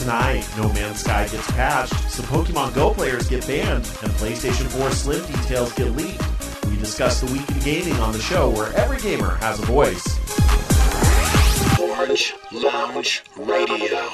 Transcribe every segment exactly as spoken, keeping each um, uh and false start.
tonight. No Man's Sky gets patched, some Pokemon Go players get banned, and PlayStation four Slim details get leaked. We discuss the week in gaming on the show where every gamer has a voice. Orange Lounge Radio.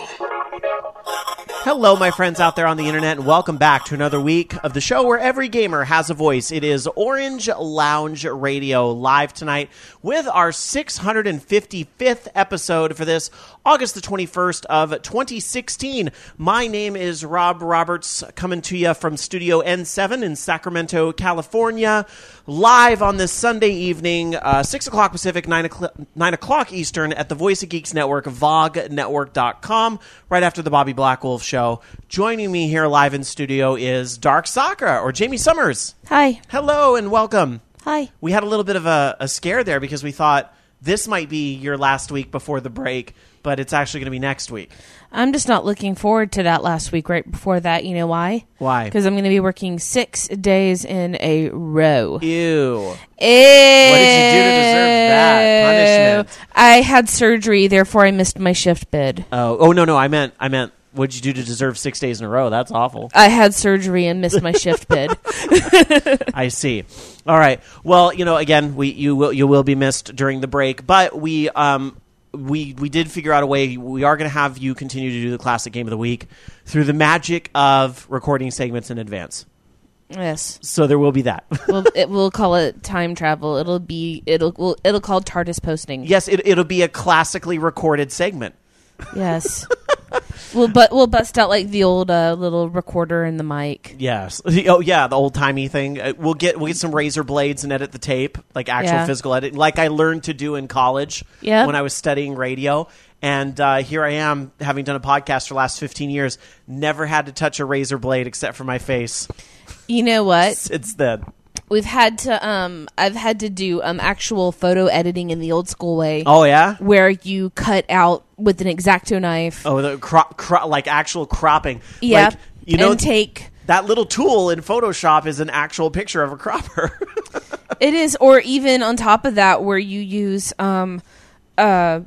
Hello, my friends out there on the internet, and welcome back to another week of the show where every gamer has a voice. It is Orange Lounge Radio, live tonight with our six hundred fifty-fifth episode for this August the twenty-first of twenty sixteen. My name is Rob Roberts, coming to you from Studio N seven in Sacramento, California, live on this Sunday evening, uh, six o'clock Pacific, nine o'clock Eastern at the Voice of Geeks Network, vog network dot com, right after the Bobby Blackwolf Show. Joining me here live in studio is Dark Sakura, or Jamie Summers. Hi. Hello and welcome. Hi. We had a little bit of a, a scare there because we thought this might be your last week before the break, but it's actually going to be next week. I'm just not looking forward to that last week right before that. You know why? Why? Because I'm going to be working six days in a row. Ew. Ew. What did you do to deserve that punishment? I had surgery, therefore I missed my shift bid. Oh, oh no, no, I meant, I meant, what'd you do to deserve six days in a row? That's awful. I had surgery and missed my shift bid. I see. All right. Well, you know, again, we you will you will be missed during the break, but we um we we did figure out a way. We are going to have you continue to do the classic game of the week through the magic of recording segments in advance. Yes. So there will be that. Well, it, we'll call it time travel. It'll be it'll we'll, it'll call TARDIS posting. Yes, it, it'll be a classically recorded segment. Yes. We'll but we'll bust out like the old uh, little recorder and the mic. Yes. Oh yeah, the old timey thing. Uh, we'll get we'll get some razor blades and edit the tape, like actual Yeah. physical editing, like I learned to do in college Yep. when I was studying radio. And uh, here I am, having done a podcast for the last fifteen years, never had to touch a razor blade except for my face. You know what? Since then. We've had to, um, I've had to do um, actual photo editing in the old school way. Oh yeah. Where you cut out with an X-Acto knife. Oh, the crop, cro- like actual cropping. Yeah. Like, you know, and take. That little tool in Photoshop is an actual picture of a cropper. It is, or even on top of that, where you use, um, uh,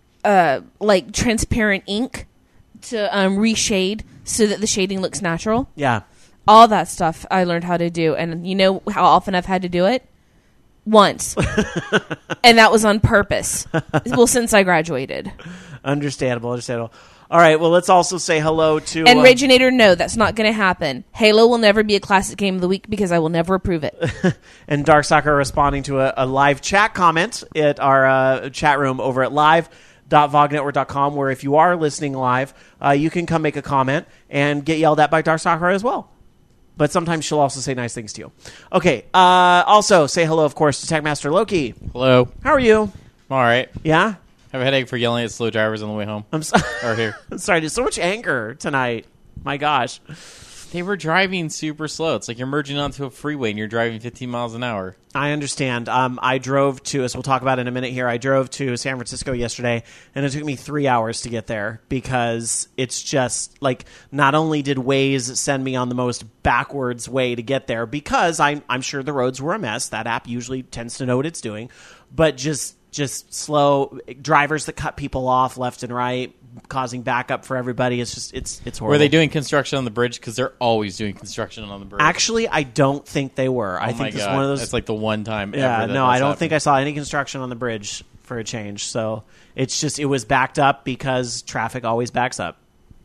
uh, like transparent ink to um, reshade so that the shading looks natural. Yeah. All that stuff I learned how to do. And you know how often I've had to do it? Once. And that was on purpose. Well, since I graduated. Understandable, understandable. All right, well, let's also say hello to... And uh, Raginator, no, that's not going to happen. Halo will never be a classic game of the week because I will never approve it. And Dark Sakura responding to a, a live chat comment at our uh, chat room over at live dot vog network dot com, where if you are listening live, uh, you can come make a comment and get yelled at by Dark Sakura as well. But sometimes she'll also say nice things to you. Okay, uh, also say hello, of course, to Techmaster Loki. Hello. How are you? I'm all right. Yeah? I have a headache for yelling at slow drivers on the way home. I'm sorry. Or here. I'm sorry. There's so much anger tonight. My gosh. They were driving super slow. It's like you're merging onto a freeway and you're driving fifteen miles an hour. I understand. Um, I drove to, as we'll talk about in a minute here, I drove to San Francisco yesterday, and it took me three hours to get there because it's just, like, not only did Waze send me on the most backwards way to get there, because I'm, I'm sure the roads were a mess. That app usually tends to know what it's doing. But just just slow drivers that cut people off left and right, causing backup for everybody. It's just, it's it's horrible. Were they doing construction on the bridge? Because they're always doing construction on the bridge. Actually, I don't think they were. oh I my think it's God. one of those. That's like the one time Yeah, ever that no, I don't happened. think I saw any construction on the bridge for a change. So it's just, it was backed up because traffic always backs up.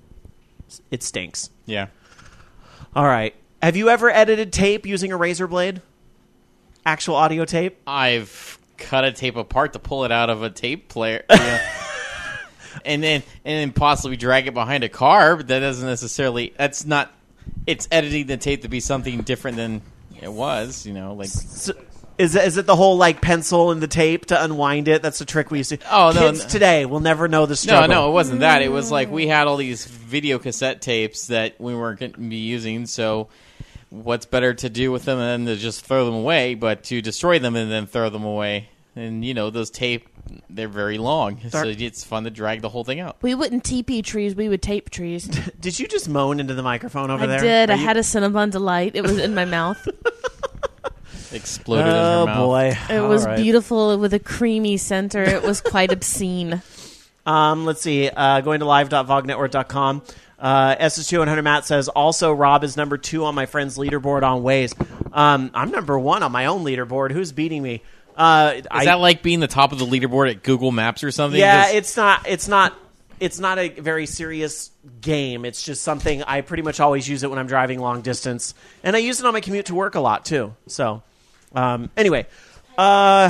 It stinks. Yeah. All right. Have you ever edited tape using a razor blade? Actual audio tape? I've cut a tape apart to pull it out of a tape player. Yeah. and then and then possibly drag it behind a car, but that doesn't necessarily, that's not, it's editing the tape to be something different than it was, you know, like... So, is it, is it the whole, like, pencil in the tape to unwind it? That's the trick we used to... Oh, no, Kids no. today will never know the No, struggle. no, it wasn't that. It was like we had all these video cassette tapes that we weren't going to be using, so what's better to do with them than to just throw them away, but to destroy them and then throw them away. And, you know, those tape, they're very long, Dark- so it's fun to drag the whole thing out. We wouldn't T P trees, we would tape trees. Did you just moan into the microphone over I there? did. Are I you- had a Cinnabon Delight. It was in my mouth. Exploded in Oh, her mouth. boy. It All was right. beautiful with a creamy center. It was quite obscene. Um, let's see. Uh, going to live dot vog network dot com. Uh, S S two one hundred Matt says, also, Rob is number two on my friend's leaderboard on Waze. Um, I'm number one on my own leaderboard. Who's beating me? Uh, Is I, that like being the top of the leaderboard at Google Maps or something? Yeah, 'Cause- it's not. It's not. It's not a very serious game. It's just something I pretty much always use it when I'm driving long distance, and I use it on my commute to work a lot too. So, um, anyway, uh,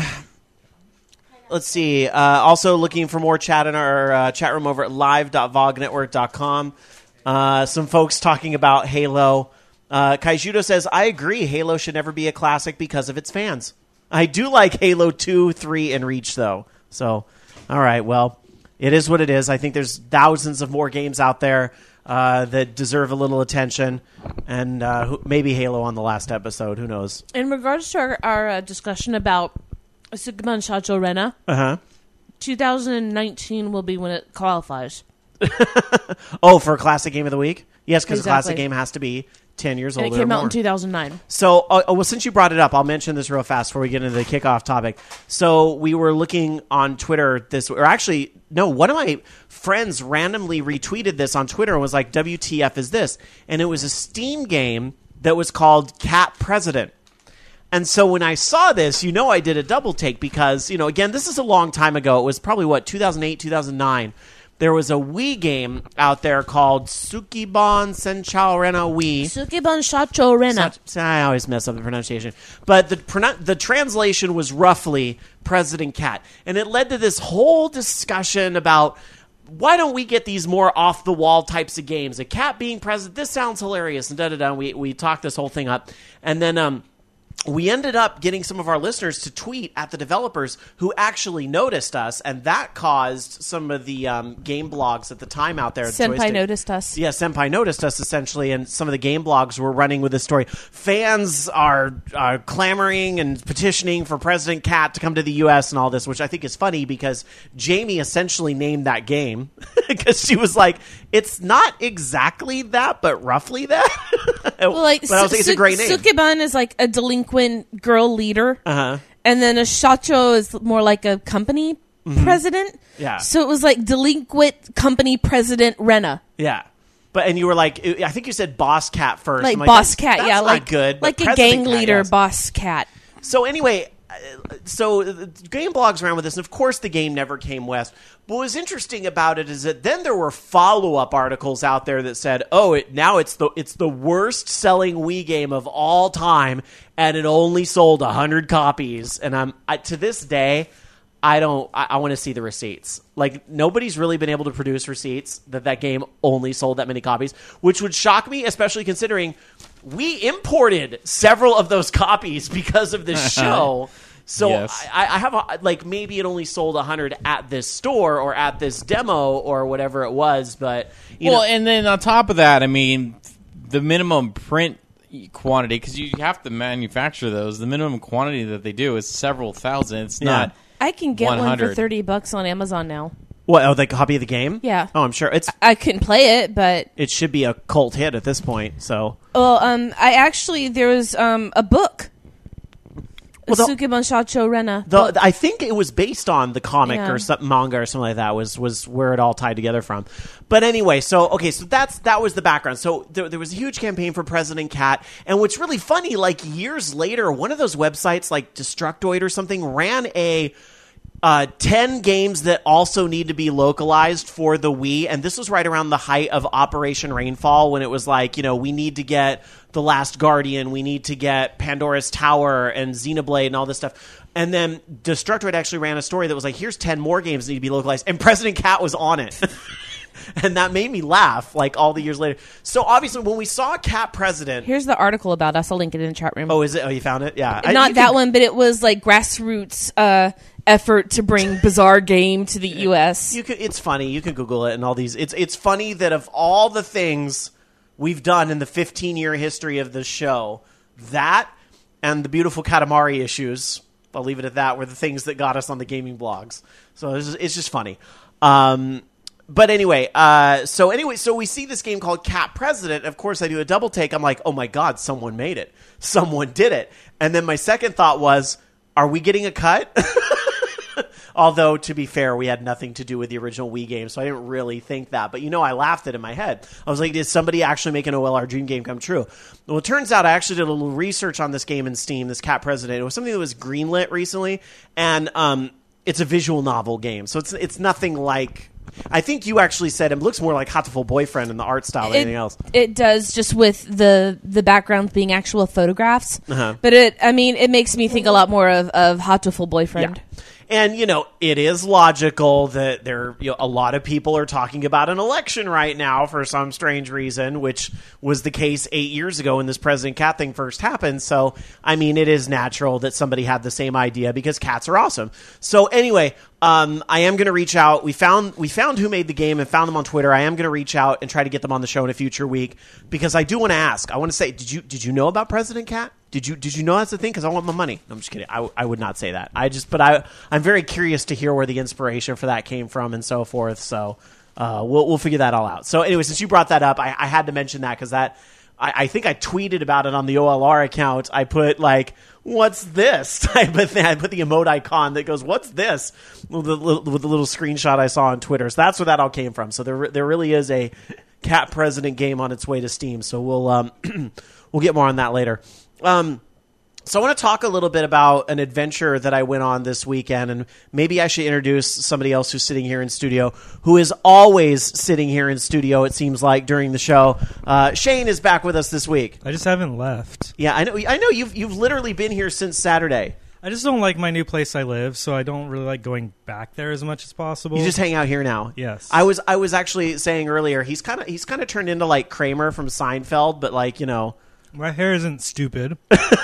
let's see. Uh, also, looking for more chat in our uh, chat room over at live dot vog network dot com. Uh, some folks talking about Halo. Uh, Kaijudo says, I agree. Halo should never be a classic because of its fans. I do like Halo two, three, and Reach, though. So, all right, well, it is what it is. I think there's thousands of more games out there uh, that deserve a little attention, and uh, who- maybe Halo on the last episode. Who knows? In regards to our, our uh, discussion about Sukuban Shacho Rena, Uh-huh. two thousand nineteen will be when it qualifies. Oh, for Classic Game of the Week? Yes, because Exactly. a Classic Game has to be ten years And old it or came out more. in two thousand nine. So, uh, well, since you brought it up, I'll mention this real fast before we get into the kickoff topic. So, we were looking on Twitter this, or actually, no, one of my friends randomly retweeted this on Twitter and was like, W T F is this? And it was a Steam game that was called Cat President. And so when I saw this, you know I did a double take because, you know, again, this is a long time ago. It was probably, what, two thousand eight, two thousand nine. There was a Wii game out there called Sukiban Senchou Rena Wii. Sukuban Shacho Rena. Such- I always mess up the pronunciation. But the pronou- the translation was roughly President Cat. And it led to this whole discussion about why don't we get these more off-the-wall types of games? A cat being president, this sounds hilarious. And da-da-da. We, we talked this whole thing up. And then... um. We ended up getting some of our listeners to tweet at the developers who actually noticed us, and that caused some of the um, game blogs at the time out there. Senpai Joystick- noticed us. Yeah, Senpai noticed us, essentially, and some of the game blogs were running with this story. Fans are, are clamoring and petitioning for President Cat to come to the U S and all this, which I think is funny because Jamie essentially named that game because she was like, it's not exactly that, but roughly that. Well, like, but I was like, it's a great name. Sukuban is like a delinquent girl leader. Uh-huh. And then a Shacho is more like a company president. Yeah. So it was like delinquent company president Rena. Yeah. But and you were like, I think you said Boss Cat first. Like I'm Boss that's- Cat, that's yeah. not Like good. but Like a President gang Cat, leader, yes. Boss Cat. So anyway, uh, so the game blogs ran with this, and of course the game never came west. But what was interesting about it is that then there were follow-up articles out there that said, "Oh, it, now it's the it's the worst selling Wii game of all time, and it only sold a hundred copies." And I'm I, to this day, I don't. I, I want to see the receipts. Like nobody's really been able to produce receipts that that game only sold that many copies, which would shock me, especially considering we imported several of those copies because of this show. So Yes. I, I have a, like maybe it only sold a hundred at this store or at this demo or whatever it was, but you well, know, and then on top of that, I mean, the minimum print quantity, because you have to manufacture those, the minimum quantity that they do is several thousand. It's Yeah. not... I can get one for one hundred. thirty bucks on Amazon now. what? Oh, the copy of the game? Yeah. Oh, I'm sure it's I couldn't play it, but it should be a cult hit at this point. So well, um, I actually there was um a book, Well, the- Sukuban Shacho Rena. The, I think it was based on the comic Yeah. or some manga or something like that was was where it all tied together from. But anyway, so okay, so that's that was the background. So there, there was a huge campaign for President Cat, and what's really funny, like years later, one of those websites like Destructoid or something ran a uh, ten games that also need to be localized for the Wii, and this was right around the height of Operation Rainfall when it was like, you know, we need to get The Last Guardian, we need to get Pandora's Tower and Xenoblade and all this stuff. And then Destructoid actually ran a story that was like, here's ten more games that need to be localized, and President Cat was on it. And that made me laugh, like, all the years later. So, obviously, when we saw Cat President... Here's the article about us. I'll link it in the chat room. Oh, is it? Oh, you found it? Yeah. I- Not you that can- one, but it was like grassroots uh, effort to bring Bizarre Game to the U S. You could, it's funny. You can Google it and all these. It's it's funny that of all the things we've done in the fifteen-year history of the show, that and the beautiful Katamari issues, I'll leave it at that, were the things that got us on the gaming blogs. So it's just, it's just funny. Um, but anyway, uh, so anyway, so we see this game called Cat President. Of course, I do a double take. I'm like, oh my God, someone made it. Someone did it. And then my second thought was, are we getting a cut? Although, to be fair, we had nothing to do with the original Wii game, so I didn't really think that. But, you know, I laughed it in my head. I was like, did somebody actually make an O L R dream game come true? Well, it turns out I actually did a little research on this game in Steam, this Cat President. It was something that was greenlit recently, and um, it's a visual novel game. So it's it's nothing like... I think you actually said it looks more like Hatoful Boyfriend in the art style than it, anything else. It does, just with the the backgrounds being actual photographs. Uh-huh. But it, I mean, it makes me think a lot more of, of Hatoful Boyfriend. Yeah. And, you know, it is logical that there, you know, a lot of people are talking about an election right now for some strange reason, which was the case eight years ago when this President Cat thing first happened. So, I mean, it is natural that somebody had the same idea because cats are awesome. So, anyway, um, I am going to reach out. We found we found who made the game and found them on Twitter. I am going to reach out and try to get them on the show in a future week because I do want to ask. I want to say, did you did you know about President Cat? Did you did you know that's the thing? Because I want my money. No, I'm just kidding. I, I would not say that. I just, but I I'm very curious to hear where the inspiration for that came from and so forth. So uh, we'll we'll figure that all out. So anyway, since you brought that up, I, I had to mention that because that I, I think I tweeted about it on the O L R account. I put like, "What's this?" I put the, I put the emote icon that goes, "What's this?" with the, with the little screenshot I saw on Twitter. So that's where that all came from. So there there really is a Cat President game on its way to Steam. So we'll um we'll get more on that later. Um, so I want to talk a little bit about an adventure that I went on this weekend, and maybe I should introduce somebody else who's sitting here in studio, who is always sitting here in studio, it seems like, during the show. Uh, Shane is back with us this week. I just haven't left. Yeah, I know. I know you've you've literally been here since Saturday. I just don't like my new place I live, so I don't really like going back there as much as possible. You just hang out here now. Yes. I was I was actually saying earlier, he's kind of he's kind of turned into like Kramer from Seinfeld, but like, you know. My hair isn't stupid,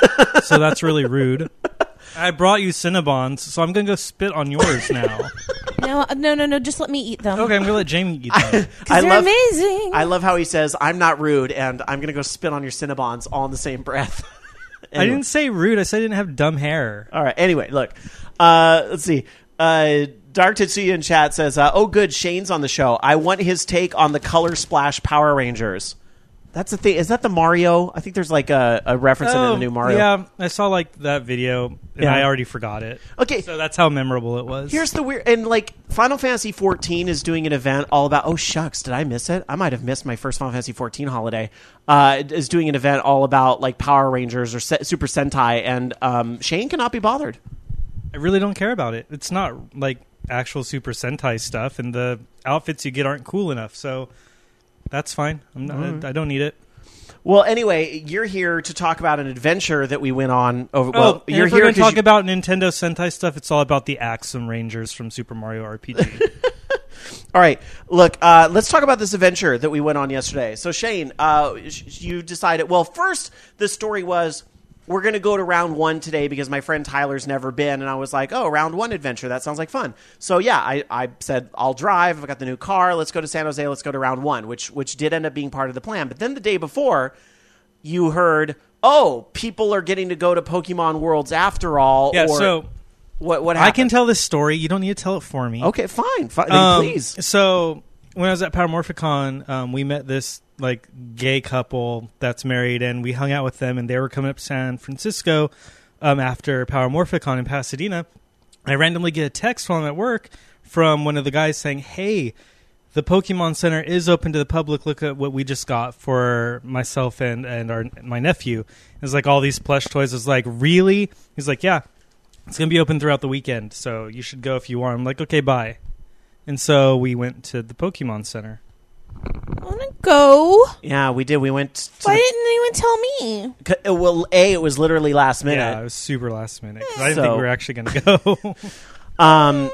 so that's really rude. I brought you Cinnabons, so I'm going to go spit on yours now. No, no, no, no. Just let me eat them. Okay, I'm going to let Jamie eat them. Because they're love, amazing. I love how he says, "I'm not rude," and I'm going to go spit on your Cinnabons all in the same breath. Anyway. I didn't say rude. I said I didn't have dumb hair. All right. Anyway, look. Uh, let's see. Uh, Dark Tetsuya in chat says, uh, "Oh, good. Shane's on the show. I want his take on the Color Splash Power Rangers." That's the thing. Is that the Mario? I think there's like a, a reference Oh, in the new Mario. Yeah, I saw like that video, and Yeah. I already forgot it. Okay. So that's how memorable it was. Here's the weird, and like Final Fantasy fourteen is doing an event all about. Oh shucks, did I miss it? I might have missed my first Final Fantasy fourteen holiday. Uh, is doing an event all about like Power Rangers or Se- Super Sentai, and um, Shane cannot be bothered. I really don't care about it. It's not like actual Super Sentai stuff, and the outfits you get aren't cool enough. So that's fine. I'm not, Mm. I don't need it. Well, anyway, you're here to talk about an adventure that we went on. Over, Oh, well, and you're if we're here going to 'cause talk you- about Nintendo Sentai stuff, it's all about the Axum Rangers from Super Mario R P G. All right, look, uh, let's talk about this adventure that we went on yesterday. So, Shane, uh, sh- you decided. Well, first, the story was we're going to go to round one today because my friend Tyler's never been, and I was like, oh, round one adventure. That sounds like fun. So, yeah, I, I said I'll drive. I've got the new car. Let's go to San Jose. Let's go to round one, which which did end up being part of the plan. But then the day before, you heard, oh, people are getting to go to Pokemon Worlds after all. yeah, or so what? What I happened? can tell this story. You don't need to tell it for me. Okay, fine. fine. Um, Please. So when I was at Paramorphicon, um, we met this like gay couple that's married, and we hung out with them, and they were coming up to San Francisco um, after Paramorphicon in Pasadena. I randomly get a text while I'm at work from one of the guys saying, "Hey, the Pokemon Center is open to the public. Look at what we just got for myself and, and our my nephew." It's like all these plush toys. I was like, really? He's like, yeah, it's going to be open throughout the weekend, so you should go if you want. I'm like, okay, bye. And so we went to the Pokemon Center. I want to go. Yeah, we did. We went to Why the- didn't anyone tell me? C- Well, A, it was literally last minute. Yeah, it was super last minute. 'Cause I didn't So- think we were actually going to go. Um,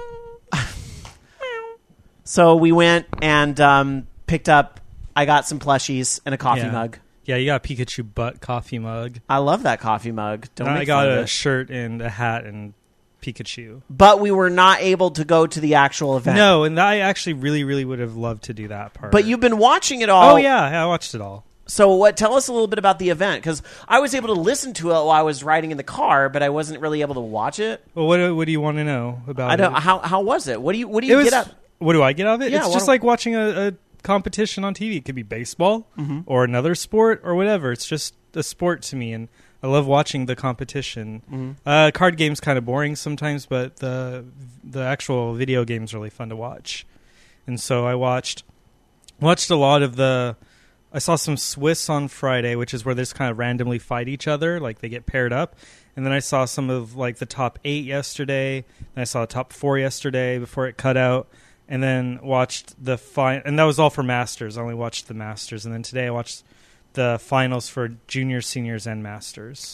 so we went and um, picked up, I got some plushies and a coffee Yeah. mug. Yeah, you got a Pikachu butt coffee mug. I love that coffee mug. Don't And make I got fun of a it. shirt and a hat and Pikachu. But we were not able to go to the actual event. No, and I actually really, really would have loved to do that part. But you've been watching it all. Oh, yeah, yeah, I watched it all. So what? Tell us a little bit about the event, because I was able to listen to it while I was riding in the car, but I wasn't really able to watch it. Well, what what do you want to know about I don't. it? How how was it? What do you what do It you was, get out? What do I get out of it? Yeah, it's why just don't- like watching a, a competition on T V. It could be baseball Mm-hmm. or another sport or whatever. It's just a sport to me, and I love watching the competition. Mm-hmm. Uh, card games kind of boring sometimes, but the the actual video game's really fun to watch. And so I watched watched a lot of the. I saw some Swiss on Friday, which is where they just kind of randomly fight each other, like they get paired up. And then I saw some of like the top eight yesterday. And I saw top four yesterday before it cut out. And then watched the fi- and that was all for Masters. I only watched the Masters. And then today I watched the finals for juniors, seniors, and Masters.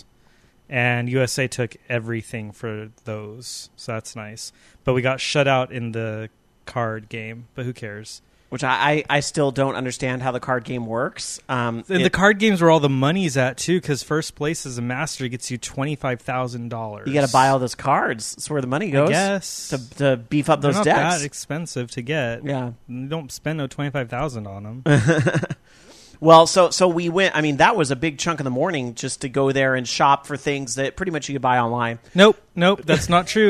And U S A took everything for those, so that's nice. But we got shut out in the card game, but who cares? Which I, I, I still don't understand how the card game works. Um, And it- the card games where all the money's at, too, because first place as a master gets you twenty-five thousand dollars. you got to buy all those cards. That's where the money goes. I guess. To, to beef up They're those not decks. that expensive to get. Yeah. You don't spend no twenty-five thousand dollars on them. Well, so so we went. I mean, that was a big chunk of the morning just to go there and shop for things that pretty much you could buy online. Nope, nope, that's not true.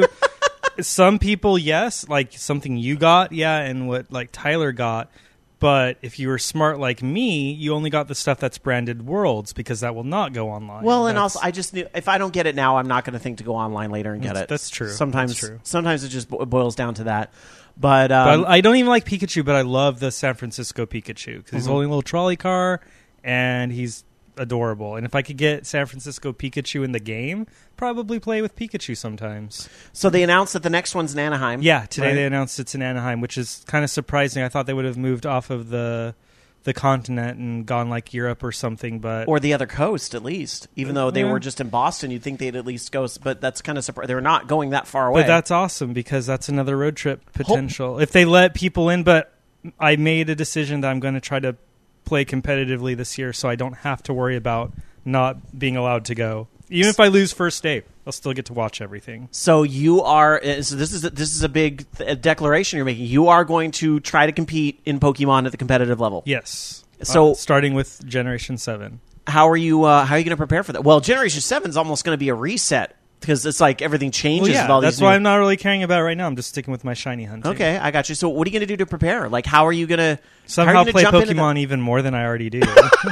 Some people, yes, like something you got, yeah, and what like Tyler got. But if you were smart like me, you only got the stuff that's branded Worlds because that will not go online. Well, and That's- also, I just knew if I don't get it now, I'm not going to think to go online later and get That's- it. that's true. Sometimes, That's true. sometimes it just bo- boils down to that. But, um, But I, I don't even like Pikachu, but I love the San Francisco Pikachu because he's Mhm. holding a little trolley car and he's adorable. And if I could get San Francisco Pikachu in the game, probably play with Pikachu sometimes. so they announced that the next one's in Anaheim. Yeah, today right? they announced it's in Anaheim, which is kind of surprising. I thought they would have moved off of the the continent and gone like Europe or something, but Or the other coast, at least. Even though they Yeah. were just in Boston, you'd think they'd at least go. But that's kind of surprising. They're not going that far away. but that's awesome because that's another road trip potential. If they let people in, but I made a decision that I'm going to try to play competitively this year so I don't have to worry about not being allowed to go. Even if I lose first day, I'll still get to watch everything. So you are. uh, So this is a, this is a big th- declaration you're making. You are going to try to compete in Pokemon at the competitive level. Yes. So- Uh, starting with Generation seven. How are you? Uh, how are you going to prepare for that? Well, Generation Seven is almost going to be a reset because it's like everything changes Well, yeah, with all that's these. why new- I'm not really caring about it right now. I'm just sticking with my shiny hunting. Okay, I got you. So what are you going to do to prepare? Like, how are you going to Somehow play Pokemon even more than I already do. I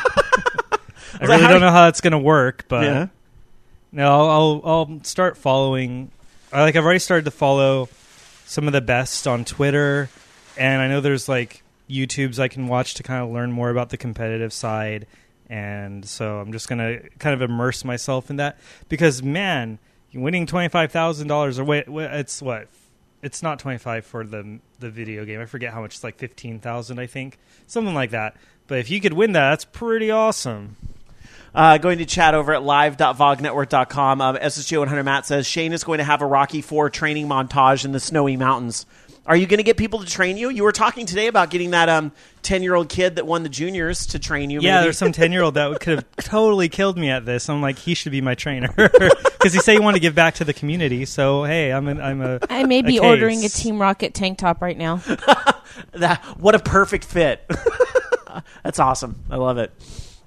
like, really how don't do- know how that's going to work, but Yeah. no, I'll, I'll I'll start following. I like I've already started to follow some of the best on Twitter, and I know there's like YouTubes I can watch to kind of learn more about the competitive side, and so I'm just gonna kind of immerse myself in that because man, winning twenty five thousand dollars or wait, wait, it's what. It's not twenty-five for the the video game. I forget how much. It's like fifteen thousand, I think, something like that. But if you could win that, that's pretty awesome. Uh, going to chat over at live dot vog network dot com. Um, S S G one hundred Matt says Shane is going to have a Rocky four training montage in the snowy mountains. Are you going to get people to train you? You were talking today about getting that um ten-year-old kid that won the juniors to train you. Yeah, maybe. there's some ten-year-old that could have totally killed me at this. I'm like, he should be my trainer because he said he wanted to give back to the community. So hey, I'm an, I'm a. I may be a ordering a case. Team Rocket tank top right now. that what a perfect fit. That's awesome. I love it.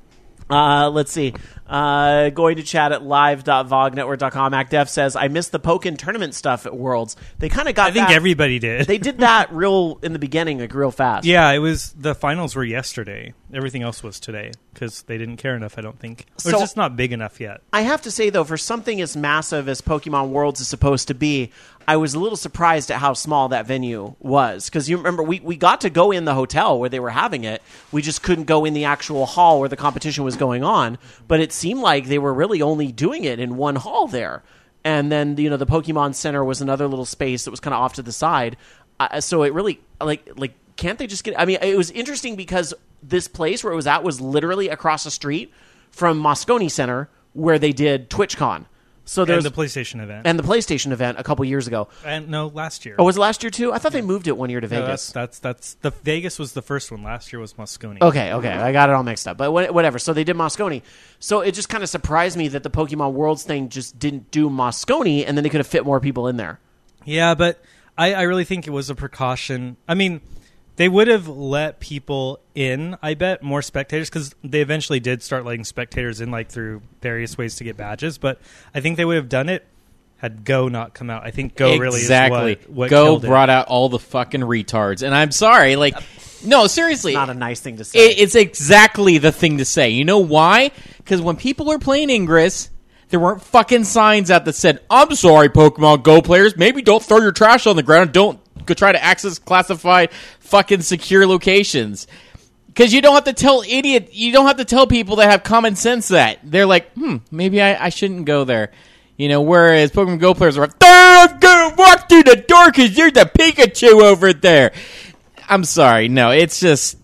Uh, let's see. Uh, going to chat at live dot vog network dot com. MacDev says, I missed the Pokken tournament stuff at Worlds. They kind of got I think that- everybody did. They did that real in the beginning, like real fast. Yeah, it was the finals were yesterday. Everything else was today because they didn't care enough. I don't think. Or So- it's just not big enough yet. I have to say, though, for something as massive as Pokemon Worlds is supposed to be, I was a little surprised at how small that venue was. Because you remember, we, we got to go in the hotel where they were having it. We just couldn't go in the actual hall where the competition was going on. But it seemed like they were really only doing it in one hall there. And then, you know, the Pokemon Center was another little space that was kind of off to the side. Uh, so it really, like, like, can't they just get... I mean, it was interesting because this place where it was at was literally across the street from Moscone Center where they did TwitchCon. So And there's the PlayStation event. and the PlayStation event a couple years ago. And no, last year. Oh, was it last year too? I thought they moved it one year to No, Vegas. that's, that's that's the Vegas was the first one. Last year was Moscone. Okay, okay, I got it all mixed up. But wha- whatever. So they did Moscone. So it just kind of surprised me that the Pokemon Worlds thing just didn't do Moscone, and then they could have fit more people in there. Yeah, but I, I really think it was a precaution. I mean, they would have let people in, I bet, more spectators, because they eventually did start letting spectators in, like, through various ways to get badges. But I think they would have done it had Go not come out. I think Go really exactly. is what, what Go killed it. brought out all the fucking retards, and I'm sorry, like, no, seriously, Not a nice thing to say. It, it's exactly the thing to say. You know why? Because when people are playing Ingress, There weren't fucking signs out that said, I'm sorry, Pokemon Go players, maybe don't throw your trash on the ground. Don't go try to access classified fucking secure locations. Because you don't have to tell idiot, you don't have to tell people that have common sense that. They're like, hmm, maybe I, I shouldn't go there. You know, whereas Pokemon Go players are like, I'm going to walk through the door because there's a Pikachu over there. I'm sorry. No, it's just,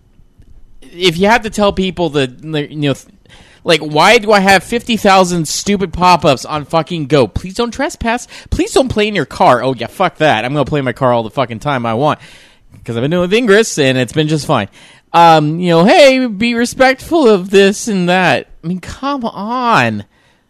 if you have to tell people that, you know, like, why do I have fifty thousand stupid pop-ups on fucking Go? Please don't trespass. Please don't play in your car. Oh, yeah, fuck that. I'm going to play in my car all the fucking time I want. Because I've been doing it with Ingress, and it's been just fine. Um, you know, hey, be respectful of this and that. I mean, come on.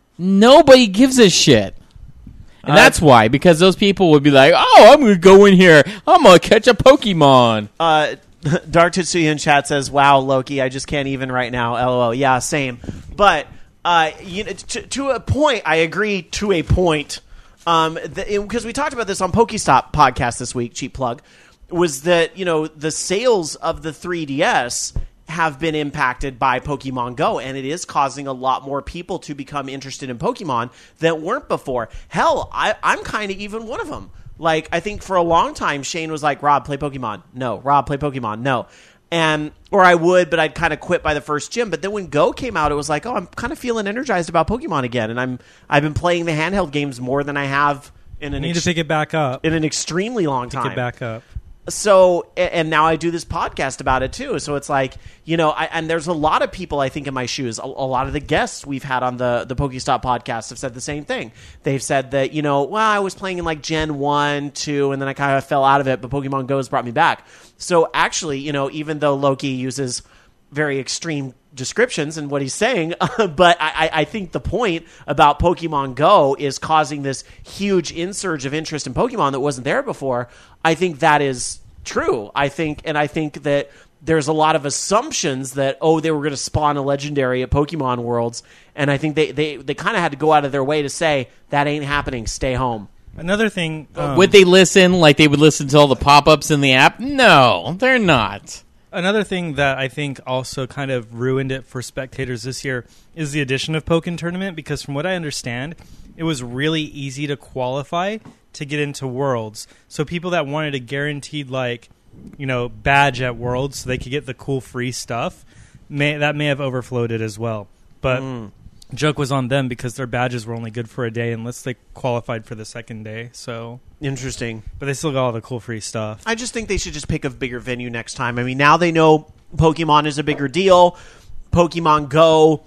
Nobody gives a shit. And uh, that's why, because those people would be like, oh, I'm going to go in here. I'm going to catch a Pokemon. Uh, Dark Tetsuya in chat says, wow, Loki, I just can't even right now. LOL. Yeah, same. But uh, you know, to, to a point, I agree to a point. Um, because we talked about this on Pokestop podcast this week, cheap plug, was that, you know, the sales of the three D S have been impacted by Pokemon Go, and it is causing a lot more people to become interested in Pokemon that weren't before. Hell, I, I'm kind of even one of them. Like, I think for a long time, Shane was like, Rob, play Pokemon. No. Rob, play Pokemon. No. And, or I would, but I'd kind of quit by the first gym. But then when Go came out, it was like, oh, I'm kind of feeling energized about Pokemon again. And I'm, I've been playing the handheld games more than I have in an, you need ex- to pick it back up. in an extremely long time. Pick it back up. So, and now I do this podcast about it too. So it's like, you know, I, and there's a lot of people I think in my shoes. A, a lot of the guests we've had on the the Pokestop podcast have said the same thing. They've said that, you know, well, I was playing in like Gen one, two, and then I kind of fell out of it, but Pokemon Go has brought me back. So actually, you know, even though Loki uses very extreme descriptions in what he's saying, but I, I think the point about Pokemon Go is causing this huge insurge of interest in Pokemon that wasn't there before. I think that is true. I think, and I think that there's a lot of assumptions that, oh, they were going to spawn a legendary at Pokemon Worlds, and I think they, they, they kind of had to go out of their way to say, that ain't happening, stay home. Another thing... Um, would they listen like they would listen to all the pop-ups in the app? No, they're not. Another thing that I think also kind of ruined it for spectators this year is the addition of Pokken Tournament, because from what I understand, it was really easy to qualify to get into Worlds. So people that wanted a guaranteed, like, you know, badge at Worlds so they could get the cool free stuff, may, that may have overflowed it as well. But mm. joke was on them because their badges were only good for a day unless they qualified for the second day. So interesting. But they still got all the cool free stuff. I just think they should just pick a bigger venue next time. I mean, now they know Pokemon is a bigger deal. Pokemon Go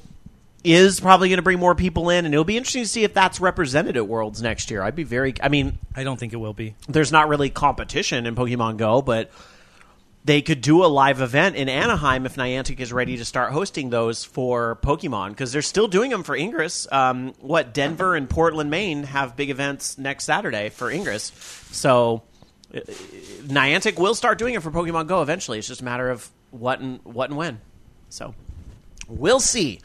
is probably going to bring more people in, and it'll be interesting to see if that's represented at Worlds next year. I'd be very... I mean... I don't think it will be. There's not really competition in Pokemon Go, but they could do a live event in Anaheim if Niantic is ready to start hosting those for Pokemon, because they're still doing them for Ingress. Um, what, Denver and Portland, Maine have big events next Saturday for Ingress. So uh, Niantic will start doing it for Pokemon Go eventually. It's just a matter of what and what and when. So we'll see.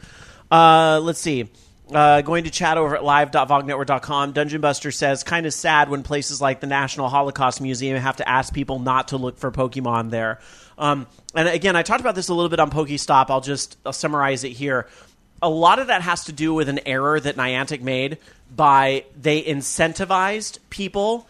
Uh, let's see. Uh, going to chat over at live dot vog network dot com. Dungeon Buster says, kind of sad when places like the National Holocaust Museum have to ask people not to look for Pokemon there. Um, and again, I talked about this a little bit on Pokestop. I'll just I'll summarize it here. A lot of that has to do with an error that Niantic made by they incentivized people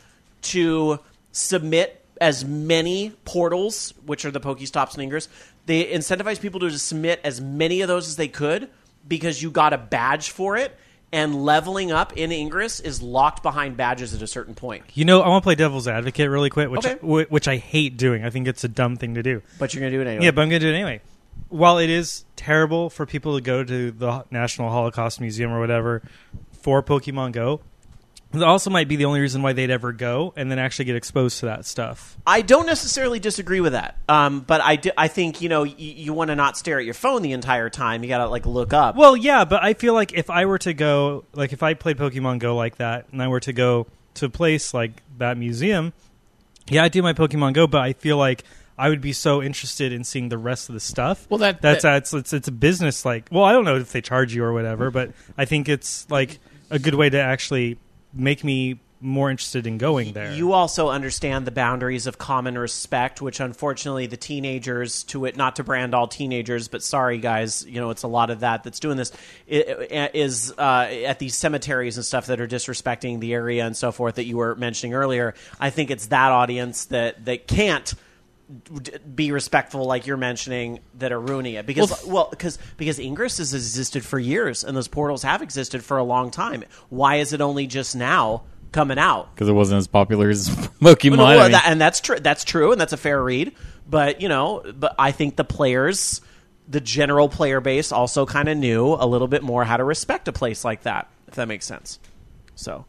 to submit as many portals, which are the Pokestops and Ingress. They incentivized people to submit as many of those as they could, because you got a badge for it, and leveling up in Ingress is locked behind badges at a certain point. You know, I want to play devil's advocate really quick, which okay. w- which I hate doing. I think it's a dumb thing to do. But you're going to do it anyway. Yeah, but I'm going to do it anyway. While it is terrible for people to go to the National Holocaust Museum or whatever for Pokemon Go, it also might be the only reason why they'd ever go and then actually get exposed to that stuff. I don't necessarily disagree with that. Um, but I, do, I think, you know, y- you want to not stare at your phone the entire time. You got to, like, look up. Well, yeah, but I feel like if I were to go, like, if I played Pokemon Go like that and I were to go to a place like that museum, yeah, I do my Pokemon Go, but I feel like I would be so interested in seeing the rest of the stuff. Well, that, that's that, uh, it's, it's it's a business, like, well, I don't know if they charge you or whatever, but I think it's like a good way to actually make me more interested in going there. You also understand the boundaries of common respect, which unfortunately the teenagers, to it, not to brand all teenagers, but sorry guys, you know, it's a lot of that that's doing this, is uh, at these cemeteries and stuff that are disrespecting the area and so forth that you were mentioning earlier. I think it's that audience that, that can't be respectful, like you're mentioning, that are ruining it because well, well because because Ingress has existed for years and those portals have existed for a long time. Why is it only just now coming out? Because it wasn't as popular as Pokemon. Well, well, I mean. that, and that's true. That's true, and that's a fair read. But you know, but I think the players, the general player base, also kind of knew a little bit more how to respect a place like that, if that makes sense. So,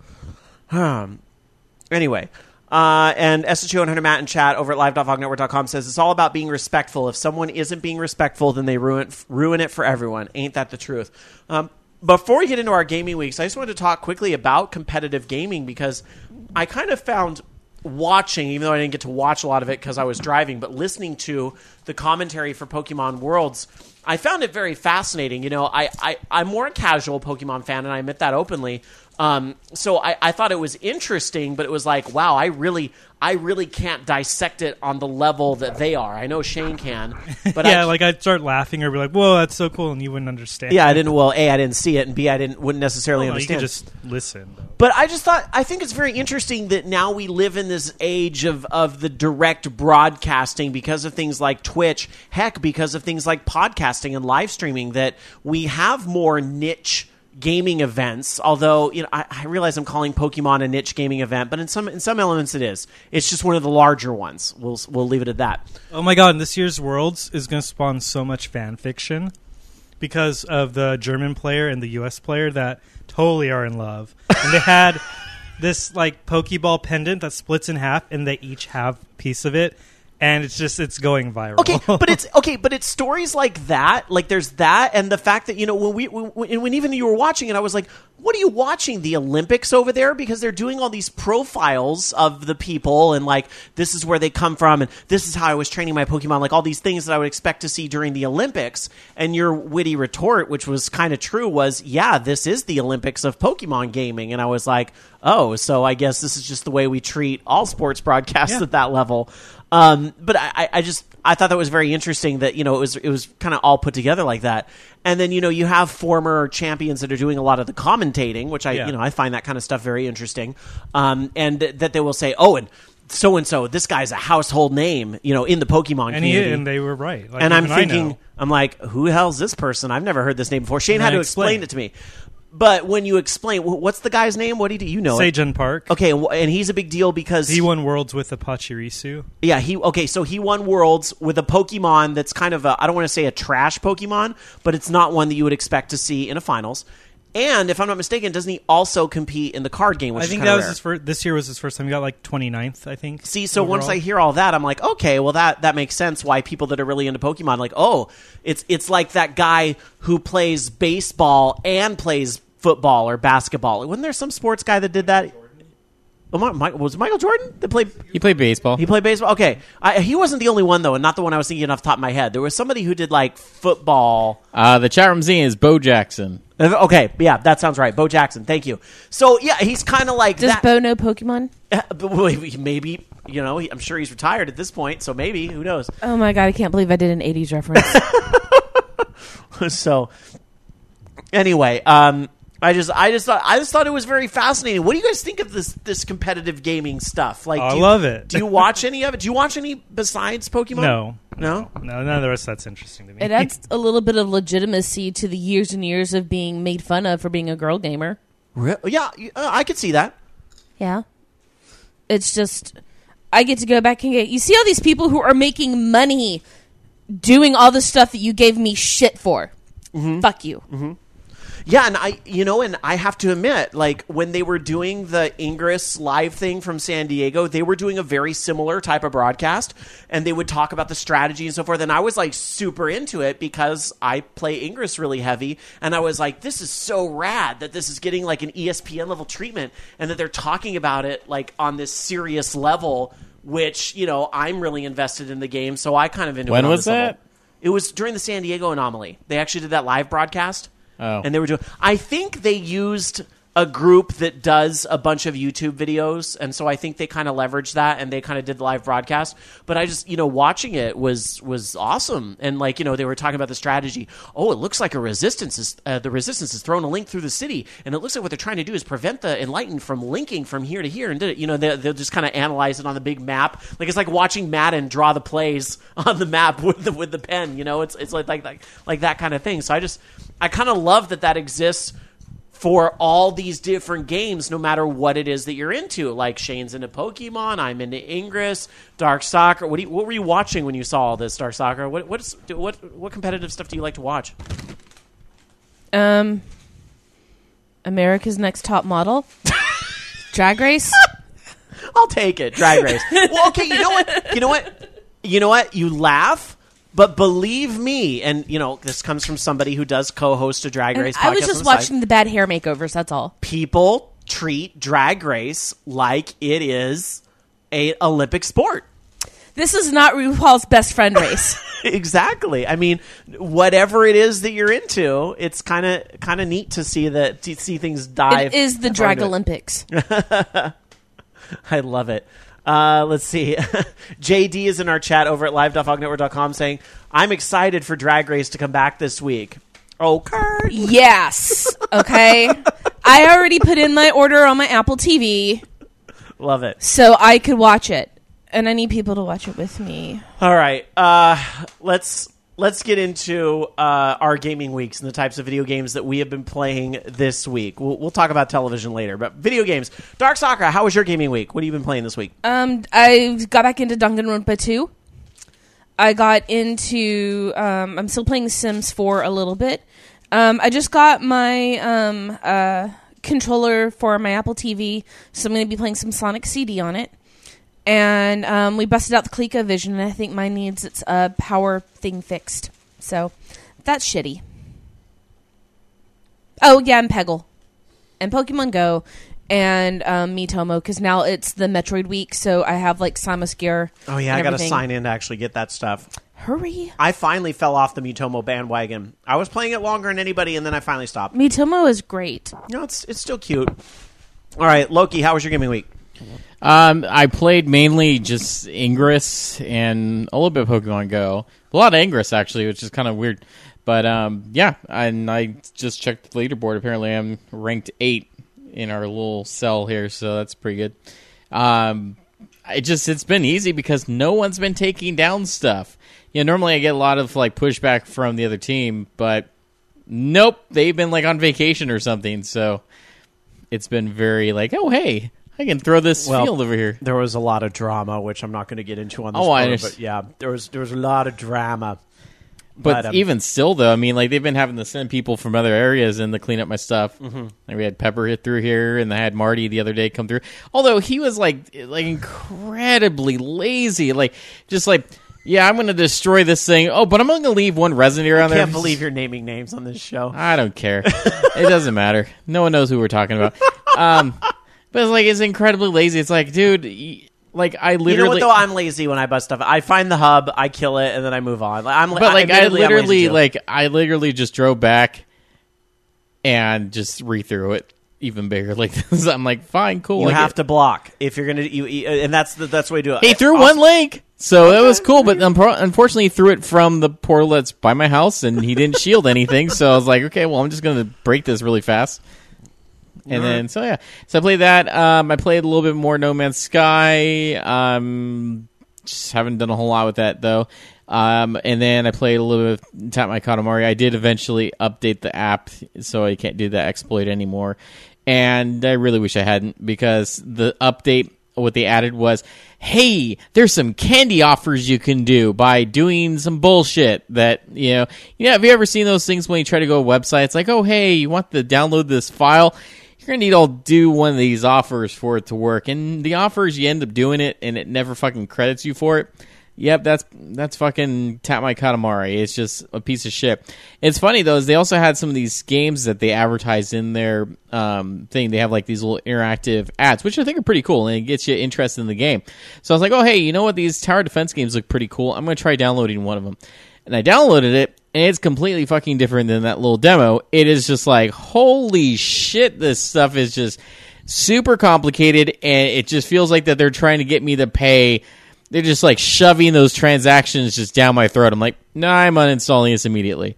um, anyway. Uh, and S H O one hundred Matt in chat over at live dot vog network dot com says, it's all about being respectful. If someone isn't being respectful, then they ruin ruin it for everyone. Ain't that the truth? Um, before we get into our gaming weeks, I just wanted to talk quickly about competitive gaming because I kind of found watching, even though I didn't get to watch a lot of it because I was driving, but listening to the commentary for Pokemon Worlds, I found it very fascinating. You know, I, I, I'm more a casual Pokemon fan, and I admit that openly. Um, so I, I thought it was interesting, but it was like, wow, I really, I really can't dissect it on the level that they are. I know Shane can, but yeah, I, like I'd start laughing or be like, "Whoa, that's so cool," and you wouldn't understand. yeah, I didn't. Well, A, I didn't see it, and B, I didn't wouldn't necessarily Well, no, you understand. could just listen. But I just thought, I think it's very interesting that now we live in this age of, of the direct broadcasting because of things like Twitch, heck, because of things like podcasting and live streaming, that we have more niche gaming events. Although, you know, I, I realize I'm calling Pokemon a niche gaming event, but in some in some elements it is. It's just one of the larger ones. We'll we'll leave it at that. Oh my god! And this year's Worlds is going to spawn so much fan fiction because of the German player and the U S player that totally are in love, and they had this like Pokeball pendant that splits in half, and they each have a piece of it. And it's just, it's going viral. Okay, but it's okay, but it's stories like that. Like there's that, and the fact that, you know, when we when, when even you were watching it, I was like, what are you watching? The Olympics over there? Because they're doing all these profiles of the people, and like this is where they come from, and this is how I was training my Pokemon. Like all these things that I would expect to see during the Olympics. And your witty retort, which was kind of true, was, yeah, this is the Olympics of Pokemon gaming. And I was like, oh, so I guess this is just the way we treat all sports broadcasts Yeah. at that level. Um, but I, I just I thought that was very interesting that, you know, it was it was kind of all put together like that. And then, you know, you have former champions that are doing a lot of the commentating, which I Yeah. you know I find that kind of stuff very interesting. Um, and th- that they will say, oh, and so and so, this guy's a household name, you know, in the Pokemon and, he, community. and they were right. Like, And I'm even I thinking, know. I'm like, who the hell's this person? I've never heard this name before. Shane And had I to explain explained. it to me. But when you explain, wh- what's the guy's name? What do you do? You know it. Seijun Park. Okay, and, wh- and he's a big deal because He won Worlds with a Pachirisu. yeah, he okay. So he won Worlds with a Pokemon that's kind of a, I don't want to say a trash Pokemon, but it's not one that you would expect to see in a finals. And if I'm not mistaken, doesn't he also compete in the card game? Which I think is that kinda was rare. his first. This year was his first time. He got like twenty-ninth, I think. See, so overall. once I hear all that, I'm like, okay, well that that makes sense. Why people that are really into Pokemon, like, oh, it's it's like that guy who plays baseball and plays football or basketball. Wasn't there some sports guy that did that? Oh, my, my, was it Michael Jordan that played? He played baseball. He played baseball. Okay, I, he wasn't the only one though, and not the one I was thinking off the top of my head. There was somebody who did like football. Uh, the chat room scene is Bo Jackson. Uh, Okay, yeah, that sounds right. Bo Jackson. Thank you. So yeah, he's kind of like Does that. Bo know Pokemon? But wait, maybe, you know, he, I'm sure he's retired at this point, so maybe, who knows? Oh my god, I can't believe I did an eighties reference. So anyway, um, I just, I just thought, I just thought it was very fascinating. What do you guys think of this, this competitive gaming stuff? Like, Oh, I do you, love it. Do you watch any of it? Do you watch any besides Pokemon? No. No? No, none of the rest that's interesting to me. It adds a little bit of legitimacy to the years and years of being made fun of for being a girl gamer. Re- Yeah, uh, I could see that. Yeah. It's just, I get to go back and get, you see all these people who are making money doing all the stuff that you gave me shit for. Mm-hmm. Fuck you. Mm-hmm. Yeah, and I, you know, and I have to admit, like, when they were doing the Ingress live thing from San Diego, they were doing a very similar type of broadcast, and they would talk about the strategy and so forth, and I was, like, super into it because I play Ingress really heavy, and I was like, this is so rad that this is getting, like, an E S P N level treatment, and that they're talking about it, like, on this serious level, which, you know, I'm really invested in the game, so I kind of into When it on was this level. that? It was during the San Diego Anomaly. They actually did that live broadcast. Oh. And they were doing. I think they used a group that does a bunch of YouTube videos, and so I think they kind of leveraged that, and they kind of did the live broadcast. But I just, you know, watching it was was awesome, and like, you know, they were talking about the strategy. Oh, it looks like a resistance is uh, the resistance is throwing a link through the city, and it looks like what they're trying to do is prevent the Enlightened from linking from here to here, and did it. You know, they, they'll just kind of analyze it on the big map, like it's like watching Madden draw the plays on the map with the with the pen. You know, it's it's like like like, like that kind of thing. So I just I kind of love that that exists for all these different games, no matter what it is that you're into. Like Shane's into Pokemon, I'm into Ingress, Dark Soccer. What do you, what were you watching when you saw all this Dark Soccer? What what's what what competitive stuff do you like to watch? Um, America's Next Top Model, Drag Race. I'll take it, Drag Race. Well, okay, you know what? You know what? You know what? You laugh. But believe me, and you know this comes from somebody who does co-host a Drag Race podcast. I was just watching side. the bad hair makeovers. That's all. People treat Drag Race like it is a Olympic sport. This is not RuPaul's Best Friend race. Exactly. I mean, whatever it is that you're into, it's kind of kind of neat to see that to see things dive. It is the Drag Olympics. I love it. Uh, let's see. J D is in our chat over at live dot fog network dot com saying, I'm excited for Drag Race to come back this week. Okay. Yes. Okay. I already put in my order on my Apple T V. Love it. So I could watch it. And I need people to watch it with me. All right. Uh, let's let's get into uh, our gaming weeks and the types of video games that we have been playing this week. We'll, we'll talk about television later, but video games. Dark Soccer, how was your gaming week? What have you been playing this week? Um, I got back into Danganronpa two. I got into... Um, I'm still playing Sims four a little bit. Um, I just got my um, uh, controller for my Apple T V, so I'm going to be playing some Sonic C D on it. And um, we busted out the ColecoVision, and I think mine needs its uh, power thing fixed. So that's shitty. Oh, yeah, and Peggle. And Pokemon Go. And um, Miitomo, because now it's the Metroid week, so I have, like, Samus gear. Oh, yeah, I got to sign in to actually get that stuff. Hurry. I finally fell off the Miitomo bandwagon. I was playing it longer than anybody, and then I finally stopped. Miitomo is great. No, it's it's still cute. All right, Loki, how was your gaming week? Um, I played mainly just Ingress and a little bit of Pokemon Go. A lot of Ingress, actually, which is kind of weird. But, um, yeah, and I just checked the leaderboard. Apparently, I'm ranked eight in our little cell here, so that's pretty good. Um, it just, it's been easy because no one's been taking down stuff. You know, normally I get a lot of, like, pushback from the other team, but nope, they've been, like, on vacation or something, so it's been very, like, oh, hey, I can throw this Well, field over here. There was a lot of drama, which I'm not going to get into on this Oh, I program, understand. but yeah, there was there was a lot of drama. But, But, um, even still, though, I mean, like, they've been having to send people from other areas in to clean up my stuff. Mm-hmm. Like, we had Pepper hit through here, and I had Marty the other day come through. Although he was, like, like incredibly lazy. Like, just like, yeah, I'm going to destroy this thing. Oh, but I'm going to leave one resin here on I there. can't believe you're naming names on this show. I don't care. It doesn't matter. No one knows who we're talking about. Um, but it's like, it's incredibly lazy. It's like, dude, y- like I literally. You know what, though? I'm lazy when I bust stuff. I find the hub, I kill it, and then I move on. Like, I'm, But like I admittedly, I'm lazy literally, too. like I literally just drove back and just re-threw it even bigger. Like this. I'm like, fine, cool. you like have it. to block if you're gonna. You, you and that's the that's the way to do it. He threw Also- one link, so that was cool. But unpro- unfortunately, he threw it from the portal that's by my house, and he didn't shield anything. So I was like, okay, well, I'm just gonna break this really fast. And then, so yeah, so I played that. Um, I played a little bit more No Man's Sky. Um, just haven't done a whole lot with that though. Um, and then I played a little bit of Tap My Katamari. I did eventually update the app, so I can't do that exploit anymore. And I really wish I hadn't, because the update, what they added was, hey, there's some candy offers you can do by doing some bullshit that, you know, you know, have you ever seen those things when you try to go to a website? It's like, oh, hey, you want to download this file? You're going to need to do one of these offers for it to work. And the offers, you end up doing it, and it never fucking credits you for it. Yep, that's that's fucking Tap My Katamari. It's just a piece of shit. It's funny, though, is they also had some of these games that they advertised in their um, thing. They have, like, these little interactive ads, which I think are pretty cool, and it gets you interested in the game. So I was like, oh, hey, you know what? These tower defense games look pretty cool. I'm going to try downloading one of them. And I downloaded it, and it's completely fucking different than that little demo. It is just like, holy shit, this stuff is just super complicated, and it just feels like that they're trying to get me to pay. They're just like shoving those transactions just down my throat. I'm like, no, nah, I'm uninstalling this immediately.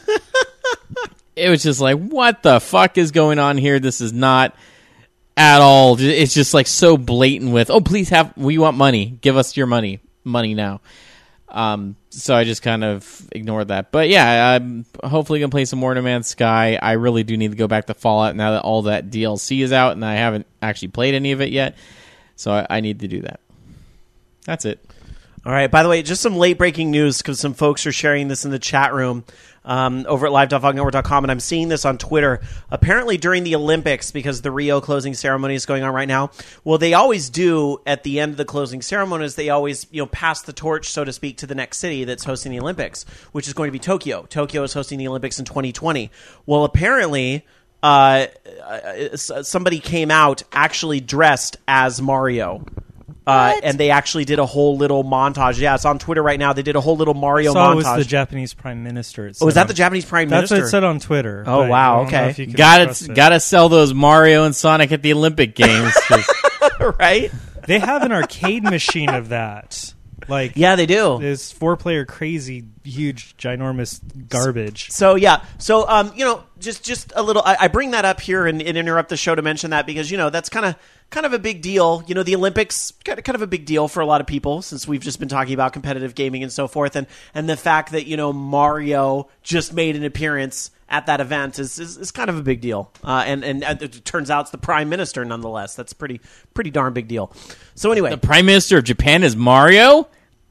It was just like, what the fuck is going on here? This is not at all. It's just like so blatant with, oh, please have, we want money. Give us your money. Money now. Um, so I just kind of ignored that. But yeah, I'm hopefully going to play some more No Man's Sky. I really do need to go back to Fallout now that all that D L C is out, and I haven't actually played any of it yet. So I, I need to do that. That's it. All right. By the way, just some late breaking news because some folks are sharing this in the chat room um, over at live dot fog network dot com, and I'm seeing this on Twitter. Apparently, during the Olympics, because the Rio closing ceremony is going on right now, well, they always do at the end of the closing ceremonies. They always, you know, pass the torch, so to speak, to the next city that's hosting the Olympics, which is going to be Tokyo. Tokyo is hosting the Olympics in twenty twenty. Well, apparently, uh, somebody came out actually dressed as Mario. Uh, and they actually did a whole little montage. Yeah, it's on Twitter right now. They did a whole little Mario I saw montage. It was the Japanese Prime Minister. It Oh, was that on, the Japanese Prime That's Minister? what it said on Twitter. Oh, but wow, I don't know okay. if you can Got trust to it. got to sell those Mario and Sonic at the Olympic Games. 'Cause Right? They have an arcade machine of that. Like, Yeah, they do. this four-player crazy, huge, ginormous garbage. So yeah, so um, you know, just just a little. I, I bring that up here and, and interrupt the show to mention that because you know that's kind of kind of a big deal. You know, the Olympics kind of kind of a big deal for a lot of people since we've just been talking about competitive gaming and so forth, and and the fact that you know Mario just made an appearance at that event is is, is kind of a big deal. Uh, and and it turns out it's the Prime Minister nonetheless. That's pretty pretty darn big deal. So anyway, the Prime Minister of Japan is Mario?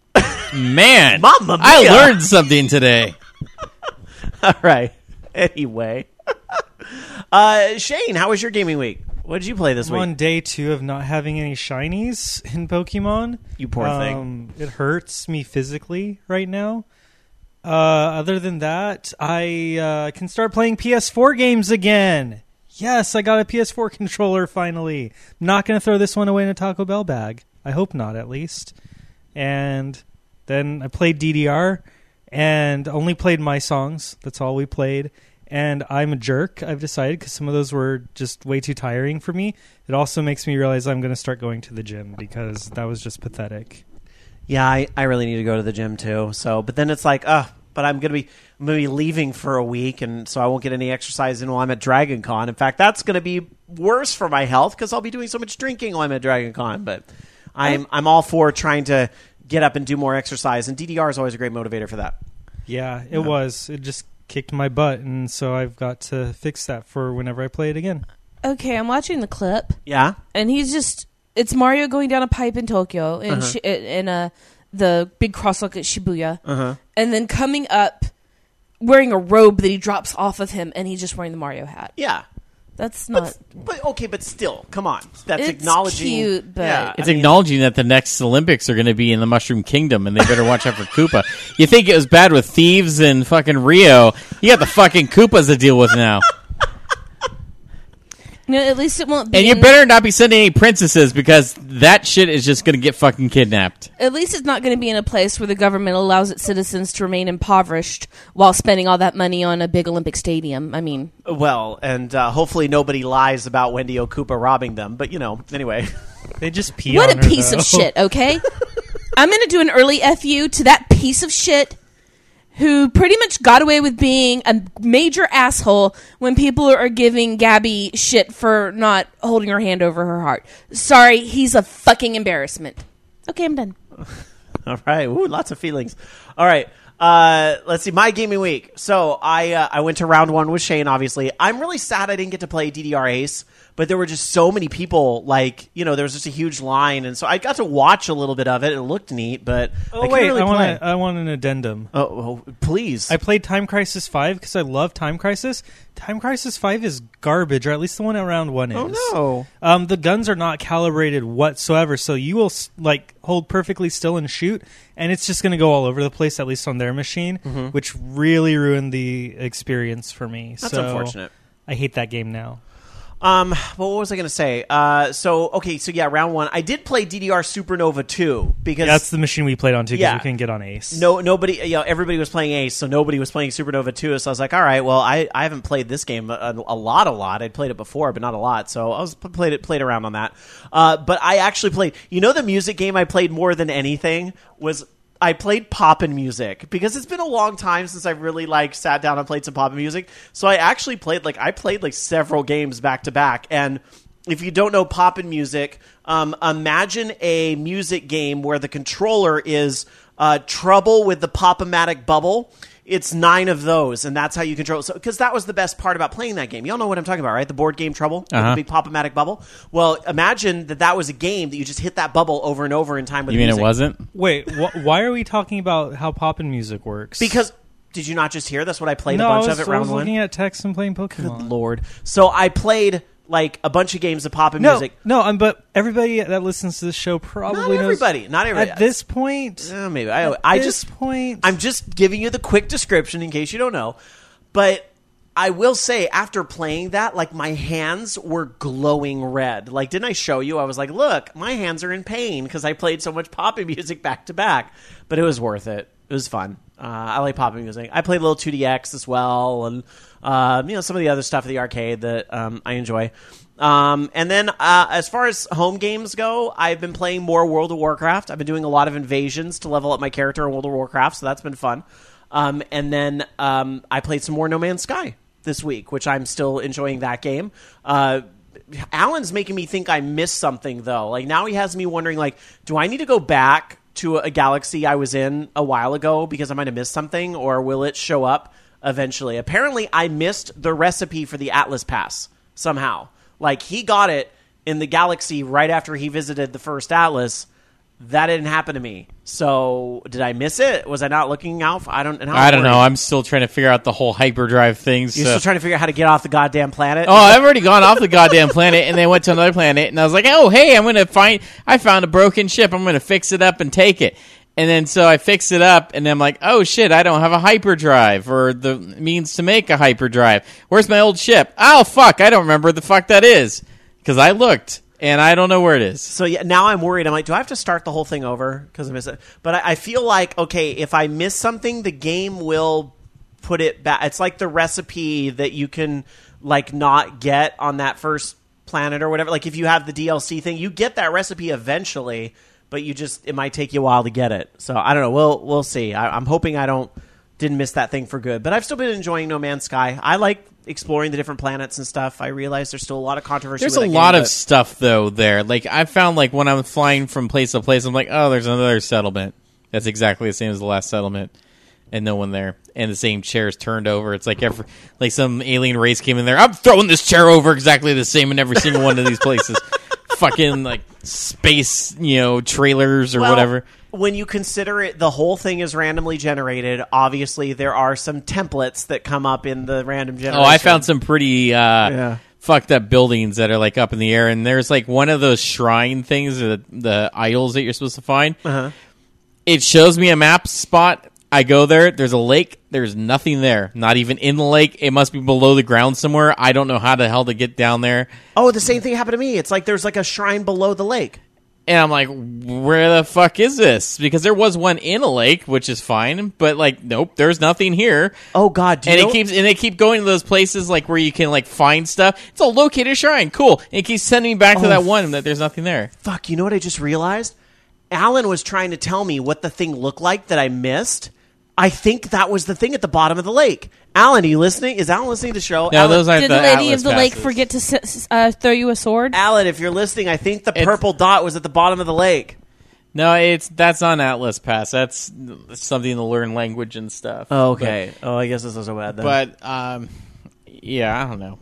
Man, Mamma mia. I learned something today. all right. Anyway, uh, Shane, how was your gaming week? What did you play this I'm week? on day two of not having any shinies in Pokemon. You poor um, thing. It hurts me physically right now. Uh, other than that, I uh, can start playing P S four games again. Yes, I got a P S four controller finally. I'm not going to throw this one away in a Taco Bell bag. I hope not, at least. And then I played D D R and only played my songs. That's all we played. And I'm a jerk, I've decided, because some of those were just way too tiring for me. It also makes me realize I'm going to start going to the gym because that was just pathetic. Yeah, I, I really need to go to the gym too. So, but then it's like, uh, but I'm gonna be I'm gonna be leaving for a week, and so I won't get any exercise in while I'm at Dragon Con. In fact, that's gonna be worse for my health because I'll be doing so much drinking while I'm at Dragon Con. But I'm I'm all for trying to get up and do more exercise, and D D R is always a great motivator for that. Yeah, it was. It just kicked my butt, and so I've got to fix that for whenever I play it again. Okay, I'm watching the clip, Yeah. and he's just. It's Mario going down a pipe in Tokyo in Uh-huh. shi- in uh, the big crosswalk at Shibuya, Uh-huh. and then coming up wearing a robe that he drops off of him, and he's just wearing the Mario hat. Yeah. That's But, not. but okay, but still, come on. That's It's acknowledging. cute, but- yeah, It's I mean, acknowledging that the next Olympics are going to be in the Mushroom Kingdom, and they better watch out for Koopa. You think it was bad with thieves in fucking Rio? You got the fucking Koopas to deal with now. No, at least it won't be. And you in- better not be sending any princesses because that shit is just going to get fucking kidnapped. At least it's not going to be in a place where the government allows its citizens to remain impoverished while spending all that money on a big Olympic stadium. I mean, well, and uh, hopefully nobody lies about Wendy O'Koopa robbing them. But you know, anyway. They just pee what on a her, piece though. of shit, okay? I'm going to do an early F U to that piece of shit who pretty much got away with being a major asshole when people are giving Gabby shit for not holding her hand over her heart. Sorry, he's a fucking embarrassment. Okay, I'm done. All right. Ooh, lots of feelings. All right. Uh, let's see. My gaming week. So I uh, I went to round one with Shane, obviously. I'm really sad I didn't get to play D D R Ace, but there were just so many people, like, you know, there was just a huge line. And so I got to watch a little bit of it. It looked neat, but Oh, I couldn't wait. really I want, play. a, I want an addendum. Oh, oh, please. I played Time Crisis five because I love Time Crisis. Time Crisis five is garbage, or at least the one at round one is. oh, no. Um, the guns are not calibrated whatsoever, so you will s- like hold perfectly still and shoot, and it's just going to go all over the place, at least on their machine, which really ruined the experience for me. That's so unfortunate. I hate that game now. Um, well, what was I going to say? Uh, so okay, so yeah, round one. I did play D D R Supernova two because Yeah, that's the machine we played on too. Because Yeah. we couldn't get on Ace. no nobody, you know, everybody was playing Ace, so nobody was playing Supernova two. So I was like, all right, well, I, I haven't played this game a, a lot, a lot. I'd played it before, but not a lot. So I was played it played around on that. Uh, but I actually played. You know, the music game I played more than anything was. I played Poppin' Music because it's been a long time since I really like sat down and played some Poppin' Music. So I actually played like I played like several games back to back. And if you don't know Poppin' Music, um, imagine a music game where the controller is uh, Trouble with the Pop-O-Matic bubble. It's nine of those, and that's how you control it. So, because that was the best part about playing that game. Y'all know what I'm talking about, right? The board game Trouble, with Uh-huh. the big Pop-O-Matic bubble. Well, imagine that that was a game that you just hit that bubble over and over in time with You mean music. it wasn't? Wait, wh- why are we talking about how poppin' music works? Because did you not just hear? That's what I played no, a bunch I was, of it I round was one. looking at text and playing Pokemon. Lord, so I played like a bunch of games of Poppin' No, Music. no, um, but everybody that listens to this show probably Not knows. everybody, not everybody. At this point, Uh, maybe I, at I this just point, I'm just giving you the quick description in case you don't know. But I will say, after playing that, like my hands were glowing red. Like, didn't I show you? I was like, look, my hands are in pain because I played so much Poppin' Music back to back. But it was worth it. It was fun. Uh, I like Poppin' Music. I played a little two D X as well, and uh, you know some of the other stuff at the arcade that um, I enjoy. Um, and then uh, as far as home games go, I've been playing more World of Warcraft. I've been doing a lot of invasions to level up my character in World of Warcraft, so that's been fun. Um, and then um, I played some more No Man's Sky this week, which I'm still enjoying that game. Uh, Alan's making me think I missed something, though. Like, now he has me wondering, like, do I need to go back to a galaxy I was in a while ago because I might have missed something, or will it show up eventually? Apparently, I missed the recipe for the Atlas Pass somehow. Like, he got it in the galaxy right after he visited the first Atlas. That didn't happen to me. So, did I miss it? Was I not looking out? For, I don't. And I don't know. I'm still trying to figure out the whole hyperdrive thing. You're so. still trying to figure out how to get off the goddamn planet. Oh, I've already gone off the goddamn planet and then went to another planet, and I was like, oh, hey, I'm going to find, I found a broken ship. I'm going to fix it up and take it. And then so I fix it up, and then I'm like, oh, shit, I don't have a hyperdrive or the means to make a hyperdrive. Where's my old ship? Oh, fuck, I don't remember what the fuck that is. Because I looked, and I don't know where it is. So yeah, now I'm worried. I'm like, do I have to start the whole thing over because I miss it? But I, I feel like, okay, if I miss something, the game will put it back. It's like the recipe that you can like not get on that first planet or whatever. Like if you have the D L C thing, you get that recipe eventually, but you just it might take you a while to get it. So I don't know. We'll we'll see. I, I'm hoping I don't didn't miss that thing for good. But I've still been enjoying No Man's Sky. I like exploring the different planets and stuff. I realize there's still a lot of controversy. There's with a that lot game, of but- stuff, though, there. Like, I found, like, when I'm flying from place to place, I'm like, oh, there's another settlement. That's exactly the same as the last settlement. And no one there. And the same chair's turned over. It's like every, like some alien race came in there. I'm throwing this chair over exactly the same in every single one of these places. Fucking, like, space, you know, trailers or Well, whatever. When you consider it, the whole thing is randomly generated. Obviously, there are some templates that come up in the random generation. Oh, I found some pretty uh, Yeah. fucked up buildings that are like up in the air, and there's like one of those shrine things, the the idols that you're supposed to find. Uh-huh. It shows me a map spot. I go there. There's a lake. There's nothing there. Not even in the lake. It must be below the ground somewhere. I don't know how the hell to get down there. Oh, the same thing happened to me. It's like there's like a shrine below the lake. And I'm like, where the fuck is this? Because there was one in a lake, which is fine, but like, nope, there's nothing here. Oh God! Do you And know- it keeps and they keep going to those places like where you can like find stuff. It's a located shrine, cool. And it keeps sending me back to Oh, that one that there's nothing there. Fuck! You know what I just realized? Alan was trying to tell me what the thing looked like that I missed. I think that was the thing at the bottom of the lake. Alan, are you listening? Is Alan listening to the show? No, Alan, those aren't Did the, the lady Atlas of the lake passes. forget to s- uh, throw you a sword? Alan, if you're listening, I think the It's- purple dot was at the bottom of the lake. No, it's that's on Atlas Pass. That's something to learn language and stuff. Oh, okay. oh, I guess this was so bad then. But, but um, yeah, I don't know.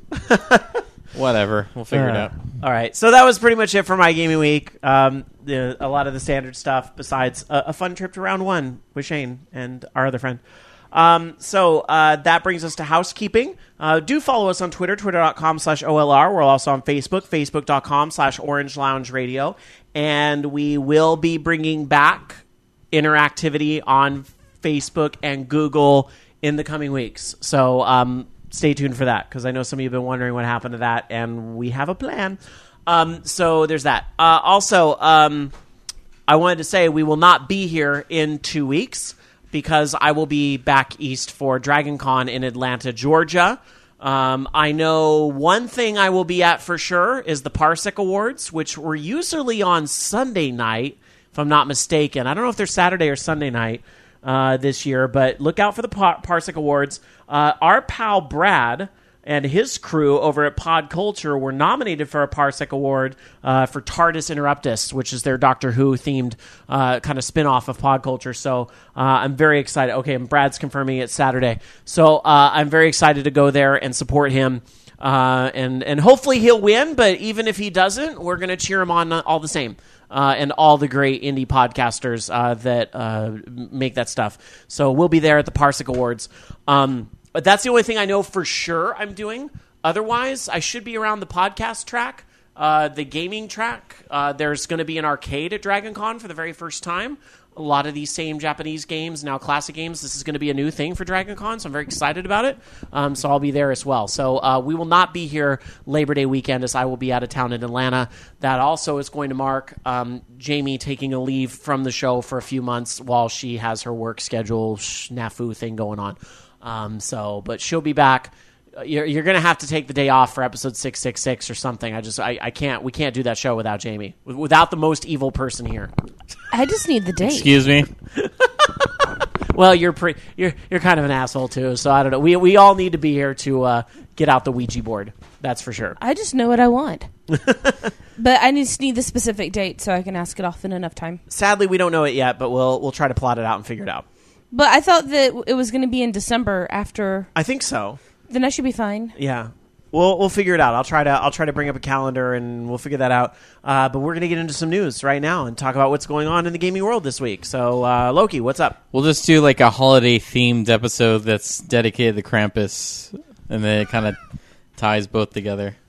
Whatever, we'll figure it Uh, out. All right, so that was pretty much it for my gaming week. Um, the, a lot of the standard stuff, besides a, a fun trip to round one with Shane and our other friend. Um, so uh, that brings us to housekeeping. Uh, do follow us on Twitter, twitter.com slash OLR. We're also on Facebook, facebook.com slash Orange Lounge Radio. And we will be bringing back interactivity on Facebook and Google in the coming weeks. So um, stay tuned for that because I know some of you have been wondering what happened to that, and we have a plan. Um, so there's that. Uh, also, um, I wanted to say we will not be here in two weeks because I will be back east for Dragon Con in Atlanta, Georgia. Um, I know one thing I will be at for sure is the Parsec Awards, which were usually on Sunday night, if I'm not mistaken. I don't know if they're Saturday or Sunday night uh, this year, but look out for the Par- Parsec Awards. Uh, our pal Brad and his crew over at Pod Culture were nominated for a Parsec Award uh, for TARDIS Interruptus, which is their Doctor Who themed uh, kind of spin-off of Pod Culture. So uh, I'm very excited. Okay, and Brad's confirming it's Saturday. So uh, I'm very excited to go there and support him. Uh, and, and hopefully he'll win, but even if he doesn't, we're going to cheer him on all the same. Uh, and all the great indie podcasters uh, that uh, make that stuff. So we'll be there at the Parsec Awards. Um, but that's the only thing I know for sure I'm doing. Otherwise, I should be around the podcast track, uh, the gaming track. Uh, there's going to be an arcade at Dragon Con for the very first time. A lot of these same Japanese games, now classic games, this is going to be a new thing for Dragon Con, so I'm very excited about it. Um, so I'll be there as well. So uh, we will not be here Labor Day weekend as I will be out of town in Atlanta. That also is going to mark um, Jamie taking a leave from the show for a few months while she has her work schedule snafu thing going on. Um, so, but she'll be back. You're, you're going to have to take the day off for episode six six six or something. I just, I, I can't, we can't do that show without Jamie, without the most evil person here. I just need the date. Excuse me. Well, you're pre- you're you're kind of an asshole too, so I don't know. We we all need to be here to uh, get out the Ouija board. That's for sure. I just know what I want. But I just need the specific date so I can ask it off in enough time. Sadly, we don't know it yet, but we'll we'll try to plot it out and figure it out. But I thought that it was going to be in December after. I think so. Then I should be fine. Yeah. We'll we'll figure it out. I'll try to I'll try to bring up a calendar and we'll figure that out. Uh, but we're gonna get into some news right now and talk about what's going on in the gaming world this week. So uh, Loki, what's up? We'll just do like a holiday themed episode that's dedicated to Krampus, and then it kind of ties both together.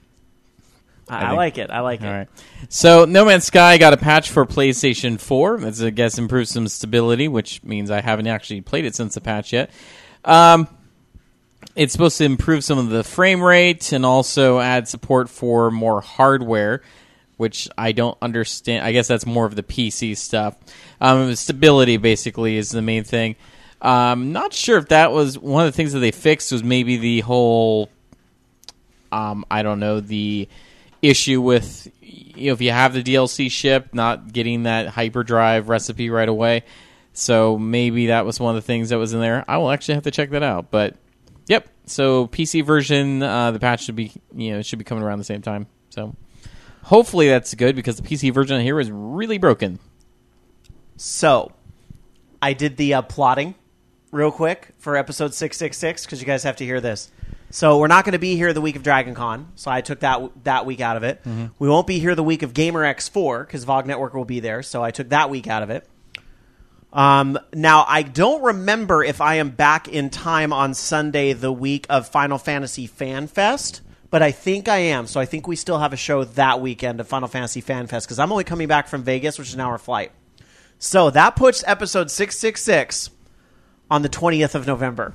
I, I I think- like it. I like it. All right. So No Man's Sky got a patch for PlayStation four. That's, I guess, improves some stability, which means I haven't actually played it since the patch yet. Um, it's supposed to improve some of the frame rate and also add support for more hardware, which I don't understand. I guess that's more of the P C stuff. Um, stability, basically, is the main thing. Um, not sure if that was one of the things that they fixed was maybe the whole, um, I don't know, the issue with, you know, if you have the D L C shipped, not getting that hyperdrive recipe right away. So maybe that was one of the things that was in there. I will actually have to check that out. But yep, so P C version, uh, the patch should be, you know, should be coming around the same time. So hopefully that's good because the P C version here is really broken. So I did the uh, plotting real quick for episode six six six because you guys have to hear this. So we're not going to be here the week of Dragon Con, so I took that that week out of it. Mm-hmm. We won't be here the week of GamerX four because V O G Network will be there, so I took that week out of it. Um, now, I don't remember if I am back in time on Sunday the week of Final Fantasy Fan Fest, but I think I am, so I think we still have a show that weekend of Final Fantasy Fan Fest because I'm only coming back from Vegas, which is an hour flight. So that puts episode six six six on the twentieth of November.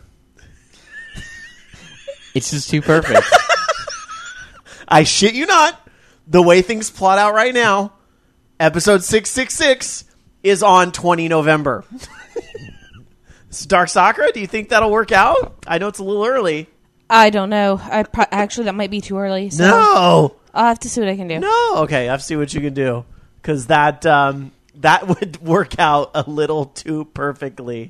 It's just too perfect. I shit you not. The way things plot out right now, episode six six six is on the twentieth of November. Dark Sakura, do you think that'll work out? I know it's a little early. I don't know. I pro- Actually, that might be too early. So No. I'll have to see what I can do. No. Okay, I'll see what you can do. Because that, um, that would work out a little too perfectly.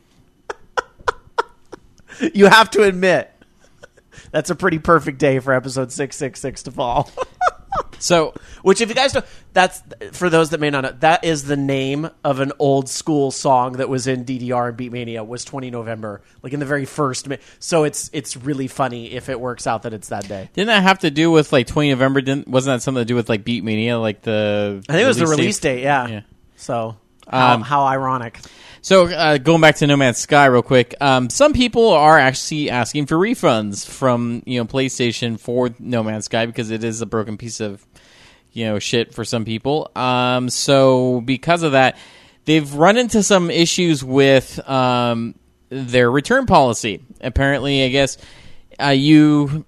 You have to admit. That's a pretty perfect day for episode six six six to fall. So, which, if you guys don't, that's for those that may not know, that is the name of an old school song that was in D D R and Beatmania. Was twentieth of November, like in the very first. So it's it's really funny if it works out that it's that day. Didn't that have to do with like twentieth of November? Didn't wasn't that something to do with like Beatmania, like the? I think it was the release date. date yeah. yeah. So how, um, how ironic. So uh, going back to No Man's Sky real quick, um, some people are actually asking for refunds from you know PlayStation for No Man's Sky because it is a broken piece of you know shit for some people. Um, so because of that, they've run into some issues with um, their return policy. Apparently, I guess uh, you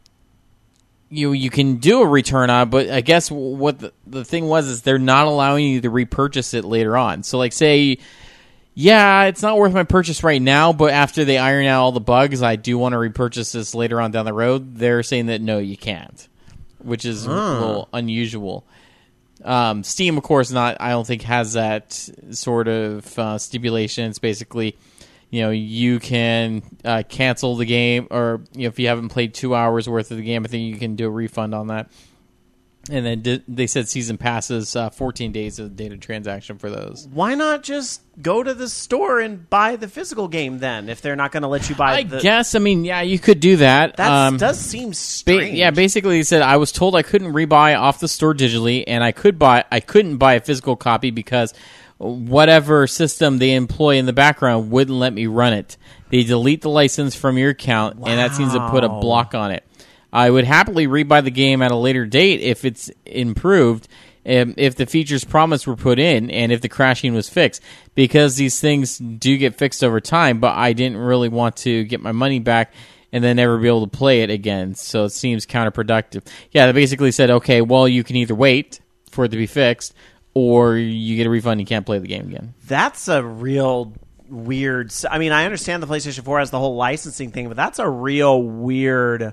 you you can do a return on, but I guess what the, the thing was is they're not allowing you to repurchase it later on. So, like, say, yeah, it's not worth my purchase right now, but after they iron out all the bugs, I do want to repurchase this later on down the road. They're saying that no, you can't, which is Huh. a little unusual. Um, Steam, of course, not. I don't think has that sort of uh, stipulation. It's basically, you know, you can uh, cancel the game, or you know, if you haven't played two hours worth of the game, I think you can do a refund on that. And then di- they said season passes, uh, fourteen days of data transaction for those. Why not just go to the store and buy the physical game then? If they're not going to let you buy, I the, guess. I mean, yeah, you could do that. that Um, does seem Ba- strange. yeah, basically, he said I was told I couldn't rebuy off the store digitally, and I could buy. I couldn't buy a physical copy because whatever system they employ in the background wouldn't let me run it. They delete the license from your account, and that seems to put a Wow. block on it. I would happily rebuy the game at a later date if it's improved, um, if the features promised were put in, and if the crashing was fixed, because these things do get fixed over time, but I didn't really want to get my money back and then never be able to play it again, so it seems counterproductive. Yeah, they basically said, okay, well, you can either wait for it to be fixed, or you get a refund and you can't play the game again. That's a real weird. s- I mean, I understand the PlayStation four has the whole licensing thing, but that's a real weird,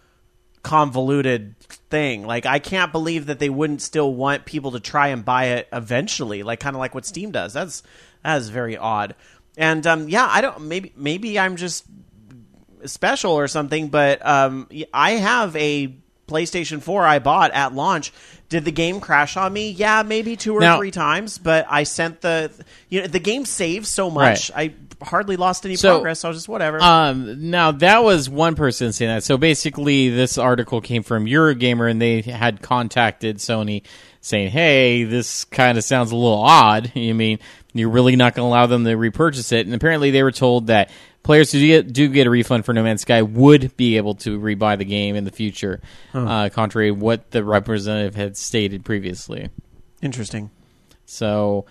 convoluted thing. Like, I can't believe that they wouldn't still want people to try and buy it eventually, like kind of like what Steam does. That's that is very odd. And um, yeah, I don't. Maybe maybe I'm just special or something, but um, I have a PlayStation four I bought at launch. Did the game crash on me? Yeah, maybe two or Now- three times, but I sent the you know the game saves so much. I hardly lost any So, progress, so I was just whatever. Um, now, that was one person saying that. So basically, this article came from Eurogamer, and they had contacted Sony saying, hey, this kind of sounds a little odd. You mean you're really not going to allow them to repurchase it? And apparently they were told that players who do get, do get a refund for No Man's Sky would be able to rebuy the game in the future, uh, contrary to what the representative had stated previously. Interesting. So,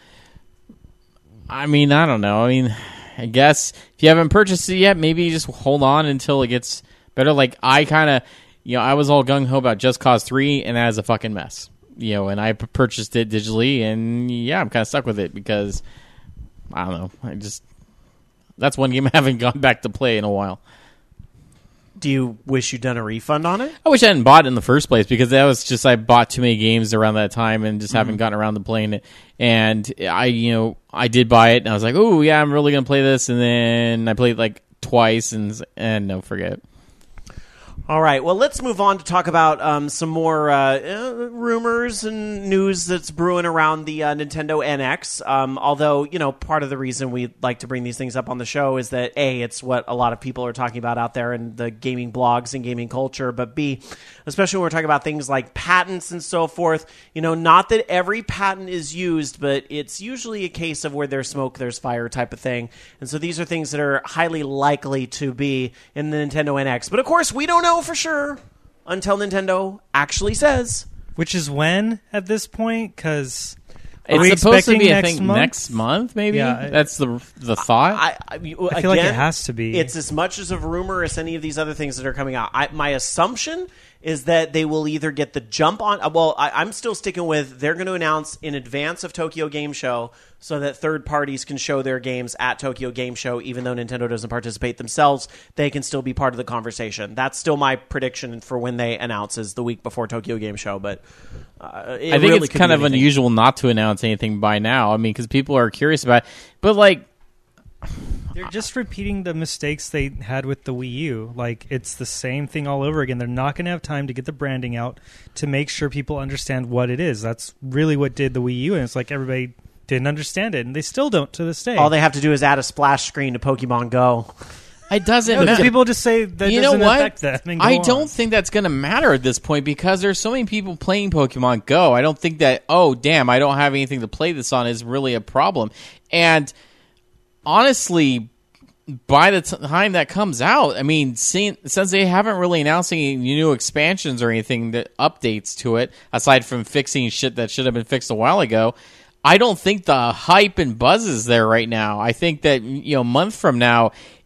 I mean, I don't know. I mean, I guess if you haven't purchased it yet, maybe you just hold on until it gets better. Like, I kind of, you know, I was all gung-ho about Just Cause three, and that is a fucking mess. You know, and I p- purchased it digitally, and yeah, I'm kind of stuck with it because, I don't know, I just, that's one game I haven't gone back to play in a while. Do you wish you'd done a refund on it? I wish I hadn't bought it in the first place because that was just I bought too many games around that time and just haven't gotten around to playing it. And I, you know, I did buy it and I was like, oh yeah, I'm really gonna play this. And then I played like twice and and no, forget it. All right, well, let's move on to talk about um, some more uh, uh, rumors and news that's brewing around the uh, Nintendo N X. Um, although, you know, part of the reason we like to bring these things up on the show is that, A, it's what a lot of people are talking about out there in the gaming blogs and gaming culture, but B, especially when we're talking about things like patents and so forth, you know, not that every patent is used, but it's usually a case of where there's smoke, there's fire type of thing. And so these are things that are highly likely to be in the Nintendo N X. But, of course, we don't know for sure until Nintendo actually says. Which is when at this point? Because It's supposed to be, I next think, month? next month. Maybe Yeah, I- that's the the thought. I, I, you- I feel like it again, has to be. It's as much as a rumor as any of these other things that are coming out. I, my assumption is that they will either get the jump on. Well, I, I'm still sticking with they're going to announce in advance of Tokyo Game Show so that third parties can show their games at Tokyo Game Show, even though Nintendo doesn't participate themselves. They can still be part of the conversation. That's still my prediction for when they announce is the week before Tokyo Game Show. But uh, it I think really it's could kind be of anything. unusual not to announce anything by now. I mean, because people are curious about it. But, like, They're just repeating the mistakes they had with the Wii U. Like, it's the same thing all over again. They're not going to have time to get the branding out to make sure people understand what it is. That's really what did the Wii U, and it's like everybody didn't understand it, and they still don't to this day. All they have to do is add a splash screen to Pokemon Go. it doesn't No, matter. people just say that You know doesn't what? affect them. and go I on. don't think that's going to matter at this point because there's so many people playing Pokemon Go. I don't think that, oh, damn, I don't have anything to play this on is really a problem. And honestly, by the t- time that comes out, I mean, seeing, since they haven't really announced any new expansions or anything that updates to it, aside from fixing shit that should have been fixed a while ago, I don't think the hype and buzz is there right now. I think that, you know, a month from now,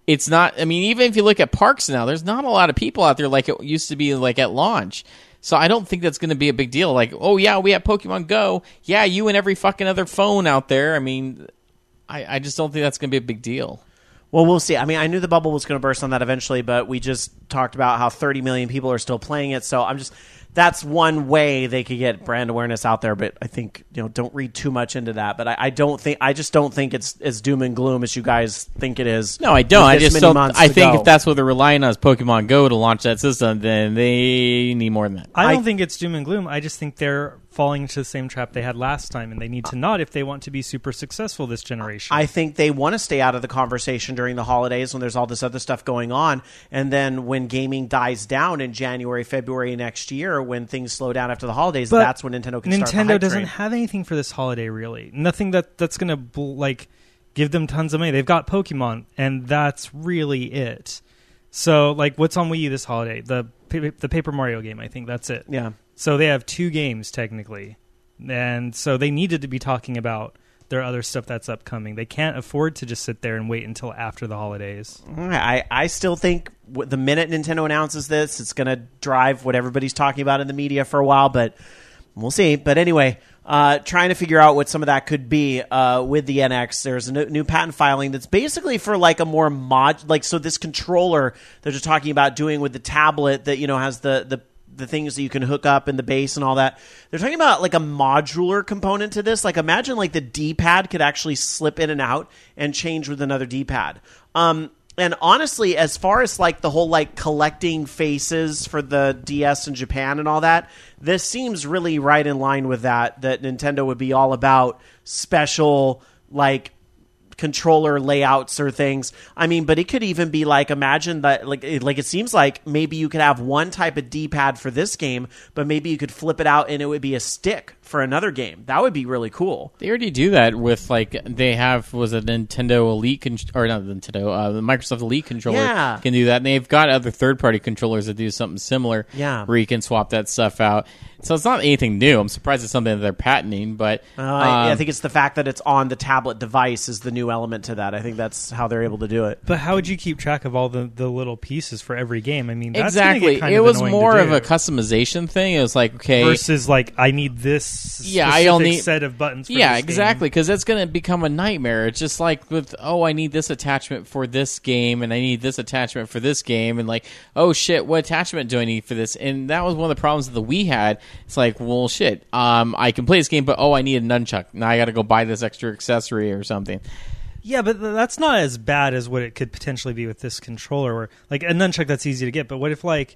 it's not. I mean, even if you look at parks now, there's not a lot of people out there like it used to be, like at launch. So I don't think that's going to be a big deal. Like, oh yeah, we have Pokemon Go. Yeah, you and every fucking other phone out there. I mean, I, I just don't think that's going to be a big deal. Well, we'll see. I mean, I knew the bubble was going to burst on that eventually, but we just talked about how thirty million people are still playing it. So I'm just, that's one way they could get brand awareness out there. But I think, you know, don't read too much into that. But I, I don't think, I just don't think it's as doom and gloom as you guys think it is. No, I don't. I just don't. I think go. if that's what they're relying on is Pokemon Go to launch that system, then they need more than that. I don't I, think it's doom and gloom. I just think they're falling into the same trap they had last time, and they need to not if they want to be super successful this generation. I think they want to stay out of the conversation during the holidays when there's all this other stuff going on. And then when gaming dies down in January, February next year, when things slow down after the holidays, But that's when Nintendo can start the Nintendo hype doesn't train. have anything for this holiday, really. Nothing that that's going to bl- like give them tons of money. They've got Pokemon, and that's really it. So, like, what's on Wii U this holiday? The pa- the Paper Mario game, I think that's it. Yeah. So they have two games technically, and so they needed to be talking about their other stuff that's upcoming. They can't afford to just sit there and wait until after the holidays. I, I still think w- the minute Nintendo announces this, it's going to drive what everybody's talking about in the media for a while, but we'll see. But anyway, uh, trying to figure out what some of that could be uh, with the N X. There's a new, new patent filing that's basically for like a more mod, like so this controller that you're talking about doing with the tablet that you know has the the the things that you can hook up in the base and all that. They're talking about like a modular component to this. Like imagine like the D-pad could actually slip in and out and change with another D-pad. Um, and honestly, as far as like the whole like collecting faces for the D S in Japan and all that, this seems really right in line with that, that Nintendo would be all about special like controller layouts or things. I mean, but it could even be like, imagine that, like, it, like it seems like maybe you could have one type of D-pad for this game, but maybe you could flip it out and it would be a stick for another game. That would be really cool. They already do that with, like, they have, was a Nintendo Elite, con- or not Nintendo, uh, the Microsoft Elite controller Yeah. can do that. And they've got other third-party controllers that do something similar Yeah. where you can swap that stuff out. So it's not anything new. I'm surprised it's something that they're patenting, but... Uh, I, I um, think it's the fact that it's on the tablet device is the new element to that. I think that's how they're able to do it. But how would you keep track of all the, the little pieces for every game? I mean, that's exactly. gonna get kind It of was annoying more to of do. a customization thing. It was like, okay... versus like I need this Yeah, specific I only- set of buttons. For Yeah, this game. exactly, because that's going to become a nightmare. It's just like with, oh, I need this attachment for this game, and I need this attachment for this game, and like, oh shit, what attachment do I need for this? And that was one of the problems that the Wii had. It's like, well, shit, um, I can play this game, but oh, I need a nunchuck. Now I got to go buy this extra accessory or something. Yeah, but th- that's not as bad as what it could potentially be with this controller. Where like a nunchuck, that's easy to get. But what if like,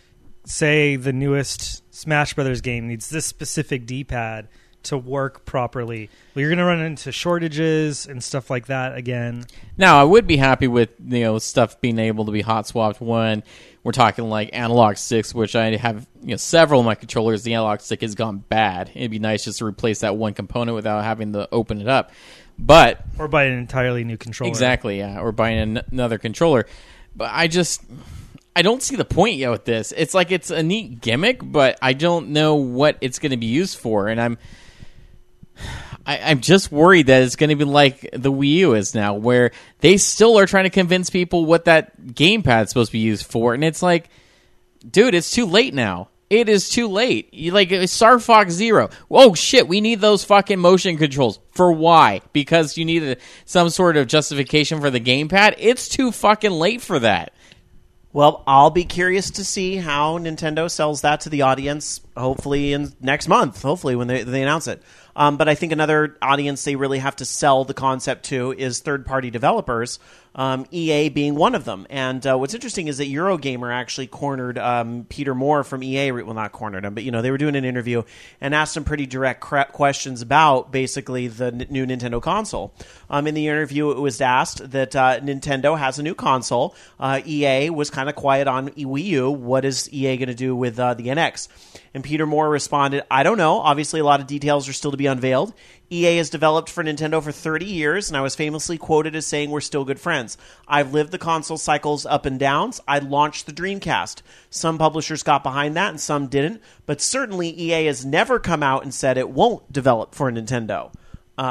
say, the newest Smash Brothers game needs this specific D-pad to work properly? Well, you're going to run into shortages and stuff like that again. Now, I would be happy with, you know, stuff being able to be hot swapped when we're talking like analog sticks, which I have, you know, several of my controllers. The analog stick has gone bad. It'd be nice just to replace that one component without having to open it up. But Or buy an entirely new controller. exactly, yeah, or buying an- another controller. But I just, I don't see the point yet with this. It's like it's a neat gimmick, but I don't know what it's going to be used for, and I'm. I, I'm just worried that it's going to be like the Wii U is now, where they still are trying to convince people what that gamepad is supposed to be used for, and it's like, dude, it's too late now. It is too late. You, like Star Fox Zero. Oh shit, we need those fucking motion controls. For why? Because you needed some sort of justification for the gamepad? It's too fucking late for that. Well, I'll be curious to see how Nintendo sells that to the audience, hopefully in next month, hopefully when they, they announce it. Um, but I think another audience they really have to sell the concept to is third-party developers, um, E A being one of them. And uh, what's interesting is that Eurogamer actually cornered um, Peter Moore from E A. Well, not cornered him, but you know they were doing an interview and asked him pretty direct cre- questions about basically the n- new Nintendo console. Um, in the interview, it was asked that uh, Nintendo has a new console. Uh, E A was kind of quiet on Wii U. What is E A going to do with uh, the N X? And Peter Moore responded, I don't know. Obviously, a lot of details are still to be unveiled. E A has developed for Nintendo for thirty years, and I was famously quoted as saying we're still good friends. I've lived the console cycles up and downs. I launched the Dreamcast. Some publishers got behind that, and some didn't. But certainly, E A has never come out and said it won't develop for Nintendo. Um,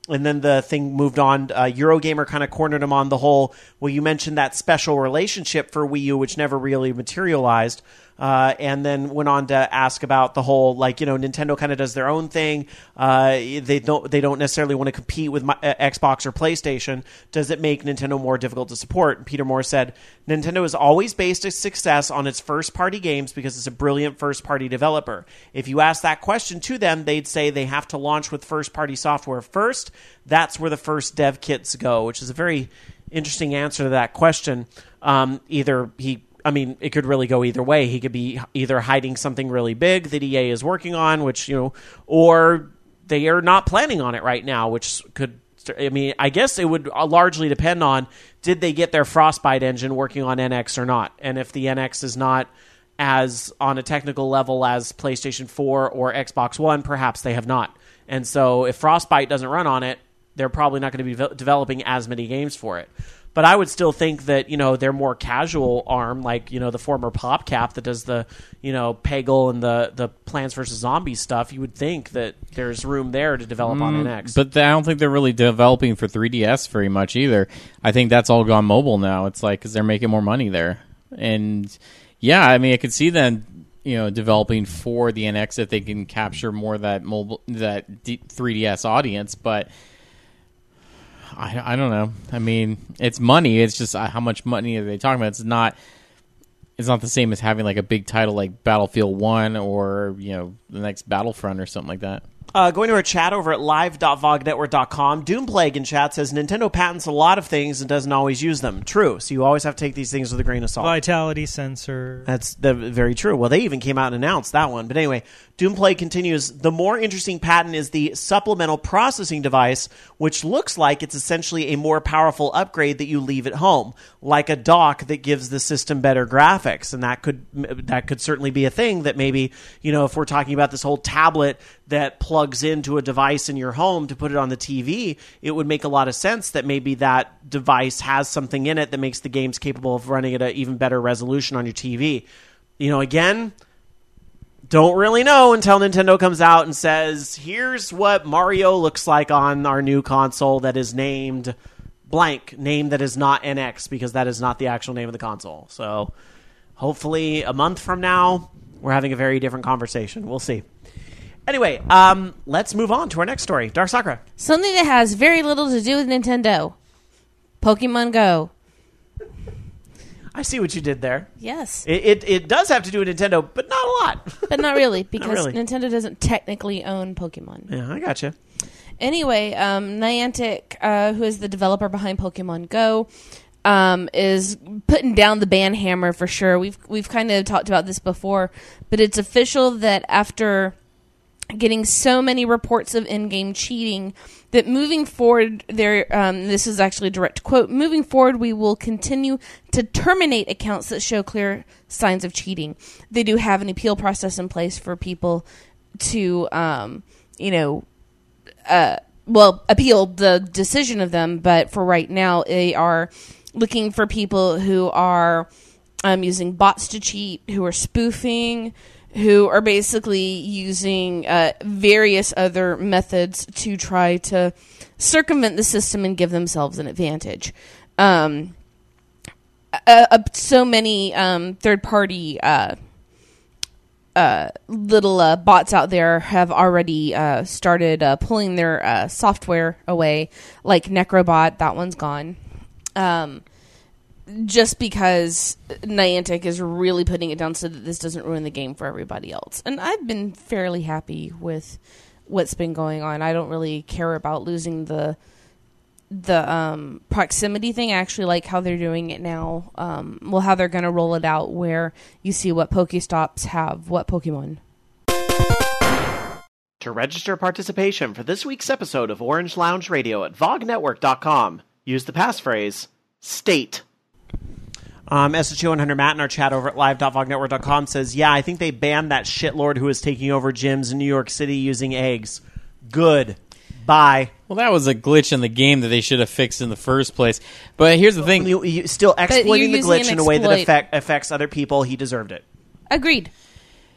and then the thing moved on. Uh, Eurogamer kind of cornered him on the whole, well, you mentioned that special relationship for Wii U, which never really materialized. Uh, and then went on to ask about the whole, like, you know, Nintendo kind of does their own thing. Uh, they don't they don't necessarily want to compete with my, uh, Xbox or PlayStation. Does it make Nintendo more difficult to support? And Peter Moore said, Nintendo has always based its success on its first-party games because it's a brilliant first-party developer. If you ask that question to them, they'd say they have to launch with first-party software first. That's where the first dev kits go, which is a very interesting answer to that question. Um, either he... I mean, it could really go either way. He could be either hiding something really big that E A is working on, which, you know, or they are not planning on it right now, which could, I mean, I guess it would largely depend on, did they get their Frostbite engine working on N X or not? And if the N X is not as on a technical level as PlayStation four or Xbox One, perhaps they have not. And so if Frostbite doesn't run on it, they're probably not going to be ve- developing as many games for it. But I would still think that, you know, their more casual arm, like, you know, the former PopCap that does the, you know, Peggle and the, the Plants versus. Zombies stuff, you would think that there's room there to develop mm, on N X. But I don't think they're really developing for three D S very much either. I think that's all gone mobile now. It's like, because they're making more money there. And, yeah, I mean, I could see them, you know, developing for the N X if they can capture more of that mobile, that D- three D S audience, but... I, I don't know. I mean, it's money. It's just uh, how much money are they talking about? It's not. It's not the same as having like a big title like Battlefield One or, you know, the next Battlefront or something like that. Uh, going to our chat over at live dot vog network dot com, Doomplague in chat says Nintendo patents a lot of things and doesn't always use them. True. So you always have to take these things with a grain of salt. Vitality sensor. That's the, very true. Well, they even came out and announced that one. But anyway, Doomplague continues. The more interesting patent is the supplemental processing device, which looks like it's essentially a more powerful upgrade that you leave at home, like a dock that gives the system better graphics. And that could that could certainly be a thing that maybe, you know, if we're talking about this whole tablet that plugs into a device in your home to put it on the T V, it would make a lot of sense that maybe that device has something in it that makes the games capable of running at an even better resolution on your T V. You know, again, don't really know until Nintendo comes out and says, here's what Mario looks like on our new console that is named blank, name that is not N X, because that is not the actual name of the console. So hopefully a month from now, we're having a very different conversation. We'll see. Anyway, um, let's move on to our next story. Dark Sakura. Something that has very little to do with Nintendo. Pokemon Go. I see what you did there. Yes. It, it it does have to do with Nintendo, but not a lot. But not really, because really. Nintendo doesn't technically own Pokemon. Yeah, I gotcha. Anyway, um, Niantic, uh, who is the developer behind Pokemon Go, um, is putting down the ban hammer for sure. We've we've kind of talked about this before, but it's official that after getting so many reports of in-game cheating, that moving forward, there. Um, this is actually a direct quote. Moving forward, we will continue to terminate accounts that show clear signs of cheating. They do have an appeal process in place for people to, um, you know, uh, well, appeal the decision of them. But for right now, they are looking for people who are um, using bots to cheat, who are spoofing, who are basically using uh, various other methods to try to circumvent the system and give themselves an advantage. Um, uh, uh, so many um, third-party uh, uh, little uh, bots out there have already uh, started uh, pulling their uh, software away, like Necrobot. That one's gone. Um Just because Niantic is really putting it down so that this doesn't ruin the game for everybody else. And I've been fairly happy with what's been going on. I don't really care about losing the the um, proximity thing. I actually like how they're doing it now. Um, well, how they're going to roll it out where you see what Pokestops have what Pokemon. To register participation for this week's episode of Orange Lounge Radio at vog network dot com, use the passphrase STATE. Um, S H O one hundred Matt in our chat over at live dot vog network dot com says, yeah, I think they banned that shitlord who was taking over gyms in New York City using eggs. Good. Bye. Well, that was a glitch in the game that they should have fixed in the first place. But here's the thing. You, you still exploiting the glitch in a way that exploit. affect, affects other people. He deserved it. Agreed.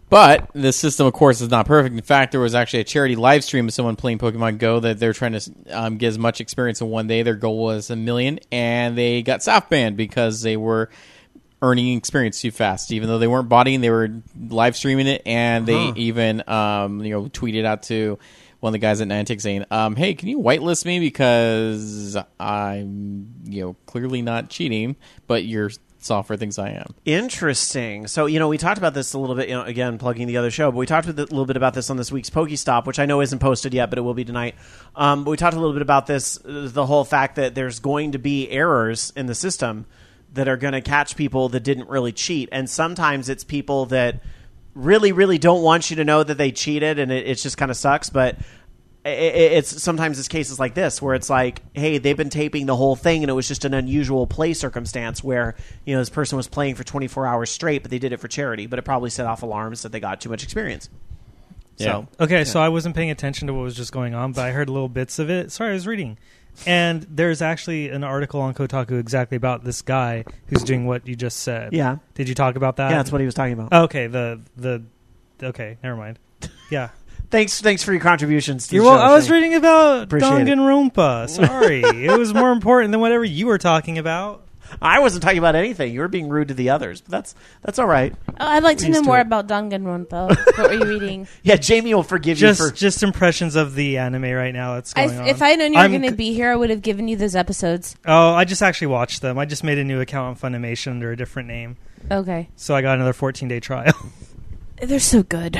But the system, of course, is not perfect. In fact, there was actually a charity live stream of someone playing Pokemon Go that they're trying to um, get as much experience in one day. Their goal was a million, and they got soft banned because they were earning experience too fast. Even though they weren't botting, they were live streaming it, and they Huh. even um, you know tweeted out to one of the guys at Niantic saying, um, "Hey, can you whitelist me because I'm you know clearly not cheating, but you're." Software thinks I am. Interesting. So, you know, we talked about this a little bit, you know, again, plugging the other show, but we talked a little bit about this on this week's Pokestop, which I know isn't posted yet, but it will be tonight. Um, but we talked a little bit about this, the whole fact that there's going to be errors in the system that are going to catch people that didn't really cheat. And sometimes it's people that really, really don't want you to know that they cheated, and it, it just kind of sucks. But it's sometimes it's cases like this where it's like, hey, they've been taping the whole thing and it was just an unusual play circumstance where, you know, this person was playing for twenty-four hours straight, but they did it for charity, but it probably set off alarms that they got too much experience. Yeah. So, Okay, yeah. so I wasn't paying attention to what was just going on, but I heard little bits of it. Sorry, I was reading. And there's actually an article on Kotaku exactly about this guy who's doing what you just said. Yeah. Did you talk about that? Yeah, that's what he was talking about. Okay, the the okay, never mind. Yeah. Thanks thanks for your contributions to You're the well, show, I was Shane. reading about Appreciate it. Danganronpa. Sorry. It was more important than whatever you were talking about. I wasn't talking about anything. You were being rude to the others, but that's that's all right. Oh, I'd like to Please know do more it. about Danganronpa. What were you reading? Yeah, Jamie will forgive Just you for... just impressions of the anime right now that's I, going on. if I had known you were I'm going to c- be here, I would have given you those episodes. Oh, I just actually watched them. I just made a new account on Funimation under a different name. Okay. So I got another fourteen-day trial. They're so good.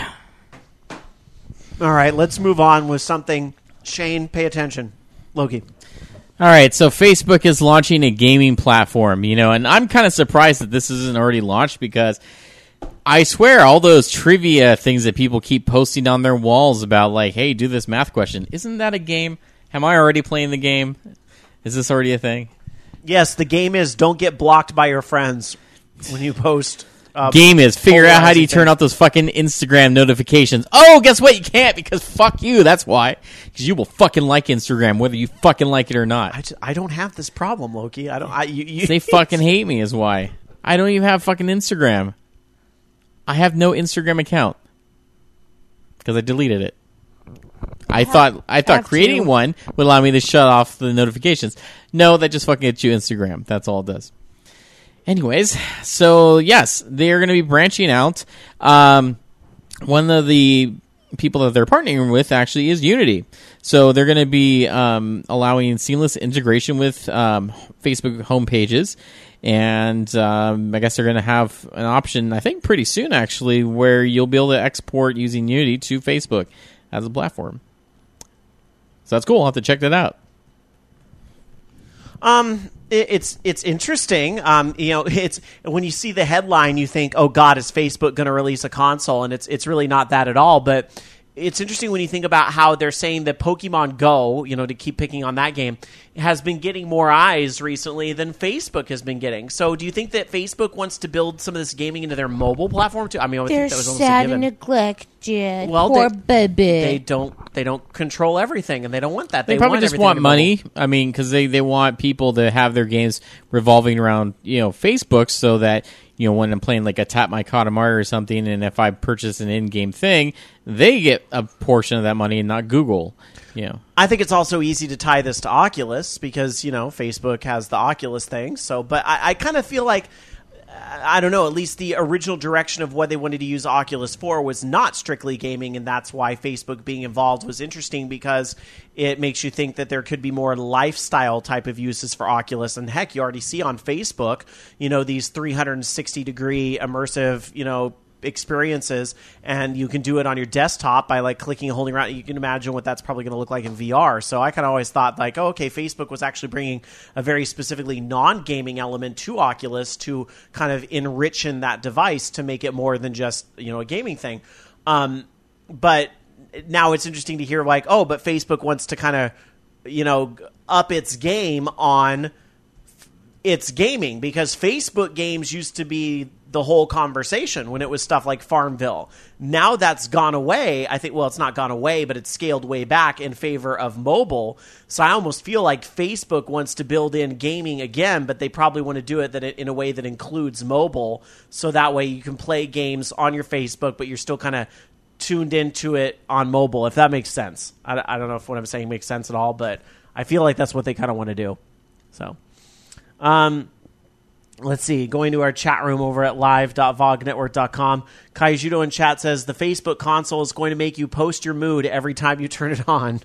All right, let's move on with something. Shane, pay attention. Loki. All right, so Facebook is launching a gaming platform, you know, and I'm kind of surprised that this isn't already launched because I swear all those trivia things that people keep posting on their walls about, like, hey, do this math question, isn't that a game? Am I already playing the game? Is this already a thing? Yes, the game is don't get blocked by your friends when you post... Uh, Game is figure out how do you polarizing turn things. off those fucking Instagram notifications. Oh, guess what? You can't because fuck you. That's why. Because you will fucking like Instagram whether you fucking like it or not. I, just, I don't have this problem, Loki. I don't. I, you, you, They fucking hate me is why. I don't even have fucking Instagram. I have no Instagram account because I deleted it. I thought I thought have creating to. one would allow me to shut off the notifications. No, that just fucking gets you Instagram. That's all it does. Anyways, so yes, they're going to be branching out. Um, one of the people that they're partnering with actually is Unity. So they're going to be um, allowing seamless integration with um, Facebook homepages. And um, I guess they're going to have an option, I think pretty soon actually, where you'll be able to export using Unity to Facebook as a platform. So that's cool. I'll have to check that out. Um, it, it's it's interesting. Um, you know, it's when you see the headline, you think, "Oh God, is Facebook going to release a console?" And it's it's really not that at all. But it's interesting when you think about how they're saying that Pokemon Go, you know, to keep picking on that game, has been getting more eyes recently than Facebook has been getting. So, do you think that Facebook wants to build some of this gaming into their mobile platform too? I mean, I would They're think that was almost a sad given. and neglected. Well, Poor they- baby. They don't they don't control everything, and they don't want that. They, They, probably want just everything want to mobile. money. I mean, because they, they want people to have their games revolving around, you know, Facebook so that, you know, when I'm playing like a Tap My Katamari or something, and if I purchase an in-game thing, they get a portion of that money and not Google, you know. I think it's also easy to tie this to Oculus because, you know, Facebook has the Oculus thing. So, but I, I kind of feel like, I don't know, at least the original direction of what they wanted to use Oculus for was not strictly gaming, and that's why Facebook being involved was interesting because it makes you think that there could be more lifestyle type of uses for Oculus. And heck, you already see on Facebook, you know, these three hundred sixty degree immersive, you know, experiences, and you can do it on your desktop by like clicking and holding around. You can imagine what that's probably going to look like in V R. So I kind of always thought like, oh, okay, Facebook was actually bringing a very specifically non-gaming element to Oculus to kind of enrich in that device to make it more than just, you know, a gaming thing. Um, but now it's interesting to hear like, oh, but Facebook wants to kind of, you know, up its game on it's gaming, because Facebook games used to be the whole conversation when it was stuff like Farmville. Now that's gone away. I think, well, it's not gone away, but it's scaled way back in favor of mobile. So I almost feel like Facebook wants to build in gaming again, but they probably want to do it that it, in a way that includes mobile. So that way you can play games on your Facebook, but you're still kind of tuned into it on mobile, if that makes sense. I, I don't know if what I'm saying makes sense at all, but I feel like that's what they kind of want to do. So, um, let's see. Going to our chat room over at live dot vog network dot com. Kaijudo in chat says the Facebook console is going to make you post your mood every time you turn it on.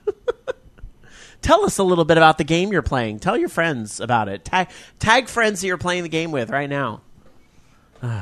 Tell us a little bit about the game you're playing. Tell your friends about it. Tag, tag friends that you're playing the game with right now. All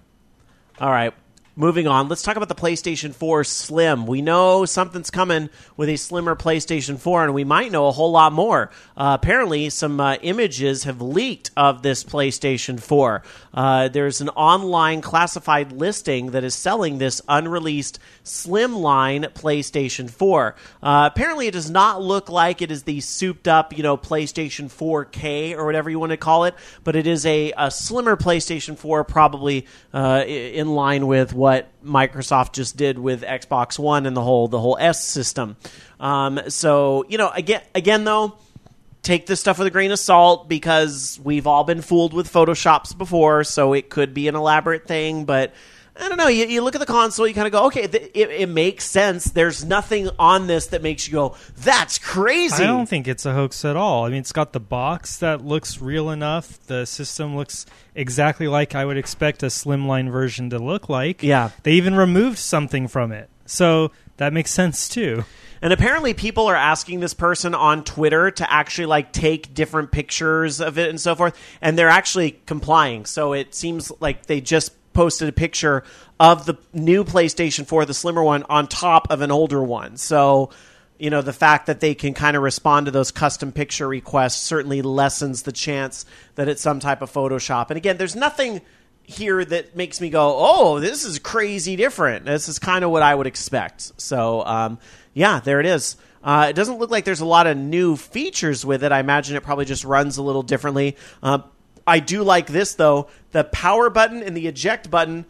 right. Moving on, let's talk about the PlayStation four Slim. We know something's coming with a slimmer PlayStation four, and we might know a whole lot more. Uh, apparently, some uh, images have leaked of this PlayStation four. Uh, there's an online classified listing that is selling this unreleased slimline PlayStation four. Uh, apparently, it does not look like it is the souped-up, you know, PlayStation four K or whatever you want to call it, but it is a, a slimmer PlayStation four, probably uh, in line with what what Microsoft just did with Xbox One and the whole the whole S system. Um, so, you know, again, again though, take this stuff with a grain of salt, because we've all been fooled with Photoshops before, so it could be an elaborate thing, but I don't know. You, you look at the console, you kind of go, okay, th- it, it makes sense. There's nothing on this that makes you go, that's crazy. I don't think it's a hoax at all. I mean, it's got the box that looks real enough. The system looks exactly like I would expect a slimline version to look like. Yeah. They even removed something from it. So that makes sense, too. And apparently people are asking this person on Twitter to actually like take different pictures of it and so forth, and they're actually complying. So it seems like they just posted a picture of the new PlayStation four, the slimmer one, on top of an older one. So, you know, the fact that they can kind of respond to those custom picture requests certainly lessens the chance that it's some type of Photoshop. And again, there's nothing here that makes me go, oh, this is crazy different. This is kind of what I would expect. So, um, yeah, there it is. Uh, it doesn't look like there's a lot of new features with it. I imagine it probably just runs a little differently. Uh, I do like this, though. The power button and the eject button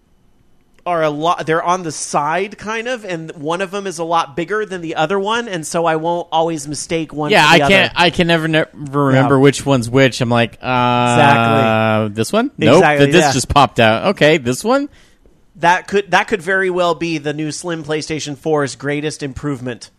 are a lot. They're on the side, kind of, and one of them is a lot bigger than the other one, and so I won't always mistake one. Yeah, for the I can't. Other. I can never, never remember Yeah. which one's which. I'm like, uh, Exactly. this one? Nope, Exactly, this yeah. just just popped out. Okay, this one. That could that could very well be the new slim PlayStation four's greatest improvement.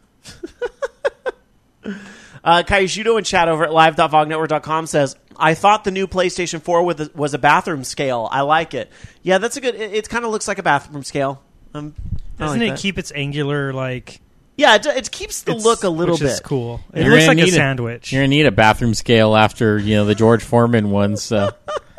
uh, Kaijudo in chat over at live dot vog network dot com says, I thought the new PlayStation four was a, was a bathroom scale. I like it. Yeah, that's a good... It, it kind of looks like a bathroom scale. Um, I Doesn't like it that. keep its angular, like... Yeah, it, it keeps the it's- look a little which bit. is cool. It You're looks gonna like a need sandwich. You're gonna need a bathroom scale after you know the George Foreman one. So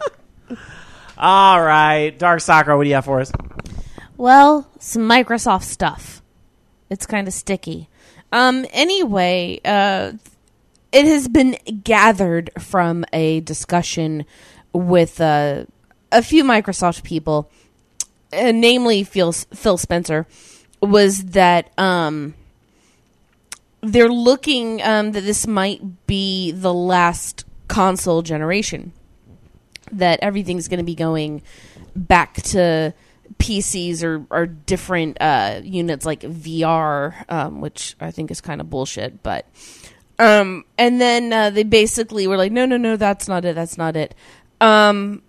All right. Dark Sakura, what do you have for us? Well, some Microsoft stuff. It's kind of sticky. Um, anyway, uh, it has been gathered from a discussion with uh, a few Microsoft people, uh, namely Phil, Phil Spencer, was that um, they're looking um, that this might be the last console generation. That everything's going to be going back to P Cs or, or different uh, units like V R, um, which I think is kind of bullshit. But um, and then uh, they basically were like, no, no, no, that's not it. That's not it. Um,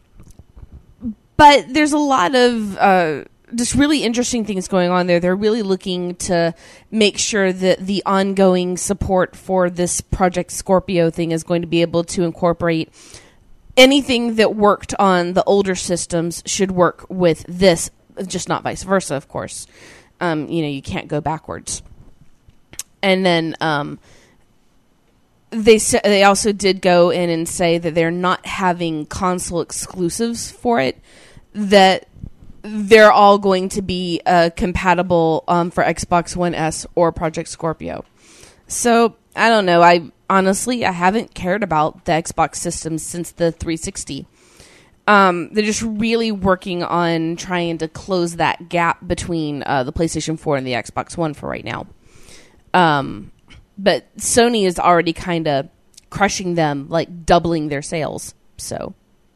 but there's a lot of uh, just really interesting things going on there. They're really looking to make sure that the ongoing support for this Project Scorpio thing is going to be able to incorporate anything that worked on the older systems should work with this, just not vice versa, of course. Um, you know, you can't go backwards. And then um, they sa- they also did go in and say that they're not having console exclusives for it, that they're all going to be uh, compatible um, for Xbox One S or Project Scorpio. So, I don't know. I honestly, I haven't cared about the Xbox systems since the three sixty. Um, they're just really working on trying to close that gap between uh, the PlayStation four and the Xbox One for right now. Um, but Sony has already kind of crushing them, like doubling their sales. So,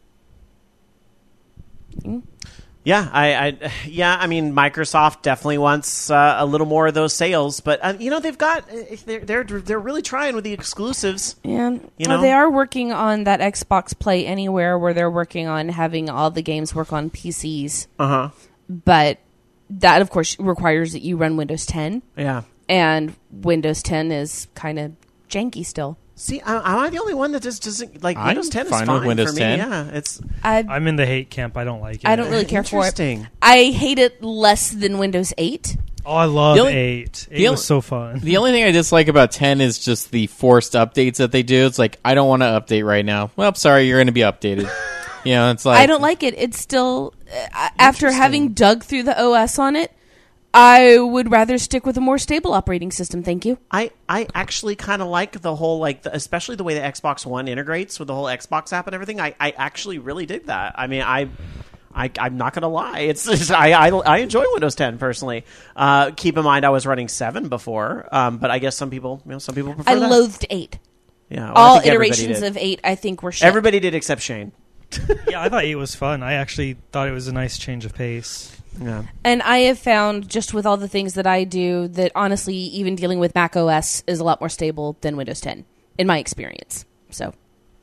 mm. Yeah, I, I, yeah, I mean, Microsoft definitely wants uh, a little more of those sales, but uh, you know, they've got they're they're they're really trying with the exclusives. Yeah, you well, know, they are working on that Xbox Play Anywhere, where they're working on having all the games work on P Cs. Uh huh. But that, of course, requires that you run Windows ten. Yeah, and Windows ten is kind of janky still. See, I, am I the only one that just doesn't like I'm Windows ten? fine Is with fine Windows for me. ten. Yeah, it's I I'm in the hate camp. I don't like it. I don't really care for it. interesting. I hate it less than Windows eight. Oh, I love The only- eight. Eight the was only- so fun. The only thing I dislike about ten is just the forced updates that they do. It's like, I don't want to update right now. Well, sorry, you're going to be updated. You know, it's like... I don't like it. It's still uh, after having dug through the O S on it, I would rather stick with a more stable operating system. Thank you. I, I actually kind of like the whole, like, the, especially the way the Xbox One integrates with the whole Xbox app and everything. I, I actually really dig that. I mean, I, I I'm not going to lie. It's, it's I, I I enjoy Windows ten personally. Uh, keep in mind, I was running seven before, um, but I guess some people, you know, some people prefer I that. loathed eight. Yeah, well, I All think everybody iterations did. of eight, I think, were shit. Everybody did except Shane. Yeah, I thought eight was fun. I actually thought it was a nice change of pace. Yeah. And I have found, just with all the things that I do, that honestly, even dealing with Mac O S is a lot more stable than Windows ten, in my experience. So,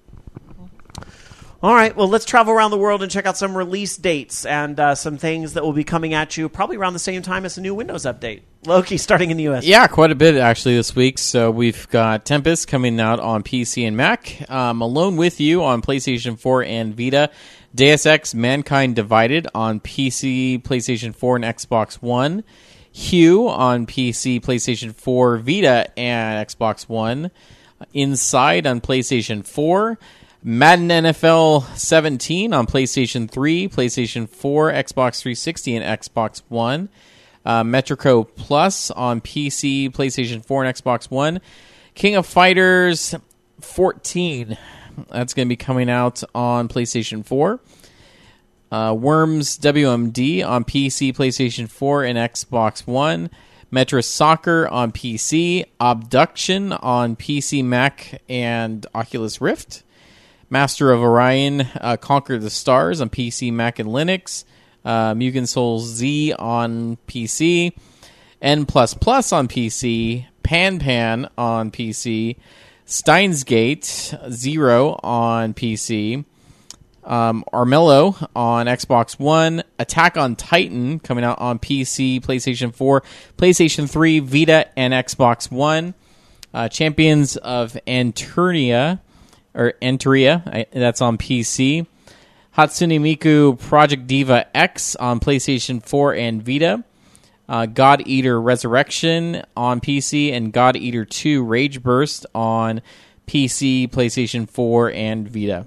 All right, well, let's travel around the world and check out some release dates and uh, some things that will be coming at you probably around the same time as the new Windows update. Loki, starting in the U S. Yeah, quite a bit actually this week. So we've got Tempest coming out on P C and Mac, um, Alone with You on PlayStation four and Vita, Deus Ex Mankind Divided on P C, PlayStation four, and Xbox One, Hue on P C, PlayStation four, Vita, and Xbox One, Inside on PlayStation four, Madden N F L seventeen on PlayStation three, PlayStation four, Xbox three sixty, and Xbox One, uh, Metrico Plus on P C, PlayStation four, and Xbox One, King of Fighters fourteen. That's going to be coming out on PlayStation four. Uh, Worms W M D on P C, PlayStation four, and Xbox One. Metro Soccer on P C. Abduction on P C, Mac, and Oculus Rift. Master of Orion, uh, Conquer the Stars on P C, Mac, and Linux. Uh, Mugen Souls Z on P C. N plus plus on P C. Pan Pan on P C. Steins Gate Zero on P C, um, Armello on Xbox One, Attack on Titan coming out on P C, PlayStation four, PlayStation three, Vita, and Xbox One, uh, Champions of Anturnia, or Anturia, I, that's on P C, Hatsune Miku Project Diva X on PlayStation four and Vita, Uh, God Eater Resurrection on P C, and God Eater two Rage Burst on P C, PlayStation four, and Vita.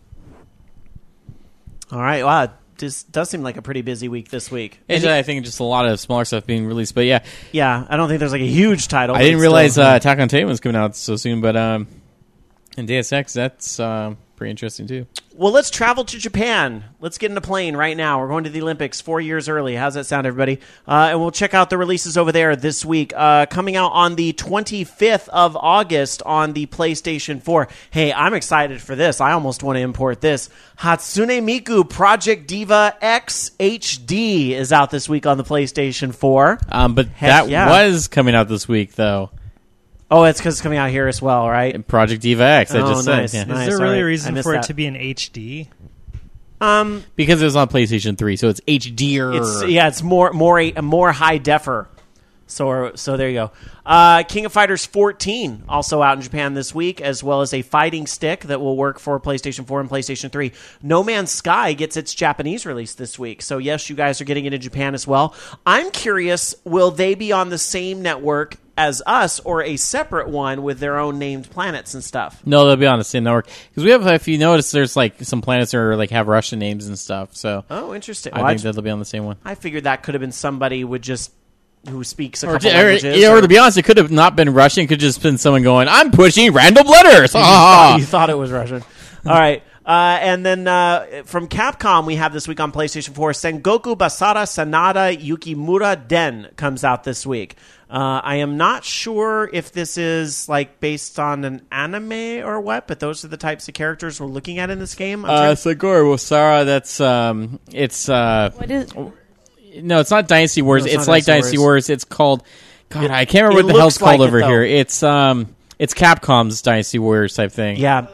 All right, wow, this does seem like a pretty busy week this week. It's, Any- I think just a lot of smaller stuff being released, but yeah, yeah, I don't think there's like a huge title. I but didn't it's realize still- uh, Attack on Titan was coming out so soon, but um, in Deus Ex, that's uh, pretty interesting too. Well, let's travel to Japan. Let's get in a plane right now. We're going to the Olympics four years early. How's that sound, everybody? Uh, and we'll check out the releases over there this week. Uh, coming out on the twenty-fifth of August on the PlayStation four. Hey, I'm excited for this. I almost want to import this. Hatsune Miku Project Diva X H D is out this week on the PlayStation four. Um, but Heck that yeah. was coming out this week, though. Oh, it's because it's coming out here as well, right? In Project Diva X, I Oh, just nice, said. Yeah. nice. Is there all really right. a I reason missed for it that. to be in H D? Um, Because it was on PlayStation three, so it's H D-er. It's yeah, it's more more a more high defer. So so there you go. Uh, King of Fighters fourteen also out in Japan this week, as well as a fighting stick that will work for PlayStation four and PlayStation three. No Man's Sky gets its Japanese release this week. So yes, you guys are getting it in Japan as well. I'm curious, will they be on the same network as us or a separate one with their own named planets and stuff? No, they'll be on the same network. Because we have, if you notice, there's like some planets that are like have Russian names and stuff. So Oh, interesting. I Well, think that they'll be on the same one. I figured that could have been somebody with just who speaks a Or, couple or, languages. or to be honest, it could have not been Russian. It could have just been someone going, "I'm pushing random letters." you, Ah. thought, you thought it was Russian. All right. Uh, and then uh, from Capcom, we have this week on PlayStation four, Sengoku Basara Sanada Yukimura Den comes out this week. Uh, I am not sure if this is like based on an anime or what, but those are the types of characters we're looking at in this game. I'm Uh, trying- Seguro Basara, that's, um, it's, uh, What is? no, it's not Dynasty Wars. No, it's it's not like Dynasty Dynasty Wars. Wars. It's called, God, I can't remember It what the hell it's looks like called over it, though. here. It's, um, it's Capcom's Dynasty Warriors type thing. yeah.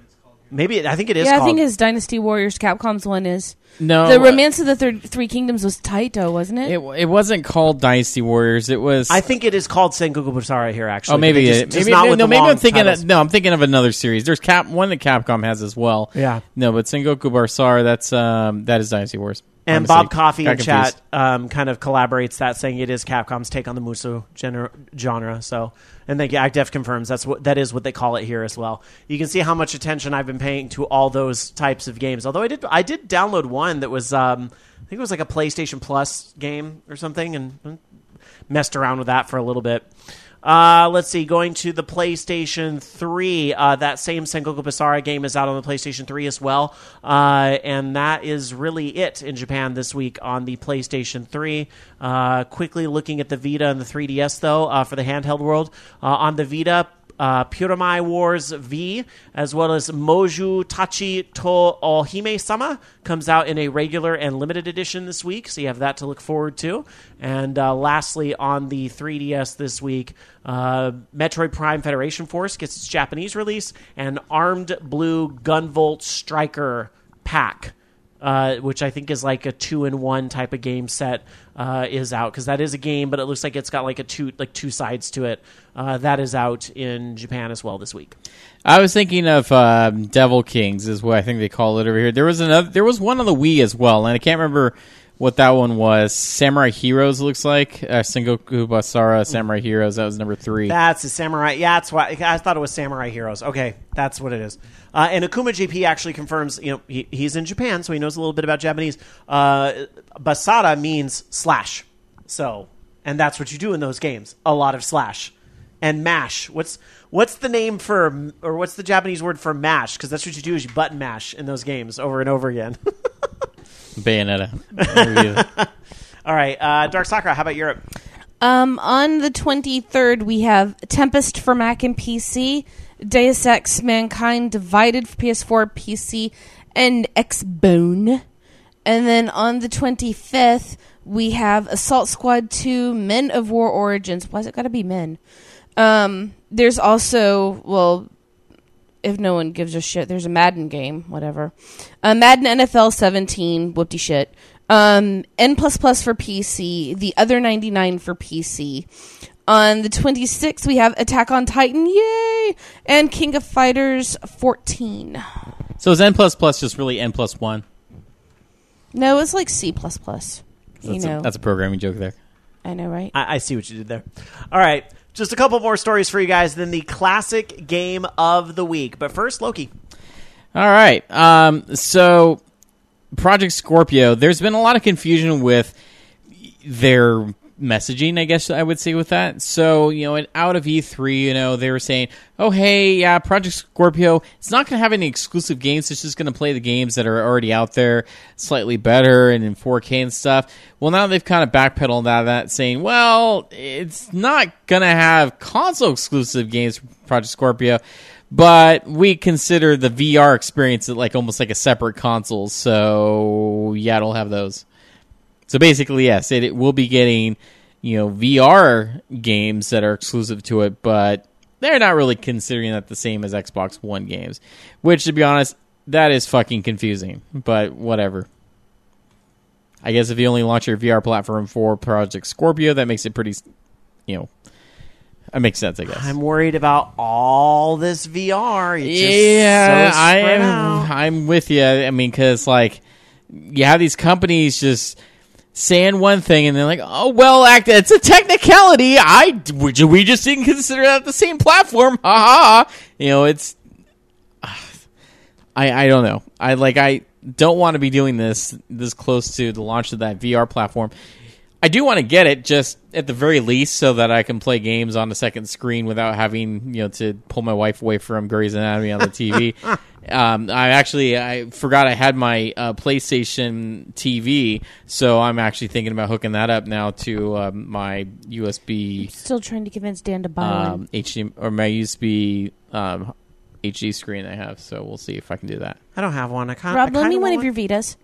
Maybe it, I think it is Yeah, I called. think his Dynasty Warriors Capcom's one is. No. The Romance of the Third, Three Kingdoms was Taito, wasn't it? It, it wasn't called Dynasty Warriors. It was. I think it is called Sengoku Basara here, actually. Oh, maybe but just, it, just maybe not no, with no, the maybe long I'm thinking. titles. Of, no, I'm thinking of another series. There's Cap one that Capcom has as well. Yeah. No, but Sengoku Basara, that's um, that is Dynasty Wars. And My Bob mistake. Coffey Got in confused. chat um, kind of collaborates that, saying it is Capcom's take on the Musou gener- genre. So, and then ActDef confirms that's what that is what they call it here as well. You can see how much attention I've been paying to all those types of games. Although I did, I did download one that was, um, I think it was like a PlayStation Plus game or something, and messed around with that for a little bit. Uh, let's see, going to the PlayStation three, uh, that same Sengoku Basara game is out on the PlayStation three as well, uh, and that is really it in Japan this week on the PlayStation three. Uh, quickly looking at the Vita and the three D S, though, uh, for the handheld world. Uh, on the Vita, uh, Puramai Wars V, as well as Moju Tachi to Ohime-sama comes out in a regular and limited edition this week, so you have that to look forward to. And uh, lastly, on the three D S this week, uh, Metroid Prime Federation Force gets its Japanese release, and Armed Blue Gunvolt Striker Pack, uh, which I think is like a two-in-one type of game set, uh, is out, because that is a game, but it looks like it's got like a two like two sides to it. Uh, that is out in Japan as well this week. I was thinking of um, Devil Kings, is what I think they call it over here. There was another. There was one on the Wii as well, and I can't remember what that one was. Samurai Heroes looks like uh, Sengoku Basara Samurai Heroes. That was number three. That's a Samurai. Yeah, that's why I thought it was Samurai Heroes. Okay, that's what it is. Uh, and Akuma J P actually confirms. You know, he, he's in Japan, so he knows a little bit about Japanese. Uh, Basara means slash. So, and that's what you do in those games. A lot of slash and mash. What's what's the name for, or what's the Japanese word for mash? Because that's what you do is you button mash in those games over and over again. Bayonetta. All right, uh, Dark Sakura. How about Europe? Um, on the twenty-third, we have Tempest for Mac and P C, Deus Ex Mankind Divided for P S four, P C, and X-Bone. And then on the twenty-fifth, we have Assault Squad two, Men of War Origins. Why's it got to be men? Um, there's also, well, if no one gives a shit, there's a Madden game, whatever. Uh, Madden N F L seventeen, whoopty shit. Um, N++ for P C, the other ninety-nine for P C. On the twenty-sixth, we have Attack on Titan, yay! And King of Fighters fourteen. So is N plus plus just really N plus one? No, it's like C++. You That's know. a, that's a programming joke there. I know, right? I, I see what you did there. All right. Just a couple more stories for you guys, then the classic game of the week. But first, Loki. All right. Um, so, Project Scorpio, there's been a lot of confusion with their messaging, I guess I would say, with that. So, you know, out of E three, you know, they were saying, oh, hey, yeah, Project Scorpio, it's not going to have any exclusive games. It's just going to play the games that are already out there slightly better and in four K and stuff. Well, now they've kind of backpedaled out of that, saying, well, it's not going to have console exclusive games for Project Scorpio, but we consider the V R experience like almost like a separate console. So, yeah, it'll have those. So basically, yes, it, it will be getting, you know, V R games that are exclusive to it, but they're not really considering that the same as Xbox One games. Which, to be honest, that is fucking confusing. But whatever. I guess if you only launch your V R platform for Project Scorpio, that makes it pretty, you know, that makes sense, I guess. I'm worried about all this V R. It's just Yeah, so I spread am. out. I'm with you. I mean, because like you have these companies just saying one thing, and they're like, "Oh well, act. It's a technicality. I we just didn't consider that the same platform." Ha ha. You know, it's. I I don't know. I like I don't want to be doing this this close to the launch of that V R platform. I do want to get it just at the very least so that I can play games on the second screen without having, you know, to pull my wife away from Grey's Anatomy on the T V. um, I actually I forgot I had my uh, PlayStation T V, so I'm actually thinking about hooking that up now to um, my U S B. Still trying to convince Dan to buy one. Um, H D M I or my U S B um, H D screen I have, so we'll see if I can do that. I don't have one. I can't. Rob, I lend me kinda one want of your Vitas.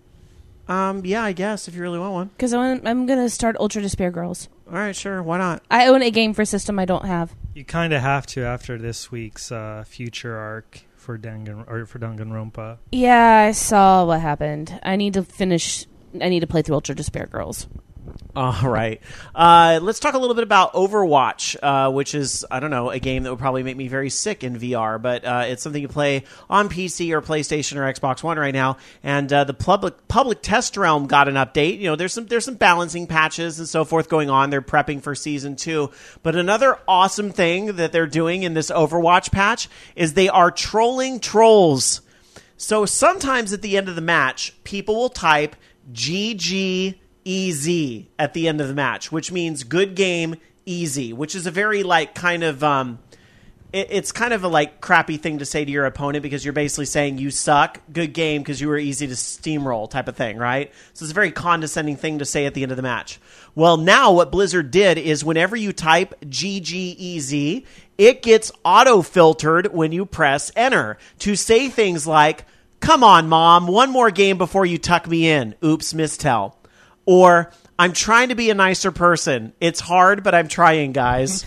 Um, yeah, I guess if you really want one. Because I'm going to start Ultra Despair Girls. All right, sure. Why not? I own a game for a system I don't have. You kind of have to after this week's uh, future arc for Dangan or for Danganronpa. Yeah, I saw what happened. I need to finish. I need to play through Ultra Despair Girls. All right. Uh, let's talk a little bit about Overwatch, uh, which is, I don't know, a game that would probably make me very sick in V R, but uh, it's something you play on P C or PlayStation or Xbox One right now. And uh, the public public test realm got an update. You know, there's some there's some balancing patches and so forth going on. They're prepping for season two. But another awesome thing that they're doing in this Overwatch patch is they are trolling trolls. So sometimes at the end of the match, people will type G G easy at the end of the match, which means good game, easy, which is a very like kind of um it, it's kind of a like crappy thing to say to your opponent because you're basically saying you suck, good game because you were easy to steamroll type of thing, right? So it's a very condescending thing to say at the end of the match. Well, now what Blizzard did is whenever you type G G easy, it gets auto-filtered when you press enter to say things like, come on, mom, one more game before you tuck me in. Oops, mistell. Or, I'm trying to be a nicer person. It's hard, but I'm trying, guys.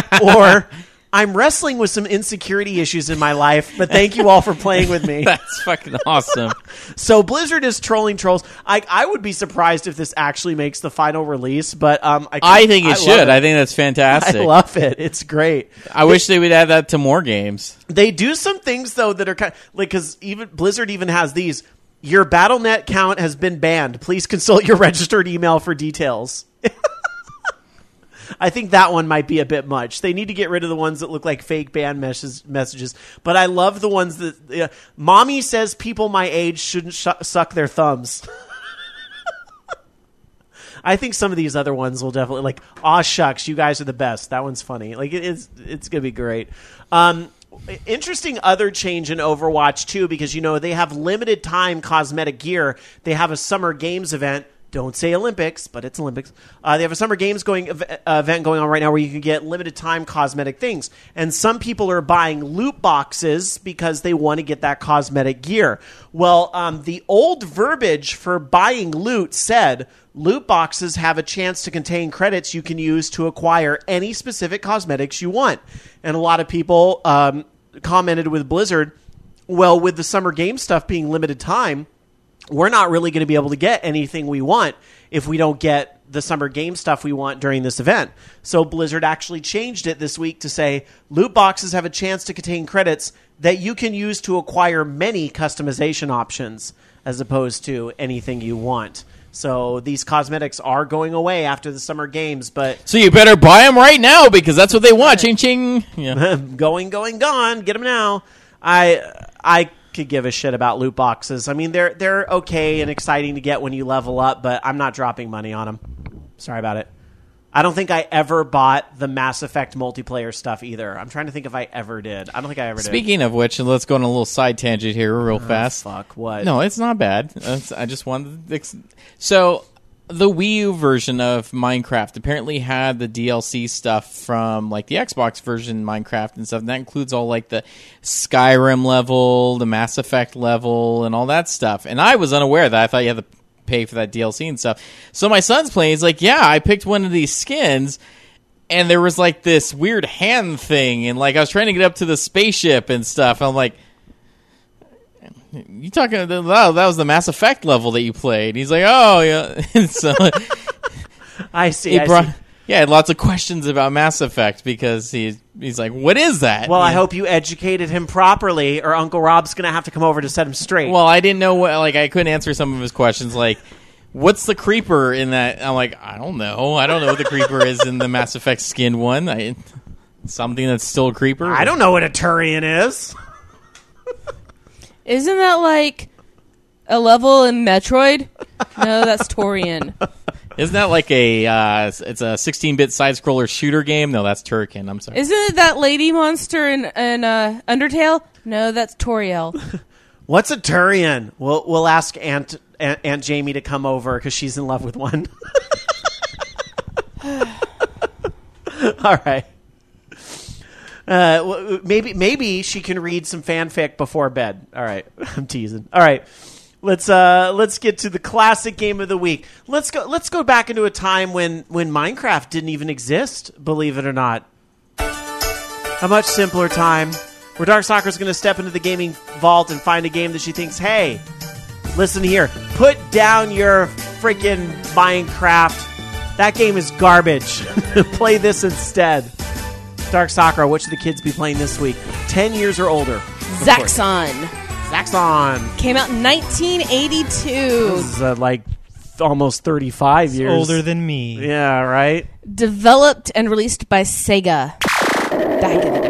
Or, I'm wrestling with some insecurity issues in my life, but thank you all for playing with me. That's fucking awesome. So Blizzard is trolling trolls. I I would be surprised if this actually makes the final release, but um, I, I think it I should. It. I think that's fantastic. I love it. It's great. I wish they would add that to more games. They do some things though that are kind of, like because even Blizzard even has these. Your Battle dot net account has been banned. Please consult your registered email for details. I think that one might be a bit much. They need to get rid of the ones that look like fake ban mes- messages. But I love the ones that... Uh, Mommy says people my age shouldn't sh- suck their thumbs. I think some of these other ones will definitely... Like, aw shucks, you guys are the best. That one's funny. Like, it, it's, it's going to be great. Um... Interesting other change in Overwatch, too, because, you know, they have limited time cosmetic gear. They have a Summer Games event. Don't say Olympics, but it's Olympics. Uh, they have a Summer Games going uh, event going on right now where you can get limited time cosmetic things. And some people are buying loot boxes because they want to get that cosmetic gear. Well, um, the old verbiage for buying loot said loot boxes have a chance to contain credits you can use to acquire any specific cosmetics you want. And a lot of people um, commented with Blizzard, well, with the Summer Game stuff being limited time, we're not really going to be able to get anything we want if we don't get the Summer Game stuff we want during this event. So Blizzard actually changed it this week to say loot boxes have a chance to contain credits that you can use to acquire many customization options as opposed to anything you want. So these cosmetics are going away after the Summer Games, but... So you better buy them right now because that's what they want. Ching, ching. Yeah. going, going, gone. Get them now. I... I could give a shit about loot boxes. I mean, they're they're okay and exciting to get when you level up, but I'm not dropping money on them. Sorry about it. I don't think I ever bought the Mass Effect multiplayer stuff either. I'm trying to think if I ever did. I don't think I ever did. Speaking of which, let's go on a little side tangent here real oh, fast. Fuck, what? No, it's not bad. It's, I just wanted to... Ex- so... The Wii U version of Minecraft apparently had the D L C stuff from like the Xbox version Minecraft and stuff. And that includes all like the Skyrim level, the Mass Effect level, and all that stuff. And I was unaware of that. I thought you had to pay for that D L C and stuff. So my son's playing. He's like, yeah, I picked one of these skins. And there was like this weird hand thing. And like I was trying to get up to the spaceship and stuff. I'm like... You talking? Oh, that was the Mass Effect level that you played. He's like, oh yeah. So I see. I brought, see. Yeah, I had lots of questions about Mass Effect because he's he's like, what is that? Well, yeah. I hope you educated him properly, or Uncle Rob's going to have to come over to set him straight. Well, I didn't know what. Like, I couldn't answer some of his questions. Like, what's the creeper in that? I'm like, I don't know. I don't know what the creeper is in the Mass Effect skin one. I, something that's still a creeper. I don't know what a Turian is. Isn't that like a level in Metroid? No, that's Torian. Isn't that like a uh, it's a sixteen-bit side-scroller shooter game? No, that's Turrican. I'm sorry. Isn't it that lady monster in, in uh, Undertale? No, that's Toriel. What's a Turian? We'll we'll ask Aunt Aunt, Aunt Jamie to come over because she's in love with one. All right. Uh, w- maybe maybe she can read some fanfic before bed. All right, I'm teasing. All right, let's uh, let's get to the classic game of the week. Let's go. Let's go back into a time when when Minecraft didn't even exist. Believe it or not, a much simpler time where Dark Soccer is going to step into the gaming vault and find a game that she thinks, hey, listen here, put down your freaking Minecraft. That game is garbage. Play this instead. Dark Sakura, what should the kids be playing this week? Ten years or older. Zaxxon. Zaxxon. Came out in nineteen eighty-two. This is uh, like almost thirty-five years. Older than me. Yeah, right? Developed and released by Sega back in the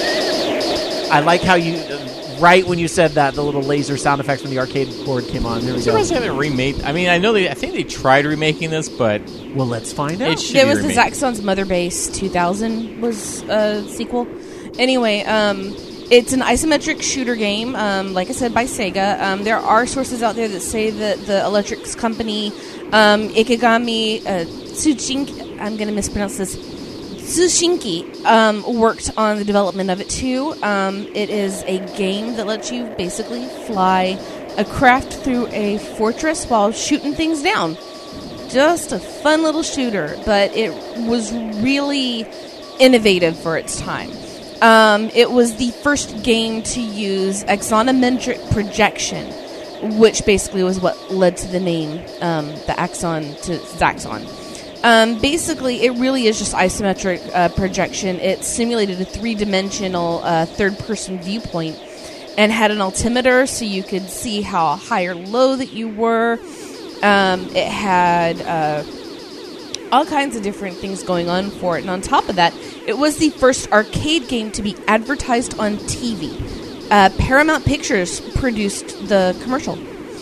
day. I like how you, uh, right when you said that, the little laser sound effect from the arcade board came on. There we I'm go. surprised they haven't remade. I mean, I know they. I think they tried remaking this, but Well, let's find out. it should There be was the remade. Zaxxon's Mother Base two thousand was a sequel. Anyway, um, it's an isometric shooter game, um, like I said, by Sega. Um, there are sources out there that say that the Electrics company, um, Ikegami uh, Tsushinki, I'm going to mispronounce this, Tsushinki, um, worked on the development of it too. Um, it is a game that lets you basically fly a craft through a fortress while shooting things down. Just a fun little shooter, but it was really innovative for its time. Um, it was the first game to use axonometric projection, which basically was what led to the name, um, the Axon to Zaxxon. Um, basically, it really is just isometric uh, projection. It simulated a three-dimensional uh, third-person viewpoint and had an altimeter so you could see how high or low that you were. Um, it had uh, all kinds of different things going on for it. And on top of that, it was the first arcade game to be advertised on T V. Uh, Paramount Pictures produced the commercial.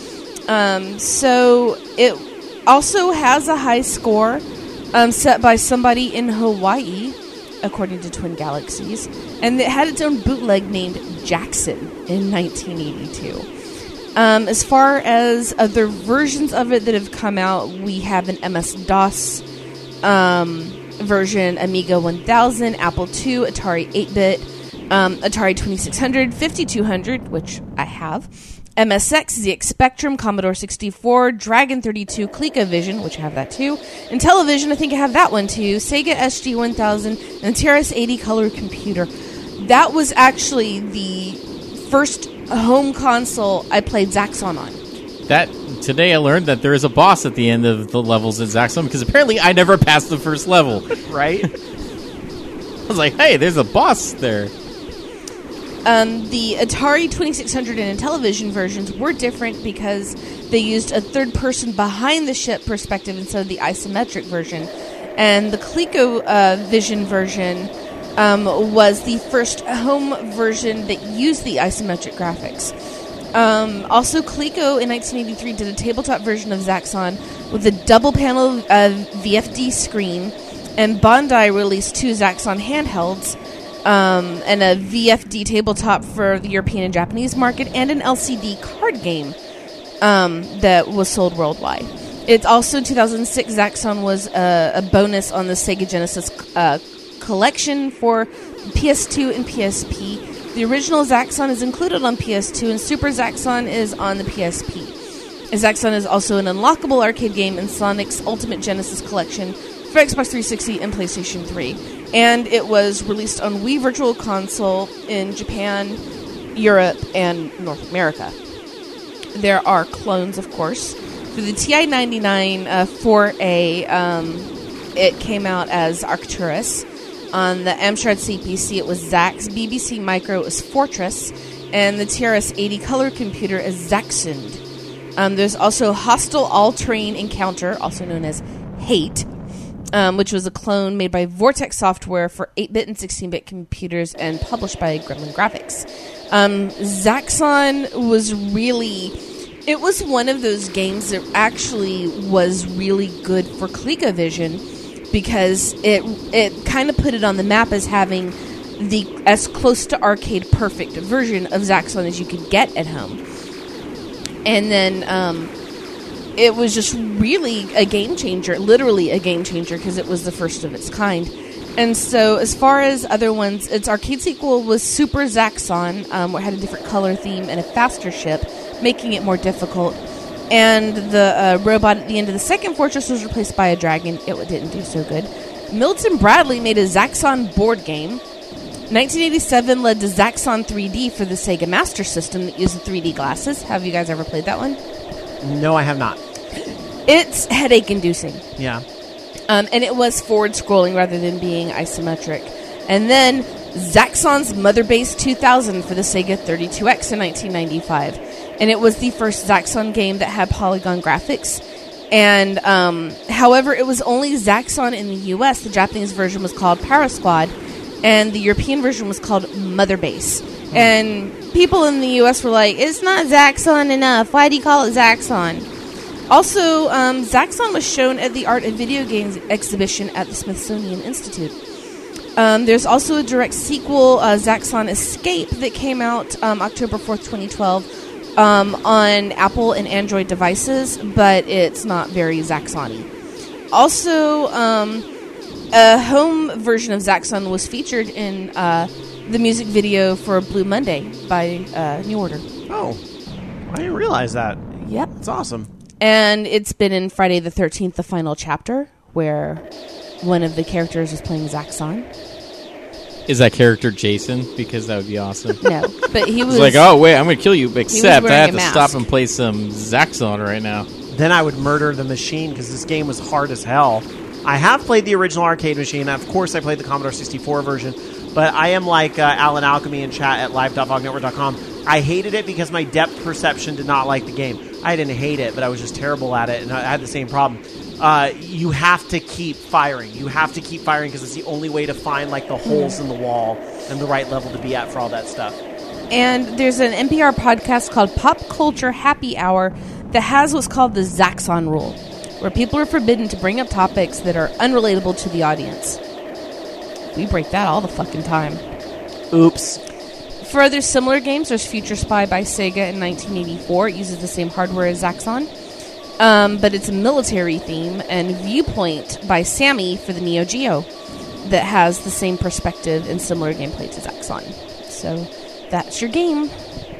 Um, so it also has a high score um, set by somebody in Hawaii, according to Twin Galaxies. And it had its own bootleg named Jackson in nineteen eighty-two. Um, as far as other versions of it that have come out, we have an M S DOS um, version, Amiga one thousand, Apple two, Atari eight-bit, um, Atari twenty-six hundred, fifty-two hundred, which I have, M S X, Z X Spectrum, Commodore sixty-four, Dragon thirty-two, ColecoVision, which I have that too, and Television, I think I have that one too, Sega S G one thousand, and T R S eighty color computer. That was actually the first home console I played Zaxxon on. That today I learned that there is a boss at the end of the levels in Zaxxon because apparently I never passed the first level. Right? I was like, hey, there's a boss there. Um, the Atari twenty-six hundred and Intellivision versions were different because they used a third person behind the ship perspective instead of the isometric version. And the ColecoVision uh, version um, was the first home version that used the isometric graphics. Um, also, Coleco in nineteen eighty-three did a tabletop version of Zaxxon with a double panel uh, V F D screen, and Bandai released two Zaxxon handhelds, um, and a V F D tabletop for the European and Japanese market, and an L C D card game um, that was sold worldwide. It's also in two thousand six, Zaxxon was a, a bonus on the Sega Genesis uh, collection for P S two and P S P. The original Zaxxon is included on P S two, and Super Zaxxon is on the P S P. Zaxxon is also an unlockable arcade game in Sonic's Ultimate Genesis collection for Xbox three sixty and PlayStation three. And it was released on Wii Virtual Console in Japan, Europe, and North America. There are clones, of course. For the T I ninety-nine uh, four A, um, it came out as Arcturus. On the Amstrad C P C, it was Zax. B B C Micro, it was Fortress. And the T R S eighty color computer is Zaxxund. Um, there's also Hostile All-Terrain Encounter, also known as HATE, um, which was a clone made by Vortex Software for eight-bit and sixteen-bit computers and published by Gremlin Graphics. Um, Zaxxon was really It was one of those games that actually was really good for ColecoVision because it it kind of put it on the map as having the as close to arcade perfect version of Zaxxon as you could get at home. And then um, it was just really a game changer, literally a game changer, because it was the first of its kind. And so as far as other ones, its arcade sequel was Super Zaxxon, um, where it had a different color theme and a faster ship, making it more difficult. And the uh, robot at the end of the second fortress was replaced by a dragon. It didn't do so good. Milton Bradley made a Zaxxon board game. nineteen eighty-seven led to Zaxxon three D for the Sega Master System that used three D glasses. Have you guys ever played that one? No, I have not. It's headache-inducing. Yeah. Um, and it was forward-scrolling rather than being isometric. And then Zaxxon's Mother Base two thousand for the Sega thirty-two X in nineteen ninety-five. And it was the first Zaxxon game that had polygon graphics. And, um, however, it was only Zaxxon in the U S. The Japanese version was called Parasquad, and the European version was called Mother Base. And people in the U S were like, it's not Zaxxon enough. Why do you call it Zaxxon? Also, um, Zaxxon was shown at the Art of Video Games exhibition at the Smithsonian Institute. Um, there's also a direct sequel, uh, Zaxxon Escape, that came out um, October fourth, twenty twelve, um, on Apple and Android devices, but it's not very Zaxxon-y. Also, um, a home version of Zaxxon was featured in uh, the music video for Blue Monday by uh, New Order. Oh, I didn't realize that. Yep. It's awesome. And it's been in Friday the thirteenth, the final chapter, where one of the characters is playing Zaxxon. Is that character Jason? Because that would be awesome. No, but he was It's like, oh, wait, I'm going to kill you, except I wearing have a to mask. stop and play some Zaxxon right now. Then I would murder the machine because this game was hard as hell. I have played the original arcade machine. Of course, I played the Commodore sixty-four version. But I am like uh, Alan Alchemy in chat at live dot vog network dot com. I hated it because my depth perception did not like the game. I didn't hate it, but I was just terrible at it, and I had the same problem. Uh, you have to keep firing. You have to keep firing because it's the only way to find like the holes in the wall and the right level to be at for all that stuff. And there's an N P R podcast called Pop Culture Happy Hour that has what's called the Zaxxon Rule, where people are forbidden to bring up topics that are unrelatable to the audience. We break that all the fucking time. Oops. For other similar games, there's Future Spy by Sega in nineteen eighty-four. It uses the same hardware as Zaxxon, um, but it's a military theme, and Viewpoint by Sammy for the Neo Geo that has the same perspective and similar gameplay to Zaxxon. So that's your game.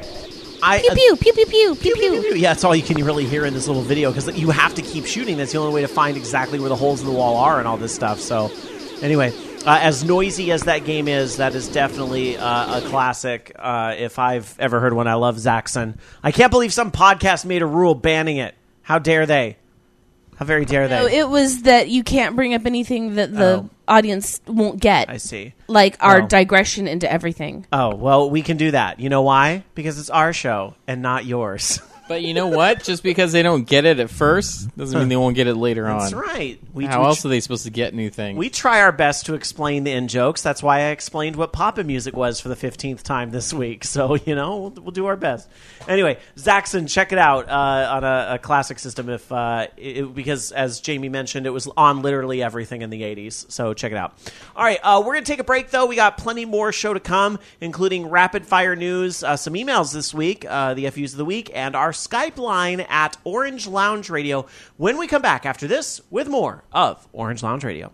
I, Pew uh, pew, pew pew pew, pew Pew, pew, pew, pew. pew. Yeah, that's all you can really hear in this little video because you have to keep shooting. That's the only way to find exactly where the holes in the wall are and all this stuff. So, anyway, uh, as noisy as that game is, that is definitely uh, a classic. Uh, if I've ever heard one, I love Zaxxon. I can't believe some podcast made a rule banning it. How dare they? How very dare they? No, it was that you can't bring up anything that the Oh. audience won't get. I see. Like our Well. digression into everything. Oh, well, we can do that. You know why? Because it's our show and not yours. But you know what? Just because they don't get it at first doesn't mean they won't get it later That's on. right. We, How we, else are they supposed to get new things? we try our best to explain the in-jokes. That's why I explained what Papa Music was for the fifteenth time this week. So, you know, we'll, we'll do our best. Anyway, Zaxxon, check it out uh, on a, a classic system if uh, it, because, as Jamie mentioned, it was on literally everything in the eighties. So check it out. All right, uh, we're going to take a break, though. We got plenty more show to come, including rapid-fire news, uh, some emails this week, uh, the F Us of the week, and our Skype line at Orange Lounge Radio when we come back after this with more of Orange Lounge Radio.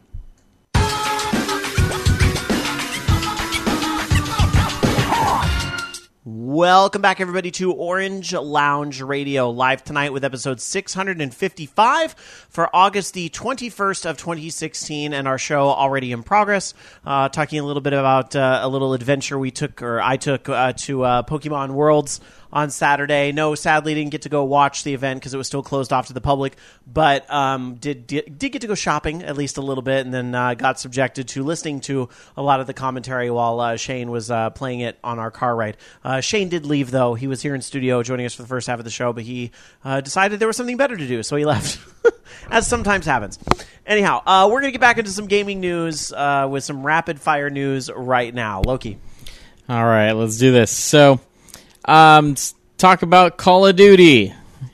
Welcome back, everybody, to Orange Lounge Radio, live tonight with episode six hundred fifty-five for August the twenty-first of twenty sixteen, and our show already in progress, uh, talking a little bit about uh, a little adventure we took, or I took, uh, to uh, Pokemon Worlds on Saturday. No, sadly, didn't get to go watch the event because it was still closed off to the public, but um, did, did did get to go shopping at least a little bit, and then uh, got subjected to listening to a lot of the commentary while uh, Shane was uh, playing it on our car ride. Uh, Shane did leave, though. He was here in studio joining us for the first half of the show, but he uh, decided there was something better to do, so he left, as sometimes happens. Anyhow, uh, we're going to get back into some gaming news uh, with some rapid-fire news right now. Loki. All right, let's do this. So, um, s- talk about Call of Duty.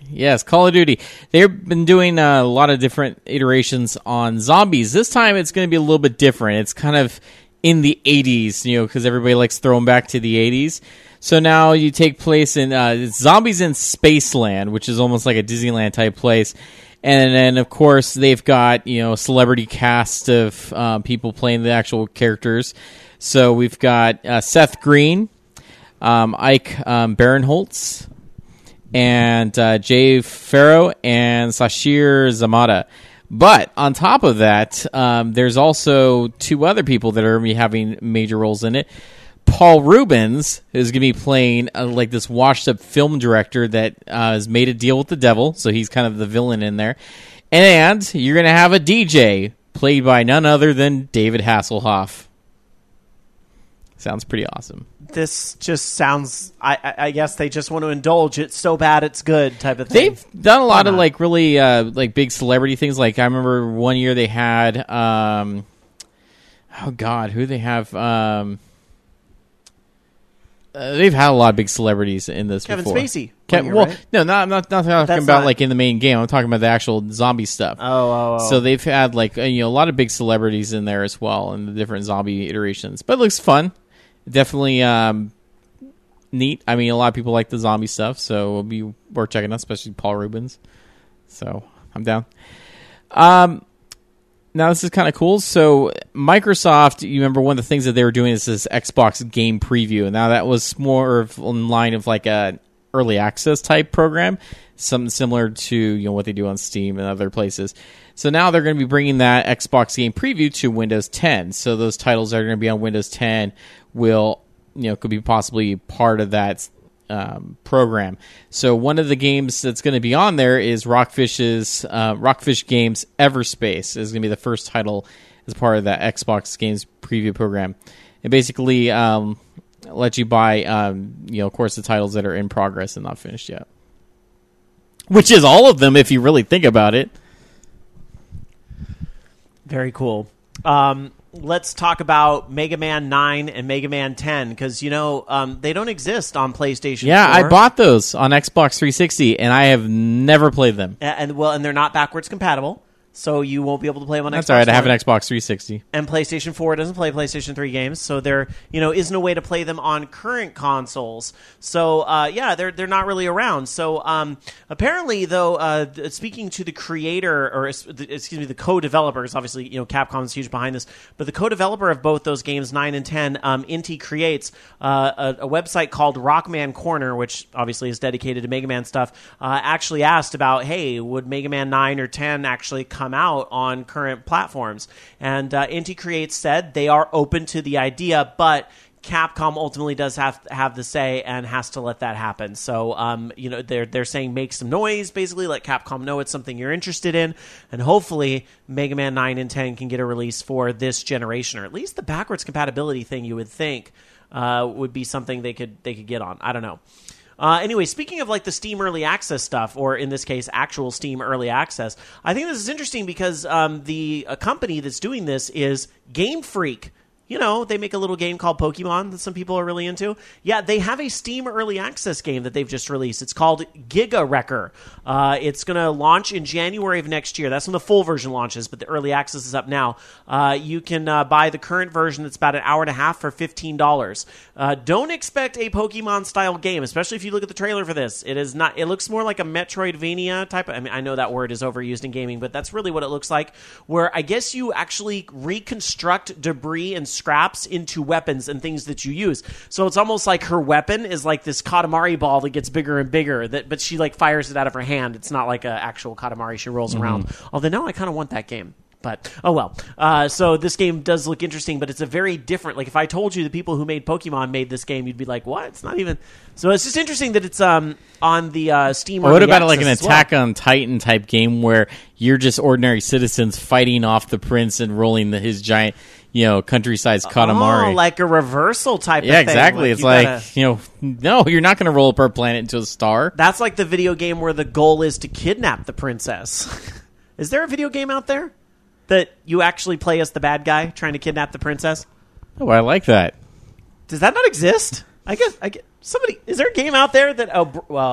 Yes, Call of Duty. They've been doing uh, a lot of different iterations on zombies. This time it's going to be a little bit different. It's kind of in the eighties, you know, because everybody likes throwing back to the eighties. So now you take place in uh, it's Zombies in Spaceland, which is almost like a Disneyland type place. And then, of course, they've got, you know, a celebrity cast of uh, people playing the actual characters. So we've got uh, Seth Green, um, Ike um, Barinholtz, and uh, Jay Farrow, and Sashir Zamata. But on top of that, um, there's also two other people that are going to be having major roles in it. Paul Rubens is going to be playing uh, like this washed-up film director that uh, has made a deal with the devil, so he's kind of the villain in there. And you're going to have a D J played by none other than David Hasselhoff. Sounds pretty awesome. This just sounds, I, I, I guess they just want to indulge it so bad it's good type of thing. They've done a lot of like really uh, like big celebrity things. Like I remember one year they had, um, oh God, who they have... Um, Uh, they've had a lot of big celebrities in this Kevin before. Spacey. Kev- year, well, right? no, not, I'm not, not talking That's about not- like in the main game. I'm talking about the actual zombie stuff. Oh, oh, oh. So they've had like uh, you know a lot of big celebrities in there as well in the different zombie iterations. But it looks fun. Definitely um, neat. I mean, a lot of people like the zombie stuff, so it'll be worth checking out, especially Paul Rubens. So I'm down. Um. Now, this is kind of cool. So, Microsoft, you remember one of the things that they were doing is this Xbox game preview. And now that was more of in line of like a early access type program, something similar to you know what they do on Steam and other places. So now they're going to be bringing that Xbox game preview to Windows ten. So those titles that are going to be on Windows ten will, you know, could be possibly part of that Um, program. So one of the games that's going to be on there is Rockfish's uh, Rockfish Games Everspace is going to be the first title as part of that Xbox Games Preview program. It basically um, lets you buy, um, you know, of course, the titles that are in progress and not finished yet, which is all of them if you really think about it. Very cool. Um, let's talk about Mega Man nine and Mega Man ten, because, you know, um, they don't exist on PlayStation Yeah, four. I bought those on Xbox three sixty, and I have never played them. A- And, well, and they're not backwards compatible, so you won't be able to play them on That's Xbox all right. I have One. an Xbox three sixty. And PlayStation four doesn't play PlayStation three games, so there, you know, isn't a way to play them on current consoles. So, uh, yeah, they're they're not really around. So, um, apparently, though, uh, th- speaking to the creator, or es- the- excuse me, the co-developers, obviously, you know, Capcom's huge behind this, but the co-developer of both those games, nine and ten, um, Inti creates uh, a, a website called Rockman Corner, which obviously is dedicated to Mega Man stuff. Uh, actually asked about, hey, would Mega Man nine or ten actually come out on current platforms? And uh, Inti Creates said they are open to the idea, but Capcom ultimately does have have the say and has to let that happen. So, um, you know, they're they're saying make some noise, basically let Capcom know it's something you're interested in, and hopefully Mega Man nine and ten can get a release for this generation, or at least the backwards compatibility thing you would think uh, would be something they could they could get on. I don't know. Uh, anyway, speaking of like the Steam Early Access stuff, or in this case, actual Steam Early Access, I think this is interesting because um, the a company that's doing this is Game Freak. You know, they make a little game called Pokemon that some people are really into. Yeah, they have a Steam Early Access game that they've just released. It's called Giga Wrecker. Uh, it's going to launch in January of next year. That's when the full version launches, but the Early Access is up now. Uh, you can uh, buy the current version that's about an hour and a half for fifteen dollars. Uh, don't expect a Pokemon-style game, especially if you look at the trailer for this. It is not. It looks more like a Metroidvania type of... I mean, I know that word is overused in gaming, but that's really what it looks like, where I guess you actually reconstruct debris and scraps into weapons and things that you use. So it's almost like her weapon is like this Katamari ball that gets bigger and bigger, that but she like fires it out of her hand. It's not like an actual Katamari she rolls mm-hmm. around. Although now I kind of want that game. But, oh well. Uh, so this game does look interesting, but it's a very different... Like, if I told you the people who made Pokemon made this game, you'd be like, what? It's not even... So it's just interesting that it's um on the uh, Steam... Or what about like an as Attack well. on Titan type game where you're just ordinary citizens fighting off the prince and rolling the, his giant, you know, country-sized Katamari? Oh, like a reversal type yeah, of thing. exactly. Like it's you like, gotta- you know, no, you're not going to roll up our planet into a star. That's like the video game where the goal is to kidnap the princess. Is there a video game out there that you actually play as the bad guy trying to kidnap the princess? Oh, I like that. Does that not exist? I guess I get somebody. Is there a game out there that uh, uh,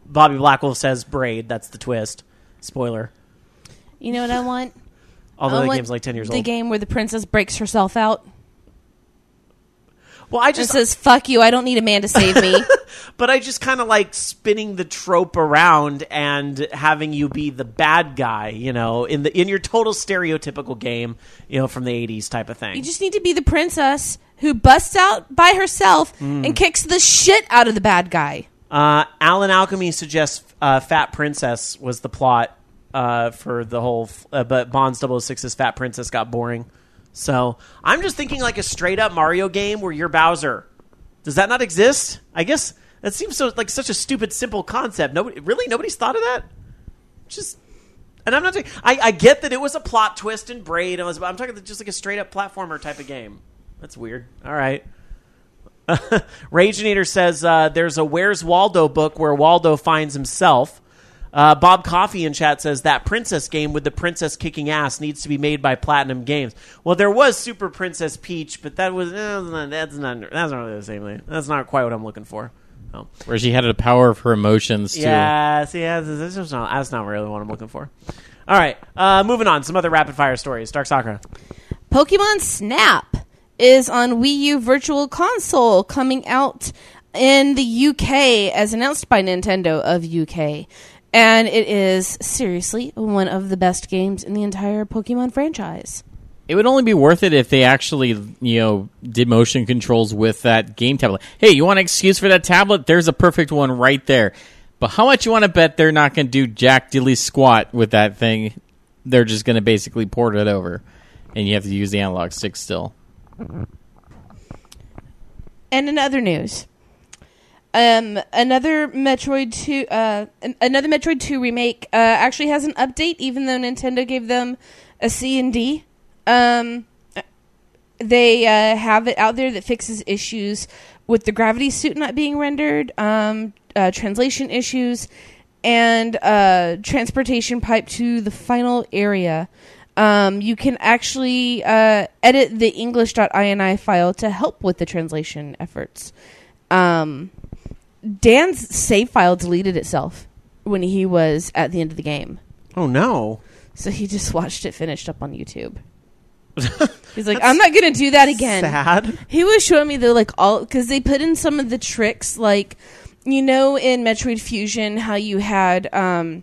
Bobby Blackwolf says Braid. That's the twist. Spoiler. You know what I want? Although I the want game's like ten years the old. game where the princess breaks herself out. Well, I And just says, fuck you, I don't need a man to save me. But I just kind of like spinning the trope around and having you be the bad guy, you know, in the in your total stereotypical game, you know, from the eighties type of thing. You just need to be the princess who busts out by herself Mm. and kicks the shit out of the bad guy. Uh, Alan Alchemy suggests uh, Fat Princess was the plot uh, for the whole, f- uh, but Bonds double oh six's Fat Princess got boring. So I'm just thinking like a straight up Mario game where you're Bowser. Does that not exist? I guess that seems so like such a stupid, simple concept. Nobody really, nobody's thought of that. Just, and I'm not. Talking, I, I get that it was a plot twist in Braid. And was, I'm talking just like a straight up platformer type of game. That's weird. All right. Rageinator says uh, there's a Where's Waldo book where Waldo finds himself. Uh, Bob Coffey in chat says that princess game with the princess kicking ass needs to be made by Platinum Games. Well, there was Super Princess Peach, but that was eh, that's not that's not really the same thing. That's not quite what I'm looking for. Oh. Where she had the power of her emotions, too. Yeah, see, yeah, this is not, that's not really what I'm looking for. All right, uh, moving on. Some other rapid fire stories. Dark Sakura. Pokemon Snap is on Wii U Virtual Console, coming out in the U K as announced by Nintendo of U K. And it is seriously one of the best games in the entire Pokemon franchise. It would only be worth it if they actually, you know, did motion controls with that game tablet. Hey, you want an excuse for that tablet? There's a perfect one right there. But how much you want to bet they're not going to do jack dilly squat with that thing? They're just going to basically port it over. And you have to use the analog stick still. And in other news, um, another Metroid two, uh, an- another Metroid two remake uh, actually has an update, even though Nintendo gave them a C and D. Um, they uh, have it out there that fixes issues with the gravity suit not being rendered, um, uh, translation issues, and uh, transportation pipe to the final area. Um, you can actually uh, edit the English.ini file to help with the translation efforts. Um, Dan's save file deleted itself when he was at the end of the game. Oh, no. So he just watched it finished up on YouTube. He's like, I'm not going to do that again. Sad. He was showing me the, like, all, because they put in some of the tricks, like, you know, in Metroid Fusion, how you had, um,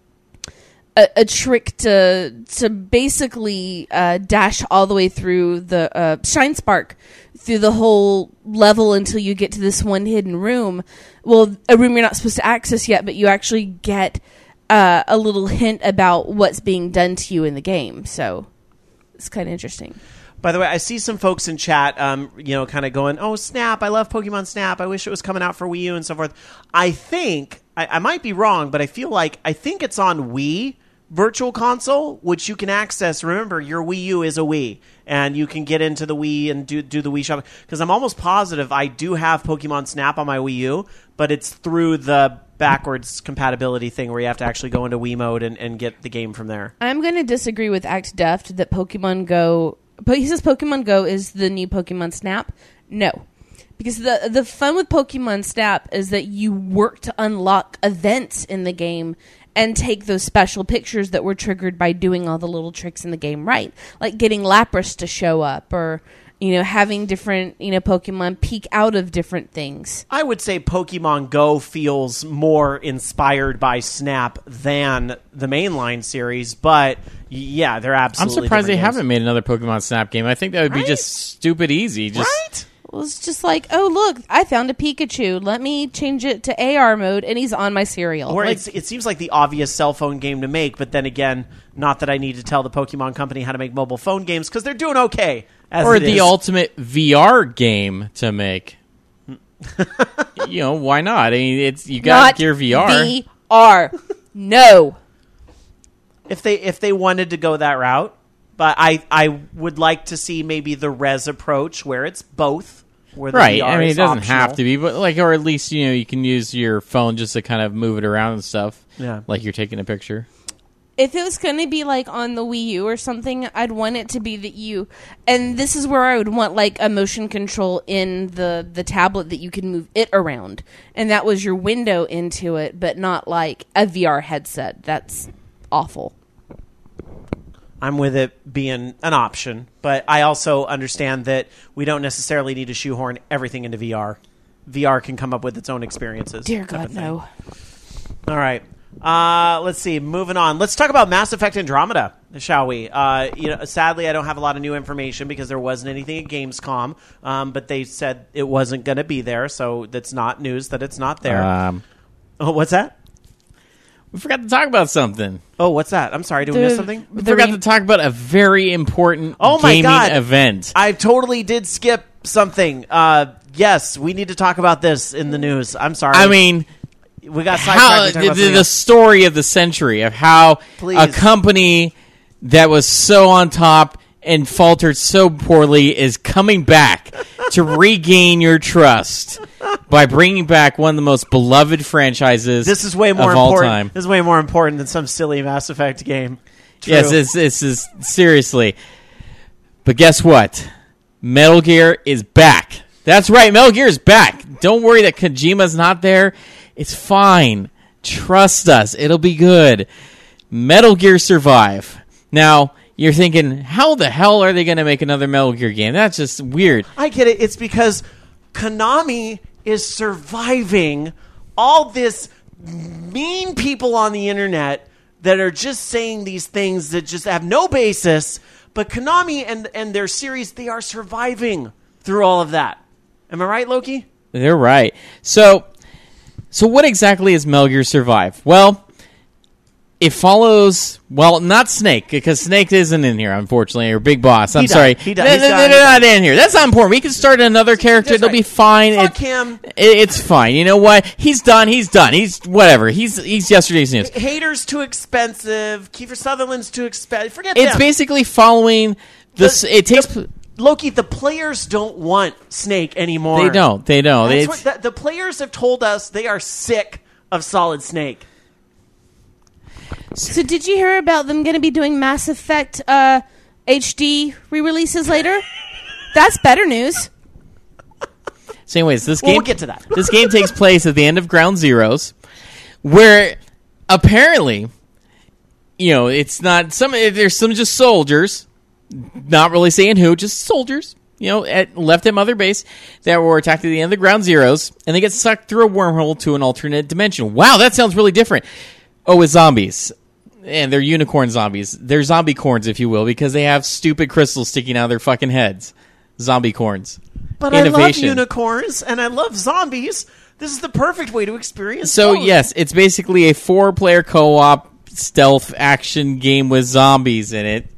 A, a trick to to basically uh, dash all the way through the uh, Shine Spark through the whole level until you get to this one hidden room. Well, a room you're not supposed to access yet, but you actually get uh, a little hint about what's being done to you in the game. So it's kind of interesting. By the way, I see some folks in chat, um, you know, kind of going, oh, Snap, I love Pokemon Snap. I wish it was coming out for Wii U and so forth. I think, I, I might be wrong, but I feel like, I think it's on Wii Virtual Console, which you can access. Remember, your Wii U is a Wii, and you can get into the Wii and do do the Wii shop. Because I'm almost positive I do have Pokemon Snap on my Wii U, but it's through the backwards compatibility thing where you have to actually go into Wii mode and, and get the game from there. I'm going to disagree with Act Deft that Pokemon Go... But he says Pokemon Go is the new Pokemon Snap. No. Because the the fun with Pokemon Snap is that you work to unlock events in the game and take those special pictures that were triggered by doing all the little tricks in the game right. Like getting Lapras to show up or, you know, having different, you know, Pokemon peek out of different things. I would say Pokemon Go feels more inspired by Snap than the mainline series, but yeah, they're absolutely I'm surprised they different games. haven't made another Pokemon Snap game. I think that would be Right? just stupid easy. Just Right? Well, it's just like, oh, look, I found a Pikachu. Let me change it to A R mode, and he's on my cereal. Or Like, it's, it seems like the obvious cell phone game to make, but then again, not that I need to tell the Pokemon Company how to make mobile phone games, because they're doing okay. As or it the is. ultimate V R game to make. You know, why not? I mean, it's you got not Gear V R. V R. No. If they if they wanted to go that route, but I I would like to see maybe the Res approach where it's both. Where the Right. V R I mean, is it doesn't optional. have to be, but like, or at least you know you can use your phone just to kind of move it around and stuff. Yeah. Like you're taking a picture. If it was going to be like on the Wii U or something, I'd want it to be that you, and this is where I would want like a motion control in the, the tablet that you can move it around. And that was your window into it, but not like a V R headset. That's awful. I'm with it being an option, but I also understand that we don't necessarily need to shoehorn everything into V R. V R can come up with its own experiences. Dear type God, of thing. no. All right. Uh, let's see. Moving on. Let's talk about Mass Effect Andromeda, shall we? Uh, you know, sadly, I don't have a lot of new information because there wasn't anything at Gamescom, um, but they said it wasn't going to be there, so that's not news that it's not there. Um, oh, what's that? we forgot to talk about something. Oh, what's that? I'm sorry. Did we The- miss something? We The forgot re- to talk about a very important Oh my gaming God. event. I totally did skip something. Uh, yes, we need to talk about this in the news. I'm sorry. I mean, we got how sidetracked. the, talking about the, something the else. story of the century of how Please. a company that was so on top and faltered so poorly is coming back to regain your trust by bringing back one of the most beloved franchises This is way more of all important. time. This is way more important than some silly Mass Effect game. True. Yes, this, this is seriously. But guess what? Metal Gear is back. That's right, Metal Gear is back. Don't worry that Kojima's not there. It's fine. Trust us. It'll be good. Metal Gear Survive. Now, you're thinking, how the hell are they going to make another Metal Gear game? That's just weird. I get it. It's because Konami is surviving all this mean people on the internet that are just saying these things that just have no basis. But Konami and, and their series, they are surviving through all of that. Am I right, Loki? They're right. So, so what exactly is Metal Gear Survive? Well, it follows, well, not Snake, because Snake isn't in here, unfortunately, or Big Boss. I'm He died. sorry. He died. They- He's they- died. They're not in here. That's not important. We can start another character. That's It'll right. be fine. Fuck It- him. it- it's fine. You know what? He's done. He's done. He's whatever. He's he's yesterday's news. Hater's too expensive. Kiefer Sutherland's too expensive. Forget It's them. basically following this. The- It takes. the- Loki, the players don't want Snake anymore. They don't. They don't. That's It's- what, the, the players have told us they are sick of Solid Snake. So did you hear about them going to be doing Mass Effect uh, H D re-releases later? That's better news. So, anyways, this Well, game we'll get to that. This game takes place at the end of Ground Zeroes, where apparently, you know, it's not some. There's some just soldiers, not really saying who, just soldiers. You know, at, left at Mother Base that were attacked at the end of the Ground Zeroes, and they get sucked through a wormhole to an alternate dimension. Wow, that sounds really different. Oh, it's zombies. And they're unicorn zombies. They're zombie corns, if you will, because they have stupid crystals sticking out of their fucking heads. Zombie corns. But I love Innovation. unicorns and I love zombies. This is the perfect way to experience So, both. yes, it's basically a four-player co-op stealth action game with zombies in it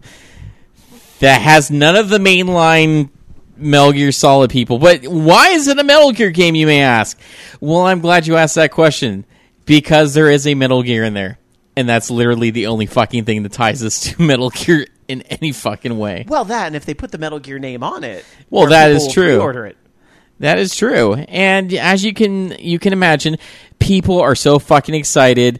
that has none of the mainline Metal Gear Solid people. But why is it a Metal Gear game, you may ask? Well, I'm glad you asked that question. Because there is a Metal Gear in there. And that's literally the only fucking thing that ties us to Metal Gear in any fucking way. Well, that, and if they put the Metal Gear name on it, Well, more that people is will true. pre-order it. That is true. And as you can you can imagine, people are so fucking excited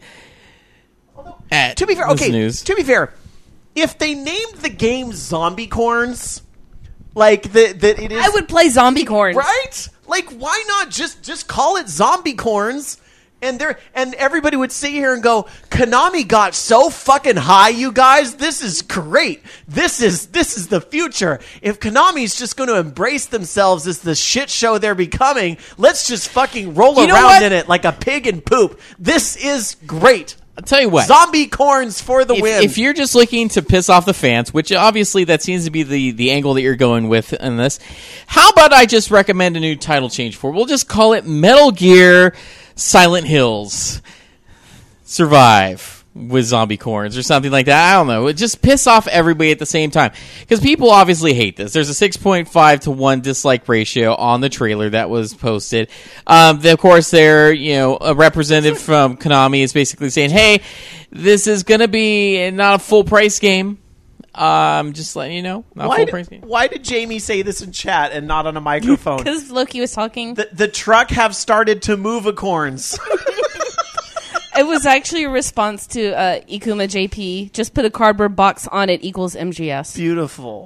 at To be fair, this okay, news. to be fair, if they named the game Zombie Corns, like that that it is I would play Zombie Corns. right? Like, why not just just call it Zombie Corns? And there, and everybody would sit here and go, Konami got so fucking high, you guys. This is great. This is this is the future. If Konami's just going to embrace themselves as the shit show they're becoming, let's just fucking roll You know around what? in it like a pig in poop. This is great. I'll tell you what. Zombie Corns for the if, win. if you're just looking to piss off the fans, which obviously that seems to be the, the angle that you're going with in this, how about I just recommend a new title change for it? We'll just call it Metal Gear Silent Hills Survive with zombie corns or something like that. I don't know. It just piss off everybody at the same time. Because people obviously hate this. There's a six point five to one dislike ratio on the trailer that was posted. Um, the, of course, there, you know, a representative from Konami is basically saying, hey, this is going to be not a full price game. Um, just letting you know, not a why, full did, price game. why did Jamie say this in chat and not on a microphone? Because Loki was talking. the, the truck have started to move acorns. It it was actually a response to uh, Ikuma J P. Just put a cardboard box on it equals M G S. Beautiful.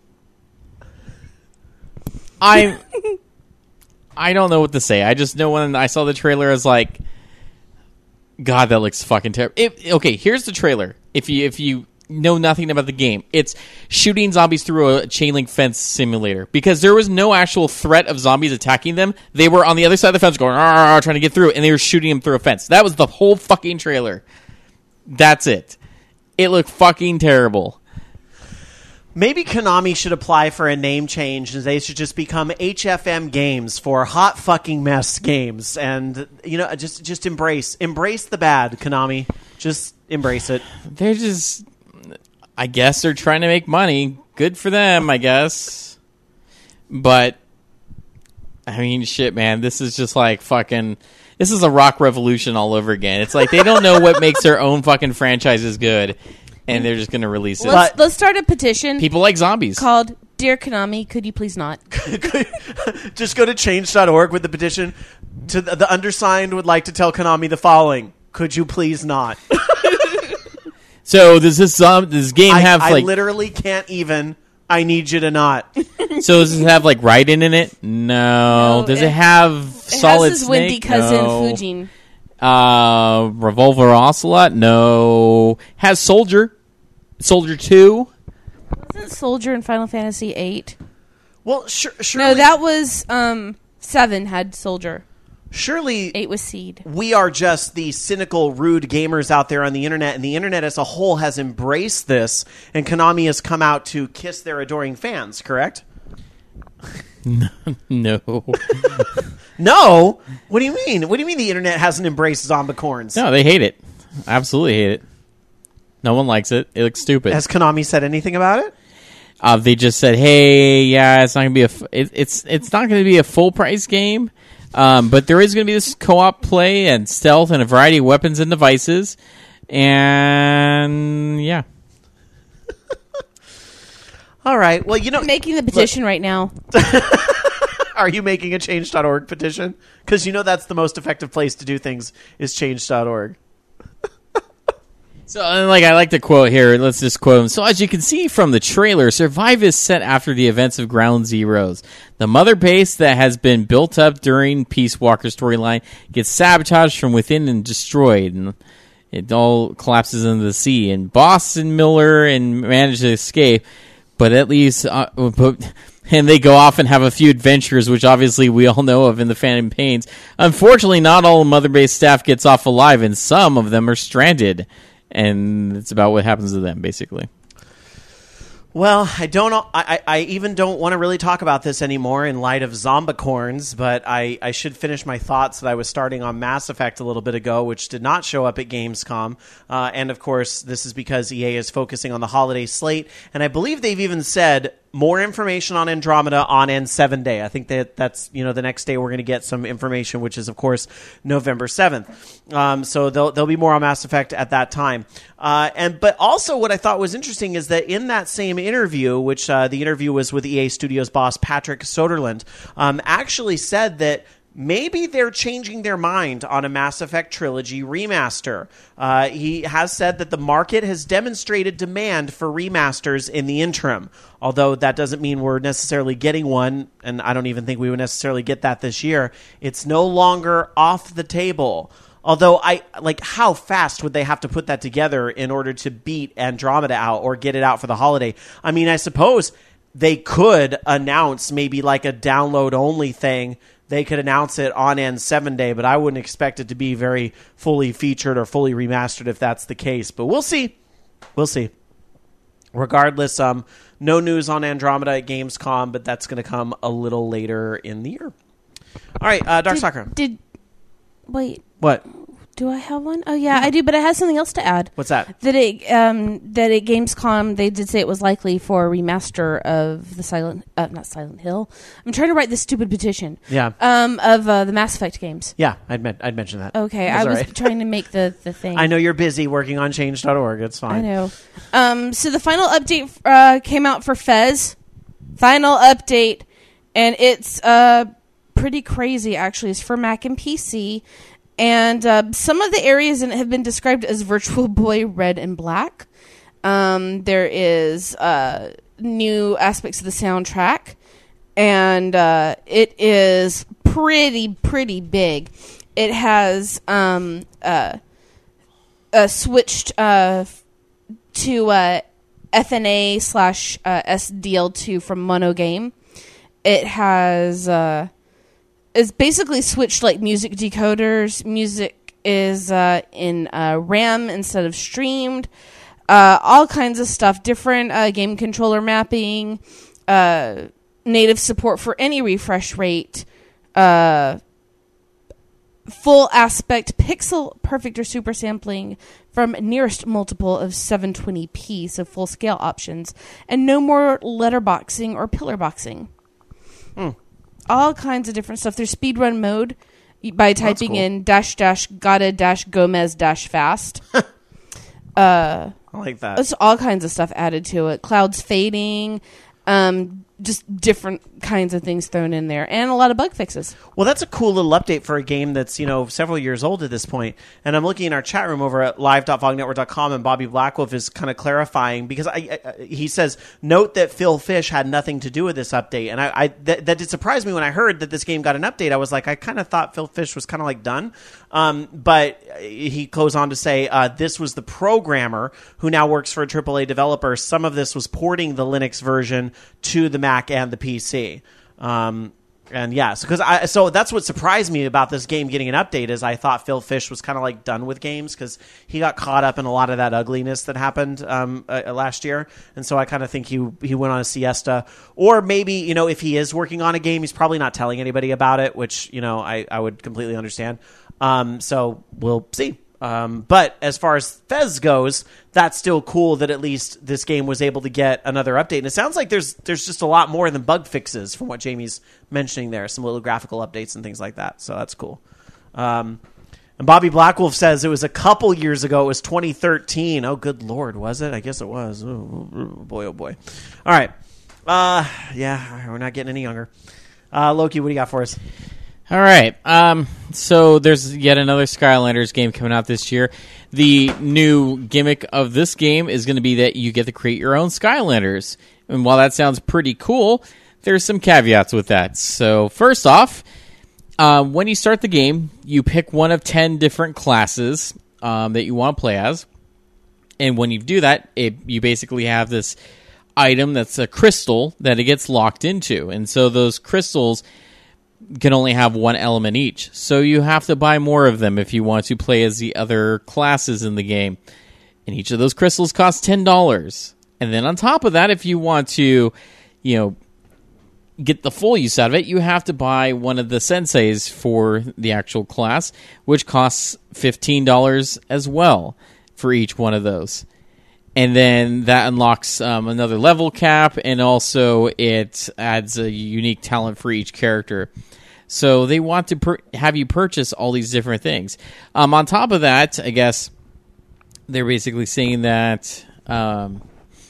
I I don't know what to say. I just know when I saw the trailer, I was like, God, that looks fucking terrible. Okay, here's the trailer. If you if you know nothing about the game, it's shooting zombies through a chain link fence simulator. Because there was no actual threat of zombies attacking them. They were on the other side of the fence going, trying to get through, and they were shooting them through a fence. That was the whole fucking trailer. That's it. It looked fucking terrible. Maybe Konami should apply for a name change, and they should just become H F M Games for Hot Fucking Mess Games, and you know, just just embrace embrace the bad, Konami. Just embrace it. They're just, I guess they're trying to make money. Good for them, I guess. But I mean, shit, man, this is just like fucking. This is a Rock Revolution all over again. It's like they don't know what makes their own fucking franchises good. And they're just going to release it. Let's, let's start a petition. People like zombies. Called, Dear Konami, could you please not? Just go to change dot org with the petition. To the, the undersigned would like to tell Konami the following. Could you please not? So does this um, does this game I, have I like... I literally can't even. I need you to not. So does it have like Raiden in it? No. No, does it, it have it Solid has his Snake? windy cousin, No. Fujin. Uh, Revolver Ocelot? No. Has Soldier? Soldier two? Wasn't Soldier in Final Fantasy eight? Well, sure, surely, No, that was um, seven had Soldier. surely eight was Seed. we are just the cynical, rude gamers out there on the internet, and the internet as a whole has embraced this, and Konami has come out to kiss their adoring fans, correct? No. No? What do you mean? What do you mean the internet hasn't embraced Zombicorns? No, they hate it. Absolutely hate it. No one likes it. It looks stupid. Has Konami said anything about it? Uh, they just said, "Hey, yeah, it's not gonna be a f- it, it's it's not gonna be a full price game, um, but there is gonna be this co-op play and stealth and a variety of weapons and devices, and yeah." All right. Well, you know, I'm making the petition right now. are you making a change dot org petition? Because you know that's the most effective place to do things is change dot org. So, and like I like to quote here. Let's just quote him. So, as you can see from the trailer, Survive is set after the events of Ground Zeroes. The mother base that has been built up during Peace Walker storyline gets sabotaged from within and destroyed, and it all collapses into the sea. And Boss and Miller and manage to escape, but at least, uh, but, and they go off and have a few adventures, which obviously we all know of in the Phantom Pains. Unfortunately, not all mother base staff gets off alive, and some of them are stranded. And it's about what happens to them, basically. Well, I don't know. I, I even don't want to really talk about this anymore in light of Zombicorns, but I, I should finish my thoughts that I was starting on Mass Effect a little bit ago, which did not show up at Gamescom. Uh, and, of course, this is because E A is focusing on the holiday slate. And I believe they've even said more information on Andromeda on N seven Day. I think that that's, you know, the next day we're going to get some information, which is, of course, November seventh. Um, so there'll, there'll be more on Mass Effect at that time. Uh, and but also what I thought was interesting is that in that same interview, which uh, the interview was with E A Studios boss Patrick Soderlund, um, actually said that maybe they're changing their mind on a Mass Effect Trilogy remaster. Uh, he has said that the market has demonstrated demand for remasters in the interim, although that doesn't mean we're necessarily getting one, and I don't even think we would necessarily get that this year. It's no longer off the table. Although, I like, how fast would they have to put that together in order to beat Andromeda out or get it out for the holiday? I mean, I suppose they could announce maybe like a download-only thing. They could announce it on N seven Day, but I wouldn't expect it to be very fully featured or fully remastered if that's the case. But we'll see. We'll see. Regardless, um, no news on Andromeda at Gamescom, but that's going to come a little later in the year. All right, uh, Dark Did, Sakura. did wait? What? Do I have one? Oh yeah, I do. But I have something else to add. What's that? That it um, that at Gamescom they did say it was likely for a remaster of the Silent, uh, not Silent Hill. I'm trying to write this stupid petition. Yeah. Um, of uh, the Mass Effect games. Yeah, I'd, me- I'd mention that. Okay, That's I was all right. trying to make the the thing. I know you're busy working on change dot org. It's fine. I know. Um, so the final update uh, came out for Fez. Final update, and it's uh pretty crazy actually. It's for Mac and P C. and uh, some of the areas in it have been described as Virtual Boy Red and Black. Um, there is uh, new aspects of the soundtrack, and uh, it is pretty, pretty big. It has um, uh, uh, switched uh, to uh, F N A slash uh, S D L two from Mono Game. It has uh, is basically switched like music decoders. Music is uh, in uh, RAM instead of streamed. Uh, all kinds of stuff. Different uh, game controller mapping. Uh, native support for any refresh rate. Uh, full aspect pixel perfect or super sampling from nearest multiple of seven twenty p, so full scale options, and no more letterboxing or pillar boxing. Hmm. All kinds of different stuff. There's speedrun mode by typing cool. in dash dash gotta dash Gomez dash fast. uh, I like that. There's all kinds of stuff added to it. Clouds fading. Um, just different kinds of things thrown in there, and a lot of bug fixes. Well, that's a cool little update for a game that's, you know, several years old at this point. And I'm looking in our chat room over at live dot vog network dot com, and Bobby Blackwolf is kind of clarifying, because I, I, he says, note that Phil Fish had nothing to do with this update. And I, I that, that did surprise me when I heard that this game got an update. I was like, I kind of thought Phil Fish was kind of like done. Um, but he goes on to say, uh, this was the programmer who now works for a triple A developer. Some of this was porting the Linux version to the Mac and the P C. Um, and yeah, so, cause I, so that's what surprised me about this game getting an update, is I thought Phil Fish was kind of like done with games, because he got caught up in a lot of that ugliness that happened um, uh, last year. And so I kind of think he he went on a siesta. Or maybe, you know, if he is working on a game, he's probably not telling anybody about it, which, you know, I, I would completely understand. Um, so we'll see. Um, but as far as Fez goes, that's still cool that at least this game was able to get another update. And it sounds like there's there's just a lot more than bug fixes from what Jamie's mentioning there. Some little graphical updates and things like that. So that's cool. Um, and Bobby Blackwolf says it was a couple years ago. It was twenty thirteen. Oh, good Lord. Was it? I guess it was. Oh, boy, oh, boy. All right. Uh, yeah, we're not getting any younger. Uh, Loki, what do you got for us? All right. Um, so there's yet another Skylanders game coming out this year. The new gimmick of this game is going to be that you get to create your own Skylanders. And while that sounds pretty cool, there's some caveats with that. So first off, uh, when you start the game, you pick one of ten different classes um, that you want to play as. And when you do that, it, you basically have this item that's a crystal that it gets locked into. And so those crystals can only have one element each. So you have to buy more of them if you want to play as the other classes in the game. And each of those crystals costs ten dollars. And then on top of that, if you want to, you know, get the full use out of it, you have to buy one of the senseis for the actual class, which costs fifteen dollars as well for each one of those. And then that unlocks um, another level cap, and also it adds a unique talent for each character. So they want to per- have you purchase all these different things. Um, on top of that, I guess they're basically saying that um,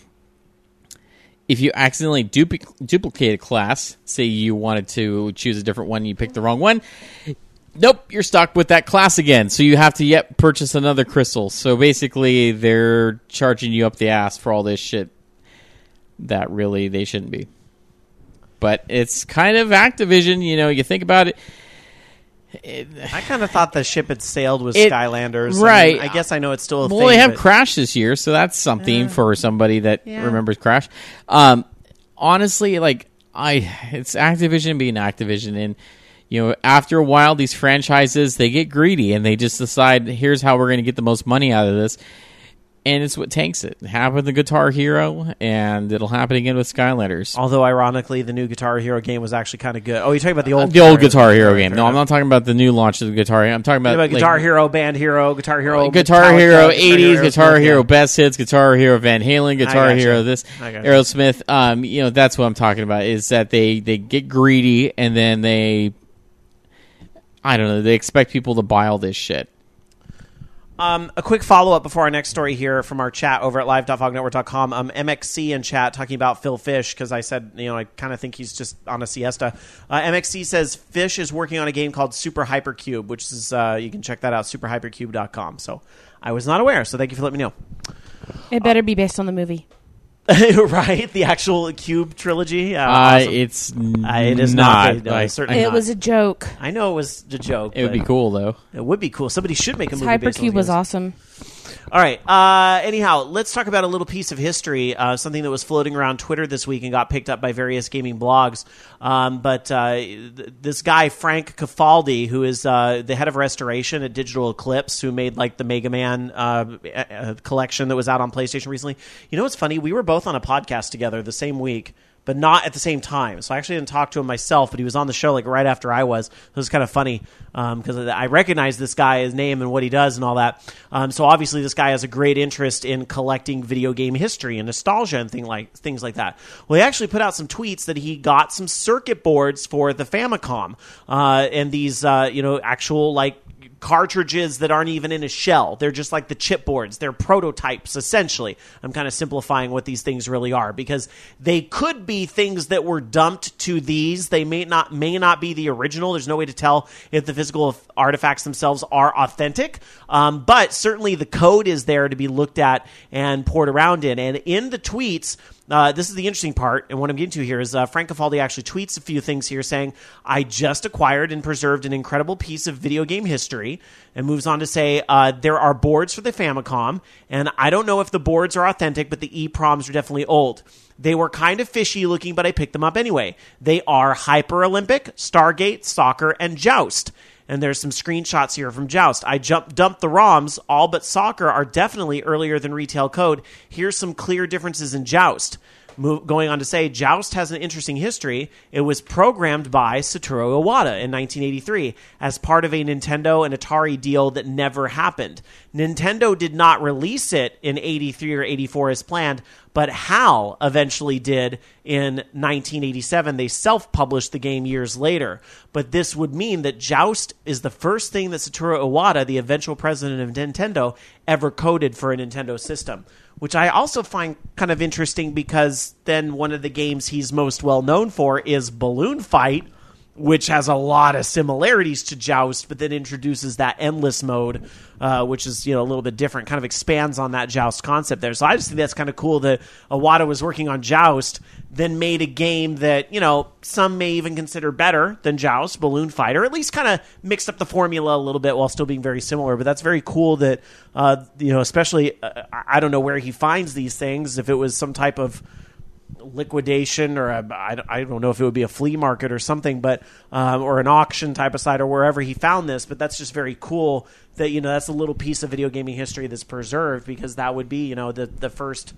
if you accidentally dupli- duplicate a class, say you wanted to choose a different one, you picked the wrong one, nope, you're stuck with that class again. So you have to yet purchase another crystal. So basically, they're charging you up the ass for all this shit that really they shouldn't be. But it's kind of Activision, you know, you think about it. it I kind of thought the ship had sailed with It- Skylanders. right. I, mean, I guess I know it's still a well, thing. they have but- Crash this year, so that's something for somebody that Yeah. remembers Crash. Um, honestly, like, I, it's Activision being Activision, and you know, after a while, these franchises, they get greedy, and they just decide, here's how we're going to get the most money out of this. And it's what tanks it. It happened with the Guitar Hero, and it'll happen again with Skylanders. Although, ironically, the new Guitar Hero game was actually kind of good. Oh, you're talking about the old the old Guitar Hero Fair game. No, enough. I'm not talking about the new launch of the Guitar Hero. I'm talking about, You're talking about Guitar like, Hero, Band Hero, Guitar Hero, Guitar Metallica, Hero Guitar eighties, Hero Guitar Smith, Hero yeah. Best Hits, Guitar Hero Van Halen, Guitar gotcha. Hero this, I gotcha. Aerosmith. Um, you know, that's what I'm talking about. Is that they they get greedy, and then they, I don't know, they expect people to buy all this shit. Um, a quick follow-up before our next story here from our chat over at live dot fog network dot com. Um, M X C in chat talking about Phil Fish, because I said, you know, I kind of think he's just on a siesta. Uh, M X C says Fish is working on a game called Super Hypercube, which is, uh, you can check that out, super hypercube dot com. So I was not aware, so thank you for letting me know. It better be based on the movie. Right? The actual Cube trilogy? Uh, Uh, awesome. it's Uh, it is not. not. No, like, certainly It not. was a joke. I know it was a joke. it would be but cool though. It would be cool. Somebody should make a movie based on Hypercube those was games. awesome. All right. Uh, anyhow, let's talk about a little piece of history, uh, something that was floating around Twitter this week and got picked up by various gaming blogs. Um, but uh, th- this guy, Frank Cifaldi, who is uh, the head of restoration at Digital Eclipse, who made like the Mega Man uh, uh, collection that was out on PlayStation recently. You know what's funny? We were both on a podcast together the same week, but not at the same time. So I actually didn't talk to him myself, but he was on the show like right after I was. It was kind of funny because um, I recognize this guy, his name and what he does and all that. Um, so obviously this guy has a great interest in collecting video game history and nostalgia and thing like, things like that. Well, he actually put out some tweets that he got some circuit boards for the Famicom uh, and these, uh, you know, actual like cartridges that aren't even in a shell. They're just like the chipboards. They're prototypes, essentially. I'm kind of simplifying what these things really are, because they could be things that were dumped to these. They may not may not be the original. There's no way to tell if the physical artifacts themselves are authentic, um, but certainly the code is there to be looked at and poured around in. And in the tweets, Uh, this is the interesting part, and what I'm getting to here is uh, Frank Cifaldi actually tweets a few things here saying, I just acquired and preserved an incredible piece of video game history, and moves on to say, uh, there are boards for the Famicom, and I don't know if the boards are authentic, but the EEPROMs are definitely old. They were kind of fishy looking, but I picked them up anyway. They are Hyper Olympic, Stargate, Soccer, and Joust. And there's some screenshots here from Joust. I jump, dumped the ROMs. All but Soccer are definitely earlier than retail code. Here's some clear differences in Joust. Mo- going on to say, Joust has an interesting history. It was programmed by Satoru Iwata in nineteen eighty-three as part of a Nintendo and Atari deal that never happened. Nintendo did not release it in eighty-three or eighty-four as planned, but HAL eventually did in nineteen eighty-seven. They self-published the game years later. But this would mean that Joust is the first thing that Satoru Iwata, the eventual president of Nintendo, ever coded for a Nintendo system, which I also find kind of interesting, because then one of the games he's most well known for is Balloon Fight, which has a lot of similarities to Joust, but then introduces that endless mode, uh, which is, you know, a little bit different, kind of expands on that Joust concept there. So I just think that's kind of cool that Iwata was working on Joust, then made a game that, you know, some may even consider better than Joust, Balloon Fight, or at least kind of mixed up the formula a little bit while still being very similar. But that's very cool that, uh, you know, especially, uh, I don't know where he finds these things, if it was some type of liquidation, or a, I, I don't know if it would be a flea market or something, but um, or an auction type of site, or wherever he found this. But that's just very cool that, you know, that's a little piece of video gaming history that's preserved, because that would be, you know, the the first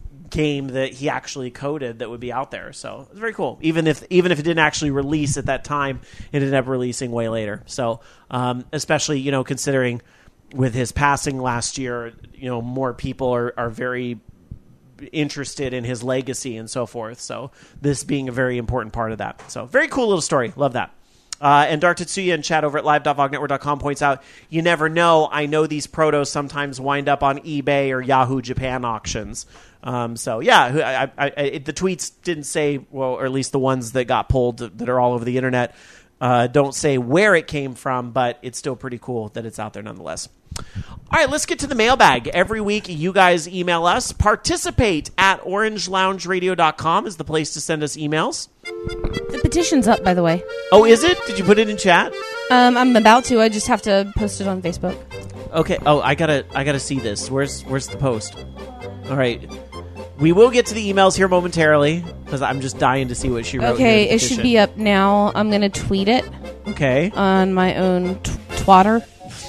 game that he actually coded that would be out there. So it's very cool, even if even if it didn't actually release at that time, it ended up releasing way later. So um, especially, you know, considering with his passing last year, you know, more people are, are very interested in his legacy and so forth. So this being a very important part of that. So very cool little story. Love that. Uh, and Dark Tetsuya in chat over at live dot vog network dot com points out, you never know. I know these protos sometimes wind up on eBay or Yahoo Japan auctions. Um, so yeah, I, I, I, the tweets didn't say, well, or at least the ones that got pulled that are all over the internet, uh, don't say where it came from, but it's still pretty cool that it's out there nonetheless. All right, let's get to the mailbag. Every week, you guys email us. Participate at orange lounge radio dot com is the place to send us emails. The petition's up, by the way. Oh, is it? Did you put it in chat? Um, I'm about to. I just have to post it on Facebook. Okay. Oh, I gotta, I gotta see this. Where's, where's the post? All right. We will get to the emails here momentarily, because I'm just dying to see what she wrote. Okay, here in the it should petition. be up now. I'm going to tweet it Okay. on my own t- twatter.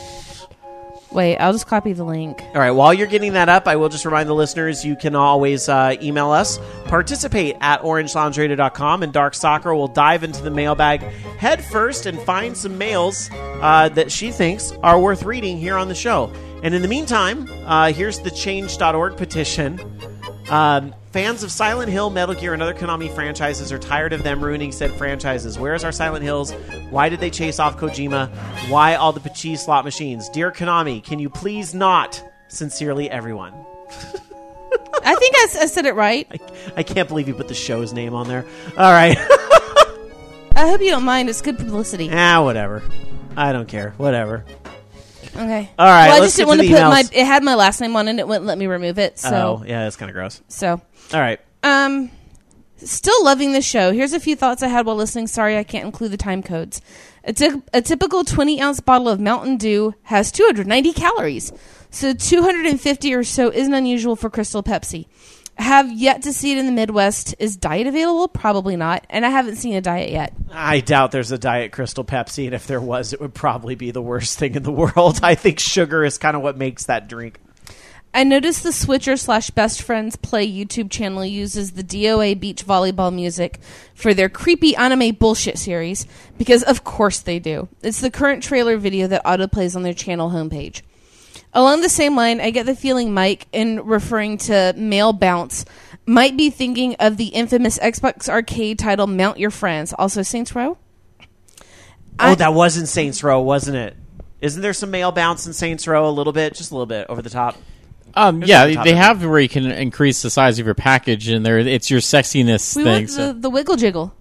Wait, I'll just copy the link. All right, while you're getting that up, I will just remind the listeners you can always uh, email us. Participate at orange lounge radio dot com, and Dark Soccer will dive into the mailbag head first and find some mails uh, that she thinks are worth reading here on the show. And in the meantime, uh, here's the change dot org petition. Um, Fans of Silent Hill, Metal Gear, and other Konami franchises are tired of them ruining said franchises. Where is our Silent Hills? Why did they chase off Kojima? Why all the Pachis slot machines? Dear Konami, can you please not? Sincerely, everyone. I think I, s- I said it right. I, I can't believe you put the show's name on there. All right. I hope you don't mind. It's good publicity. ah, whatever. I don't care. Whatever. Okay. All right, Well, I let's just didn't get want to to the put my. emails. It had my last name on it. And it wouldn't let me remove it. So. Oh, yeah, that's kind of gross. So. All right. Um, still loving the show. Here's a few thoughts I had while listening. Sorry, I can't include the time codes. A, ty- a typical twenty ounce bottle of Mountain Dew has two hundred ninety calories, so two hundred fifty or so isn't unusual for Crystal Pepsi. I have yet to see it in the Midwest. Is Diet available? Probably not, and I haven't seen a Diet yet. I doubt there's a Diet Crystal Pepsi, and if there was, it would probably be the worst thing in the world. I think sugar is kind of what makes that drink. I noticed the Switcher slash Best Friends Play YouTube channel uses the D O A beach volleyball music for their creepy anime bullshit series, because of course they do. It's the current trailer video that autoplays on their channel homepage. Along the same line, I get the feeling Mike, in referring to Male Bounce, might be thinking of the infamous Xbox Arcade title Mount Your Friends, also Saints Row. Oh, I- that was in Saints Row, wasn't it? Isn't there some male bounce in Saints Row a little bit? Just a little bit, over the top. Um, There's yeah, some top they of it. have where you can increase the size of your package, and there it's your sexiness We thing. want so. the, the wiggle jiggle.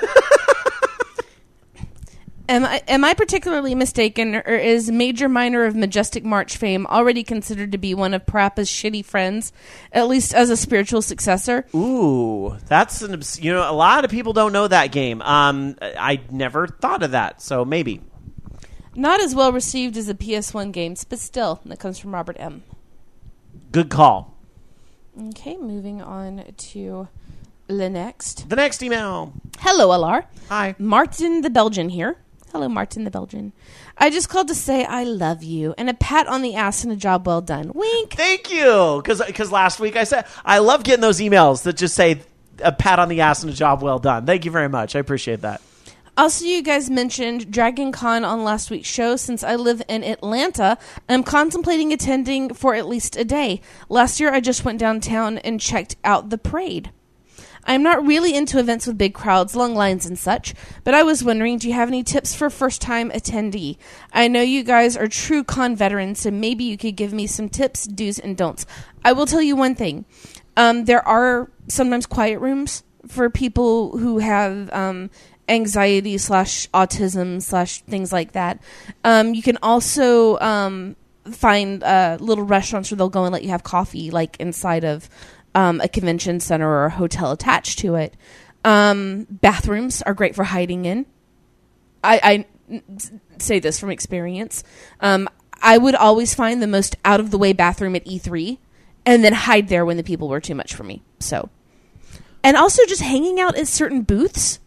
Am I am I particularly mistaken, or is Major Minor of Majestic March fame already considered to be one of Parappa's shitty friends, at least as a spiritual successor? Ooh, that's an obs- you know a lot of people don't know that game. Um, I never thought of that, so maybe. Not as well received as the P S one games, but still, that comes from Robert M. Good call. Okay, moving on to the next. The next email. Hello, Alar. Hi. Martin the Belgian here. Hello, Martin the Belgian. I just called to say I love you and a pat on the ass and a job well done. Wink. Thank you, because last week I said I love getting those emails that just say a pat on the ass and a job well done. Thank you very much. I appreciate that. Also, you guys mentioned Dragon Con on last week's show. Since I live in Atlanta, I'm contemplating attending for at least a day. Last year, I just went downtown and checked out the parade. I'm not really into events with big crowds, long lines, and such, but I was wondering, do you have any tips for first-time attendee? I know you guys are true con veterans, so maybe you could give me some tips, do's, and don'ts. I will tell you one thing. Um, there are sometimes quiet rooms for people who have um, anxiety slash autism slash things like that. Um, you can also um, find uh, little restaurants where they'll go and let you have coffee, like inside of Um, a convention center or a hotel attached to it. Um, bathrooms are great for hiding in. I, I n- say this from experience. Um, I would always find the most out-of-the-way bathroom at E three and then hide there when the people were too much for me. So, and also just hanging out at certain booths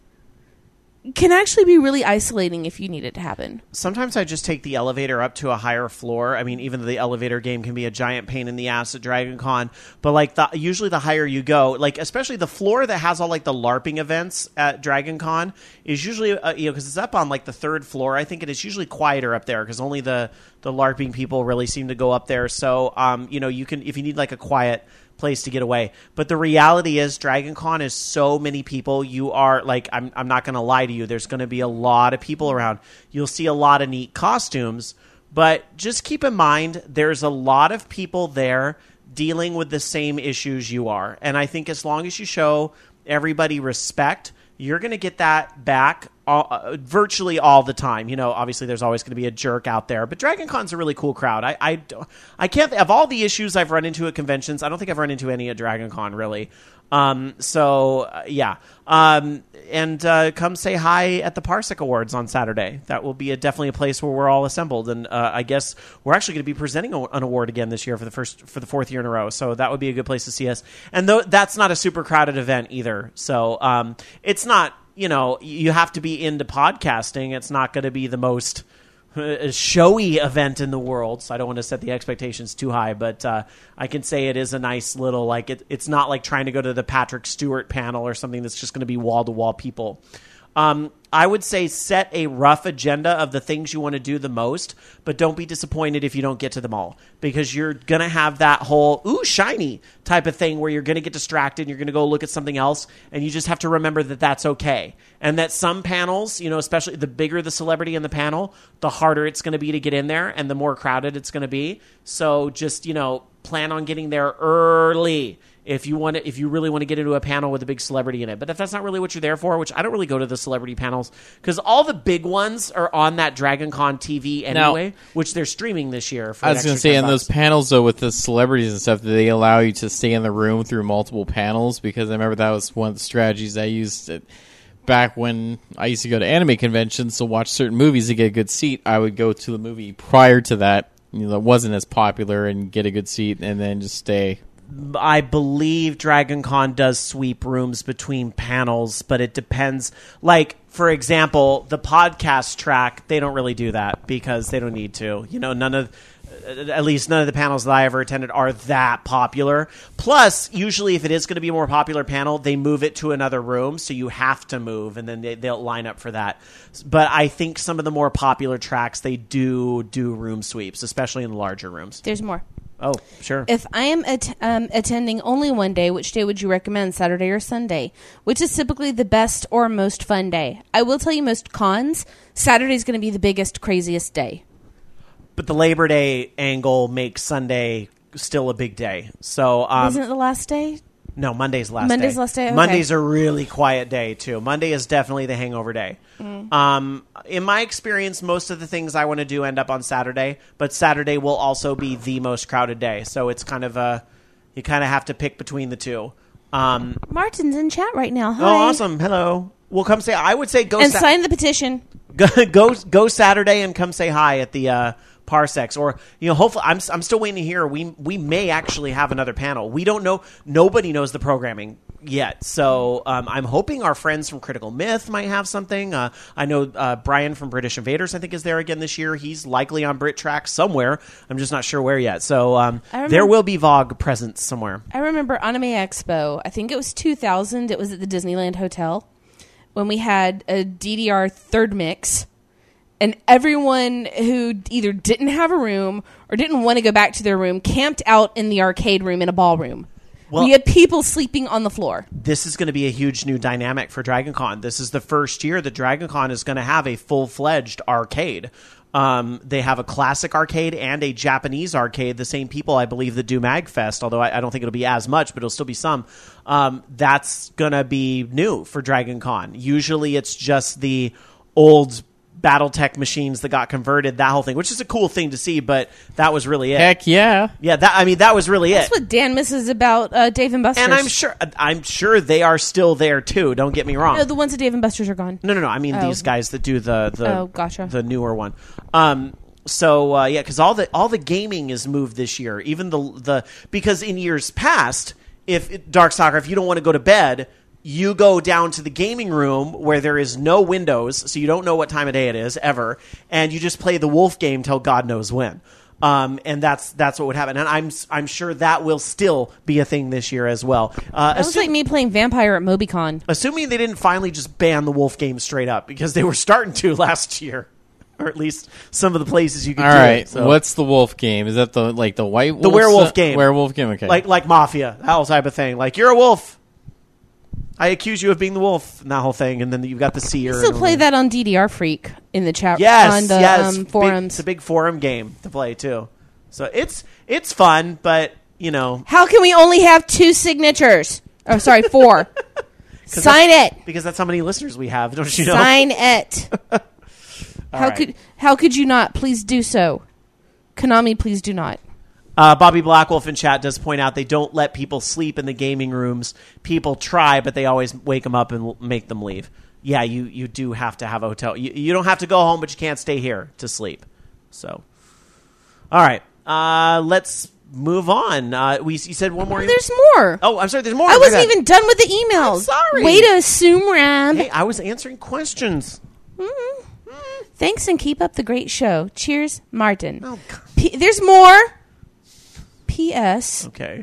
can actually be really isolating if you need it to happen. Sometimes I just take the elevator up to a higher floor. I mean, even though the elevator game can be a giant pain in the ass at Dragon Con, but like the, usually the higher you go, like especially the floor that has all like the LARPing events at Dragon Con is usually, uh, you know, because it's up on like the third floor. I think it is usually quieter up there because only the, the LARPing people really seem to go up there. So, um, you know, you can, if you need like a quiet place to get away. But the reality is Dragon Con is so many people. You are like, I'm, I'm not going to lie to you. There's going to be a lot of people around. You'll see a lot of neat costumes, but just keep in mind, there's a lot of people there dealing with the same issues you are. And I think as long as you show everybody respect, you're going to get that back all, uh, virtually all the time. You know, obviously there's always going to be a jerk out there, but Dragon Con's a really cool crowd. I, I, I can't, of all the issues I've run into at conventions, I don't think I've run into any at Dragon Con really. Um, so uh, yeah. Um, and, uh, come say hi at the Parsec Awards on Saturday. That will be a, definitely a place where we're all assembled. And, uh, I guess we're actually going to be presenting a, an award again this year for the first, for the fourth year in a row. So that would be a good place to see us. And though that's not a super crowded event either. So, um, it's not, you know, you have to be into podcasting. It's not going to be the most uh, showy event in the world. So I don't want to set the expectations too high, but uh, I can say it is a nice little, like, it, it's not like trying to go to the Patrick Stewart panel or something that's just going to be wall-to-wall people. Um, I would say set a rough agenda of the things you want to do the most, but don't be disappointed if you don't get to them all, because you're going to have that whole, ooh, shiny type of thing where you're going to get distracted and you're going to go look at something else, and you just have to remember that that's okay. And that some panels, you know, especially the bigger the celebrity in the panel, the harder it's going to be to get in there and the more crowded it's going to be. So just, you know, plan on getting there early if you want to, if you really want to get into a panel with a big celebrity in it. But if that's not really what you're there for, which I don't really go to the celebrity panels, because all the big ones are on that Dragon Con T V anyway, now, which they're streaming this year. For I was going to say, in those panels, though, with the celebrities and stuff, do they allow you to stay in the room through multiple panels? Because I remember that was one of the strategies I used to, back when I used to go to anime conventions to watch certain movies to get a good seat. I would go to the movie prior to that, you know, that wasn't as popular, and get a good seat and then just stay. I believe Dragon Con does sweep rooms between panels, but it depends. Like, for example, the podcast track, they don't really do that because they don't need to. You know, none of, at least none of the panels that I ever attended are that popular. Plus, usually if it is going to be a more popular panel, they move it to another room, so you have to move, and then they, they'll line up for that. But I think some of the more popular tracks, they do do room sweeps, especially in the larger rooms. There's more. Oh, sure. If I am at, um, attending only one day, which day would you recommend, Saturday or Sunday? Which is typically the best or most fun day? I will tell you most cons, Saturday is going to be the biggest, craziest day. But the Labor Day angle makes Sunday still a big day. So um, Isn't it the last day? No, Monday's the last Monday's day. Monday's last day? Okay. Monday's a really quiet day, too. Monday is definitely the hangover day. Mm. Um, in my experience, most of the things I want to do end up on Saturday, but Saturday will also be the most crowded day. So it's kind of a, you kind of have to pick between the two. Um, Martin's in chat right now. Hi. Oh, awesome. Hello. Well, come say, I would say go. And sa- sign the petition. Go, go, go Saturday and come say hi at the, uh, Parsecs, or, you know, hopefully I'm I'm still waiting to hear. We we may actually have another panel. We don't know. Nobody knows the programming yet. So um, I'm hoping our friends from Critical Myth might have something. Uh, I know uh, Brian from British Invaders, I think, is there again this year. He's likely on Brit Track somewhere. I'm just not sure where yet. So um, remember, there will be Vogue presence somewhere. I remember Anime Expo. I think it was two thousand. It was at the Disneyland Hotel when we had a D D R third mix. And everyone who either didn't have a room or didn't want to go back to their room camped out in the arcade room in a ballroom. Well, we had people sleeping on the floor. This is going to be a huge new dynamic for Dragon Con. This is the first year that Dragon Con is going to have a full-fledged arcade. Um, they have a classic arcade and a Japanese arcade. The same people, I believe, that do MagFest, although I, I don't think it'll be as much, but it'll still be some. Um, that's going to be new for Dragon Con. Usually it's just the old BattleTech machines that got converted, that whole thing, which is a cool thing to see, but that was really it. Heck yeah. Yeah, that I mean, that was really That's it. That's what Dan misses about uh, Dave and Buster's. And I'm sure I'm sure they are still there, too. Don't get me wrong. No, the ones at Dave and Buster's are gone. No, no, no. I mean, oh. these guys that do the, the, oh, gotcha. the newer one. Um, so, uh, yeah, because all the, all the gaming is moved this year. Even the, the because in years past, if Darkstalker, if you don't want to go to bed, you go down to the gaming room where there is no windows, so you don't know what time of day it is, ever, and you just play the wolf game till God knows when. Um, and that's that's what would happen. And I'm I'm sure that will still be a thing this year as well. Uh, that was assume, like me playing Vampire at MobyCon. Assuming they didn't finally just ban the wolf game straight up, because they were starting to last year. Or at least some of the places you could All do right. it. So. What's the wolf game? Is that the like the white wolf? The werewolf game. Werewolf game, okay. Like like Mafia, that whole type of thing. Like, you're a wolf. I accuse you of being the wolf, and that whole thing, and then you've got the seer. You still play that on D D R Freak in the chat yes, on the yes. um, forums. Big, it's a big forum game to play, too. So it's it's fun, but, you know. How can we only have two signatures? Oh, sorry, four. Sign it. Because that's how many listeners we have, don't you know? Sign it. how right. could How could you not? Please do so. Konami, please do not. Uh, Bobby Blackwolf in chat does point out they don't let people sleep in the gaming rooms. People try, but they always wake them up and l- make them leave. Yeah, you, you do have to have a hotel. You, you don't have to go home, but you can't stay here to sleep. So, all right. Uh, let's move on. Uh, we You said one more? Oh, there's more. Oh, I'm sorry. There's more. I wasn't even done with the emails. I'm sorry. Way to assume, Rand. Hey, I was answering questions. Mm-hmm. Mm. Thanks, and keep up the great show. Cheers, Martin. Oh, God. P- there's more. P S. Okay.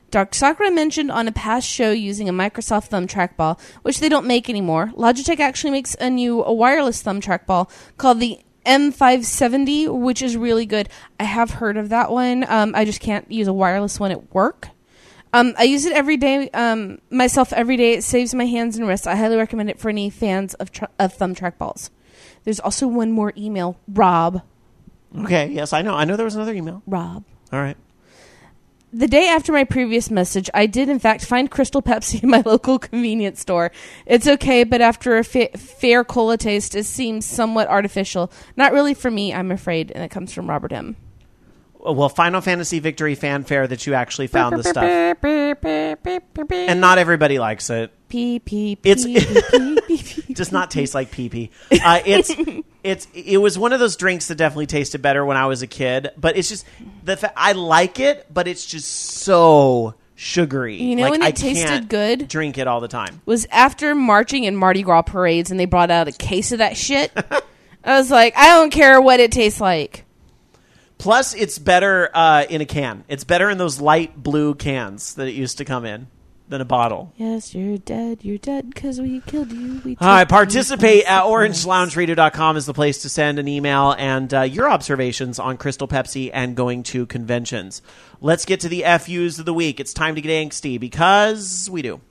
Dark Sakura mentioned on a past show using a Microsoft thumb trackball, which they don't make anymore. Logitech actually makes a new a wireless thumb trackball called the M five seventy, which is really good. I have heard of that one. Um, I just can't use a wireless one at work. Um, I use it every day, um, myself every day. It saves my hands and wrists. I highly recommend it for any fans of, tra- of thumb trackballs. There's also one more email. Rob. Okay, yes, I know. I know there was another email. Rob. All right. The day after my previous message, I did in fact find Crystal Pepsi in my local convenience store. It's okay, but after a fa- fair cola taste, it seems somewhat artificial. Not really for me, I'm afraid, and it comes from Robert M. Well, Final Fantasy Victory fanfare that you actually found the stuff. And not everybody likes it. Pee, pee, pee, It's pee, pee, pee, pee, does not taste like pee pee. Uh, it's it's it was one of those drinks that definitely tasted better when I was a kid. But it's just the fa- I like it, but it's just so sugary. You know like, when it I tasted can't good? Drink it all the time. Was after marching in Mardi Gras parades and they brought out a case of that shit. I was like, I don't care what it tastes like. Plus, it's better uh, in a can. It's better in those light blue cans that it used to come in than a bottle. Yes, you're dead. You're dead because we killed you. We All right, took participate you. at orange lounge radio dot com is the place to send an email and uh, your observations on Crystal Pepsi and going to conventions. Let's get to the F Us of the week. It's time to get angsty because we do.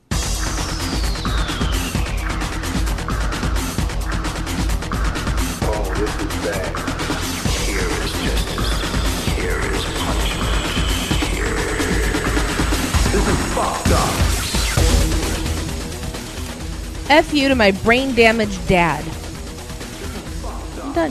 Oh, this is bad. Here is justice. Here is punishment. Here. This is fucked up. F you to my brain damaged dad. I'm done.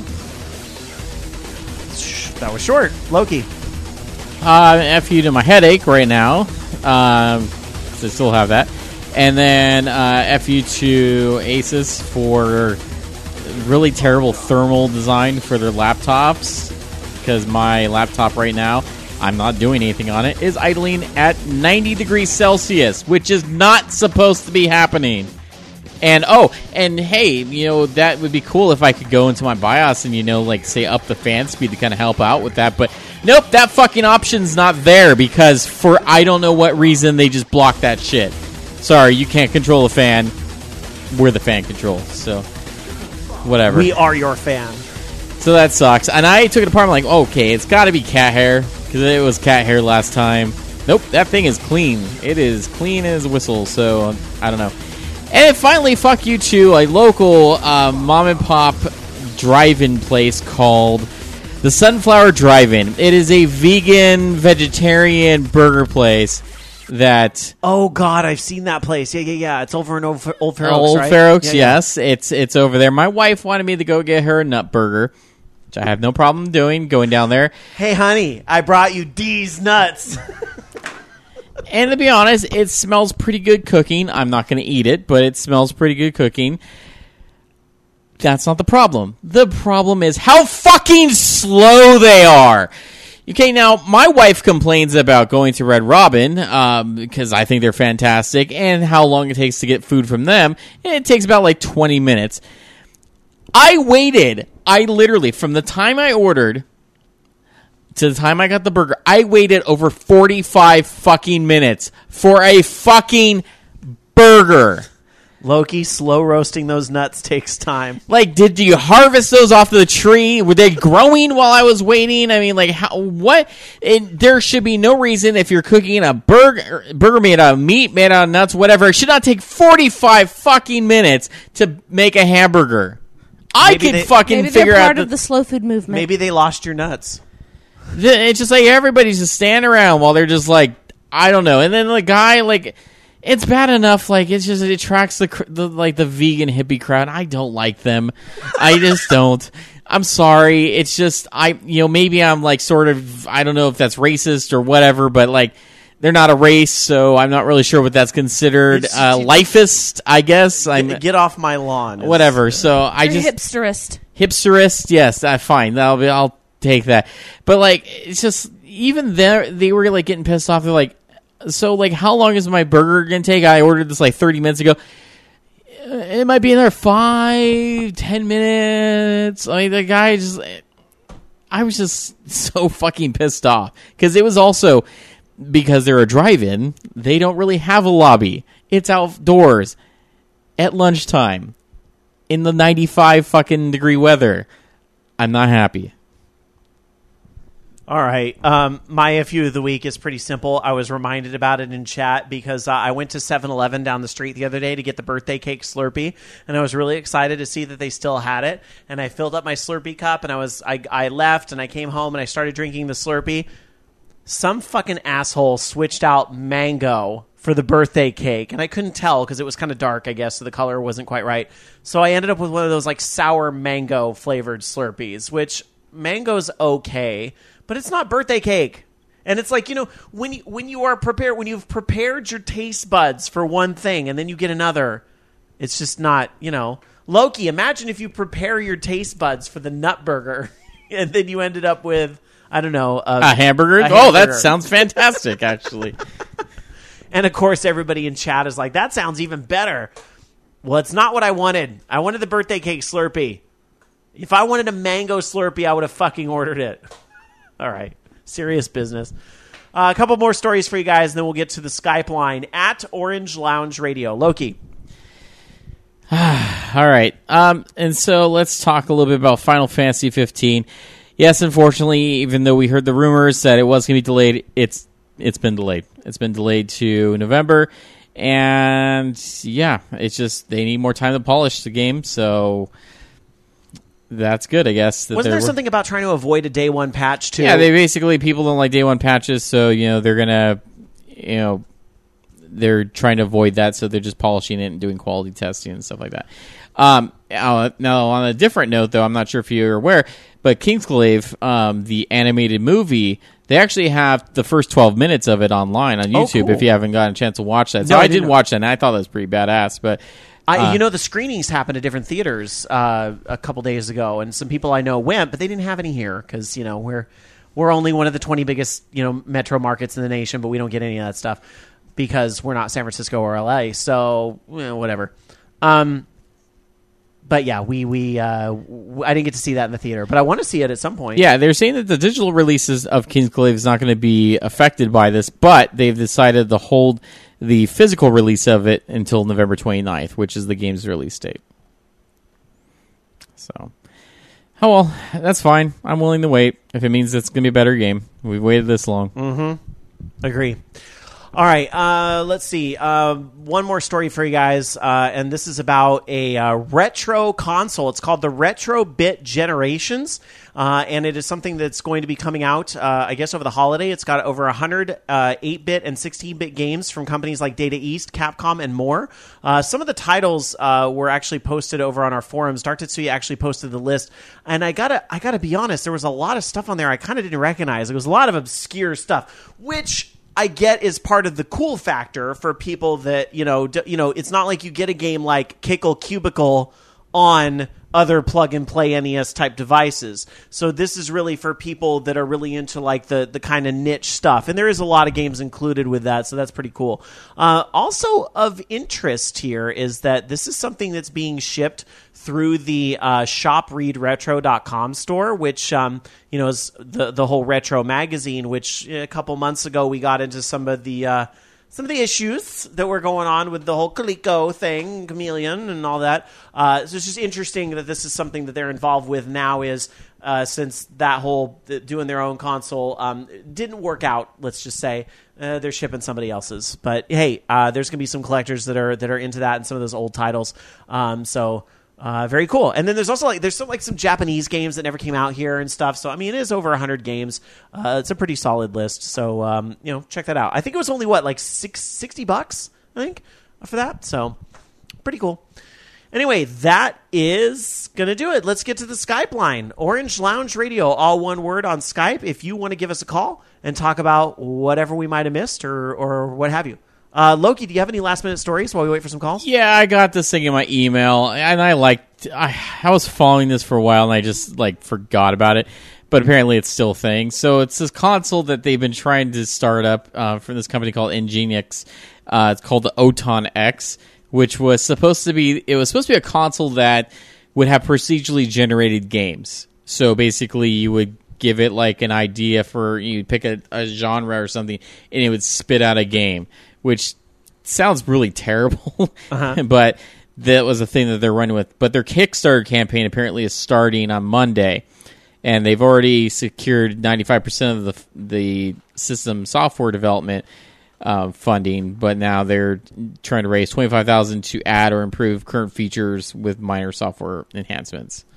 Shh, that was short. Loki. Uh, F you to my headache right now. Um, 'cause I still have that. And then uh, F you to Asus for really terrible thermal design for their laptops. Because my laptop right now, I'm not doing anything on it, is idling at ninety degrees Celsius, which is not supposed to be happening. And, oh, and hey, you know, that would be cool if I could go into my BIOS and, you know, like, say up the fan speed to kind of help out with that. But, nope, that fucking option's not there because for I don't know what reason they just blocked that shit. Sorry, you can't control the fan. We're the fan control, so whatever. We are your fan. So that sucks. And I took it apart. I'm like, okay, it's got to be cat hair because it was cat hair last time. Nope, that thing is clean. It is clean as a whistle, so I don't know. And finally, fuck you to a local uh, mom and pop drive-in place called the Sunflower Drive-In. It is a vegan, vegetarian burger place that... Oh, God, I've seen that place. Yeah, yeah, yeah. It's over in Old, Old Fair Oaks, Old right? Fair Oaks, Yeah, yeah. yes. It's it's over there. My wife wanted me to go get her a nut burger, which I have no problem doing, going down there. Hey, honey, I brought you D's nuts. And to be honest, it smells pretty good cooking. I'm not going to eat it, but it smells pretty good cooking. That's not the problem. The problem is how fucking slow they are. Okay, now, my wife complains about going to Red Robin, um, because I think they're fantastic, and how long it takes to get food from them. And it takes about, like, twenty minutes. I waited. I literally, from the time I ordered to the time I got the burger, I waited over forty-five fucking minutes for a fucking burger. Loki, slow roasting those nuts takes time. Like, did you harvest those off the tree? Were they growing while I was waiting? I mean, like, how, what? And there should be no reason if you're cooking a burger, burger made out of meat, made out of nuts, whatever. It should not take forty-five fucking minutes to make a hamburger. I Maybe could they- fucking Maybe figure they're out part the, of the slow food movement. Maybe they lost your nuts. the- it's just like everybody's just standing around while they're just like, I don't know. And then the guy, like, it's bad enough. Like, it's just, it attracts the, cr- the like the vegan hippie crowd. I don't like them. I just don't. I'm sorry. It's just, I, you know, maybe I'm like sort of, I don't know if that's racist or whatever, but like, they're not a race, so I'm not really sure what that's considered. It's- Uh, lifist, I guess. I'm Get, get off my lawn. It's- whatever. So I You're just hipsterist. hipsterist. Yes, that's fine. That'll be. I'll take that. But like, it's just even there, they were like getting pissed off. They're like, so like, how long is my burger gonna take? I ordered this like thirty minutes ago. Uh, It might be another five, ten minutes. I mean, the guy just. I was just so fucking pissed off because it was also because they're a drive-in, they don't really have a lobby. It's outdoors at lunchtime in the ninety-five fucking degree weather. I'm not happy. All right. Um, my F U of the week is pretty simple. I was reminded about it in chat because uh, I went to seven eleven down the street the other day to get the birthday cake Slurpee, and I was really excited to see that they still had it. And I filled up my Slurpee cup, and I was I, I left, and I came home, and I started drinking the Slurpee. Some fucking asshole switched out mango for the birthday cake, and I couldn't tell because it was kind of dark, I guess, so the color wasn't quite right. So I ended up with one of those like sour mango flavored Slurpees, which mango's okay, but it's not birthday cake. And it's like, you know, when you, when you are prepared, when you've prepared your taste buds for one thing and then you get another, it's just not, you know. Loki, imagine if you prepare your taste buds for the nut burger and then you ended up with, I don't know. A, a hamburger? a Oh, hamburger. that sounds fantastic, actually. And, of course, everybody in chat is like, that sounds even better. Well, it's not what I wanted. I wanted the birthday cake Slurpee. If I wanted a mango Slurpee, I would have fucking ordered it. All right. Serious business. Uh, a couple more stories for you guys, and then we'll get to the Skype line at Orange Lounge Radio. Loki. All right. Um, and so let's talk a little bit about Final Fantasy fifteen. Yes, unfortunately, even though we heard the rumors that it was going to be delayed, it's it's been delayed. It's been delayed to November. And, yeah, it's just they need more time to polish the game, so that's good, I guess. That Wasn't there wor- something about trying to avoid a day one patch, too? Yeah, they basically, people don't like day one patches, so, you know, they're going to, you know, they're trying to avoid that, so they're just polishing it and doing quality testing and stuff like that. Um, now, now, on a different note, though, I'm not sure if you're aware, but Kingsglaive, um, the animated movie, they actually have the first twelve minutes of it online on YouTube. Oh, cool. If you haven't gotten a chance to watch that. So No, I I, didn't did know. watch that, and I thought that was pretty badass. But I, uh, you know, the screenings happened at different theaters uh, a couple days ago, and some people I know went, but they didn't have any here because, you know, we're we're only one of the twenty biggest, you know, metro markets in the nation, but we don't get any of that stuff because we're not San Francisco or L A, so well, whatever. Um, but yeah, we we uh, w- I didn't get to see that in the theater, but I want to see it at some point. yeah, they're saying that the digital releases of Kingsglaive is not going to be affected by this, but they've decided to hold the physical release of it until November twenty-ninth, which is the game's release date. So, oh well, that's fine. I'm willing to wait if it means it's going to be a better game. We've waited this long. Mm-hmm. Agree. All right, uh, let's see. Uh, one more story for you guys, uh, and this is about a uh, retro console. It's called the Retro Bit Generations, uh, and it is something that's going to be coming out, uh, I guess, over the holiday. It's got over one hundred uh, eight-bit and sixteen-bit games from companies like Data East, Capcom, and more. Uh, some of the titles uh, were actually posted over on our forums. Dark Tetsuya actually posted the list, and I gotta, I gotta be honest, there was a lot of stuff on there I kind of didn't recognize. It was a lot of obscure stuff, which I get is part of the cool factor for people that, you know, d- you know, it's not like you get a game like Kickle Cubicle on other plug-and-play N E S type devices. So this is really for people that are really into like the, the kind of niche stuff. And there is a lot of games included with that, so that's pretty cool. Uh, also of interest here is that this is something that's being shipped through the uh, shop read retro dot com store, which um, you know is the the whole retro magazine. Which a couple months ago we got into some of the uh, some of the issues that were going on with the whole Coleco thing, Chameleon, and all that. Uh, so it's just interesting that this is something that they're involved with now. Is uh, since that whole the, doing their own console um, didn't work out, let's just say. Uh, they're shipping somebody else's, but hey, uh, there's gonna be some collectors that are that are into that and some of those old titles. Um, so. Uh, very cool. And then there's also like there's some like some Japanese games that never came out here and stuff. So I mean, it is over one hundred games. Uh, it's a pretty solid list. So um, you know, check that out. I think it was only what like six, sixty bucks, I think, for that. So pretty cool. Anyway, that is going to do it. Let's get to the Skype line. Orange Lounge Radio, all one word on Skype. If you want to give us a call and talk about whatever we might have missed or or what have you. Uh, Loki, do you have any last-minute stories while we wait for some calls? Yeah, I got this thing in my email, and I liked. I, I was following this for a while, and I just like forgot about it. But apparently, it's still a thing. So it's this console that they've been trying to start up uh, from this company called Nginx. Uh, it's called the Oton X, which was supposed to be. It was supposed to be a console that would have procedurally generated games. So basically, you would give it like an idea for you pick a, a genre or something, and it would spit out a game, which sounds really terrible, uh-huh. but that was a thing that they're running with. But their Kickstarter campaign apparently is starting on Monday, and they've already secured ninety-five percent of the the system software development uh, funding, but now they're trying to raise twenty-five thousand dollars to add or improve current features with minor software enhancements.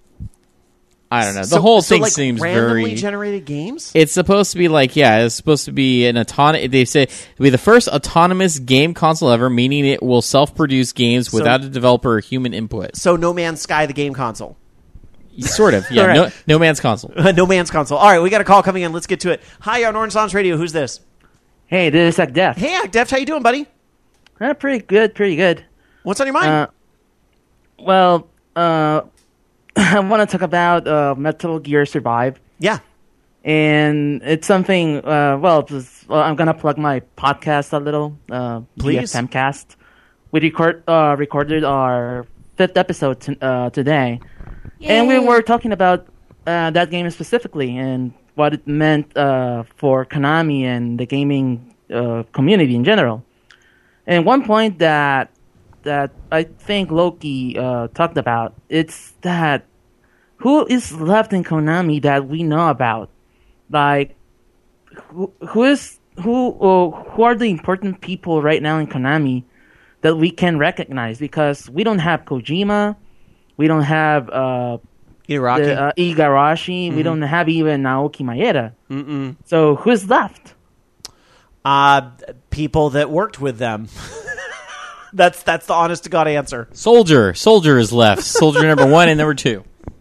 I don't know. The so, whole so thing like seems randomly very generated games. It's supposed to be like, yeah, it's supposed to be an autonomous. They say it'll be the first autonomous game console ever, meaning it will self-produce games So- without a developer or human input. So No Man's Sky, the game console. Sort of, yeah. All right. no, no man's console. No Man's console. All right, we got a call coming in. Let's get to it. Hi, on Orange Lounge Radio. Who's this? Hey, this is Def. Hey, Deft. How you doing, buddy? Uh, pretty good, pretty good. What's on your mind? Uh, well, uh, I want to talk about uh, Metal Gear Survive, yeah. and it's something. Uh, well, just, well, I'm gonna plug my podcast a little. Uh, Please. G F M Cast. We record uh, recorded our fifth episode t- uh, today, and we Yay. were talking about uh, that game specifically and what it meant uh, for Konami and the gaming uh, community in general. And one point that that I think Loki uh, talked about, it's that who is left in Konami that we know about? Like, who, who is who? Uh, who are the important people right now in Konami that we can recognize? Because we don't have Kojima, we don't have uh, Iraqi. the, uh, Igarashi, Mm-hmm. we don't have even Naoki Maeda. Mm-mm. So who's left? Uh, people that worked with them. that's that's the honest to God answer. Soldier, Soldier is left. Soldier number one and number two.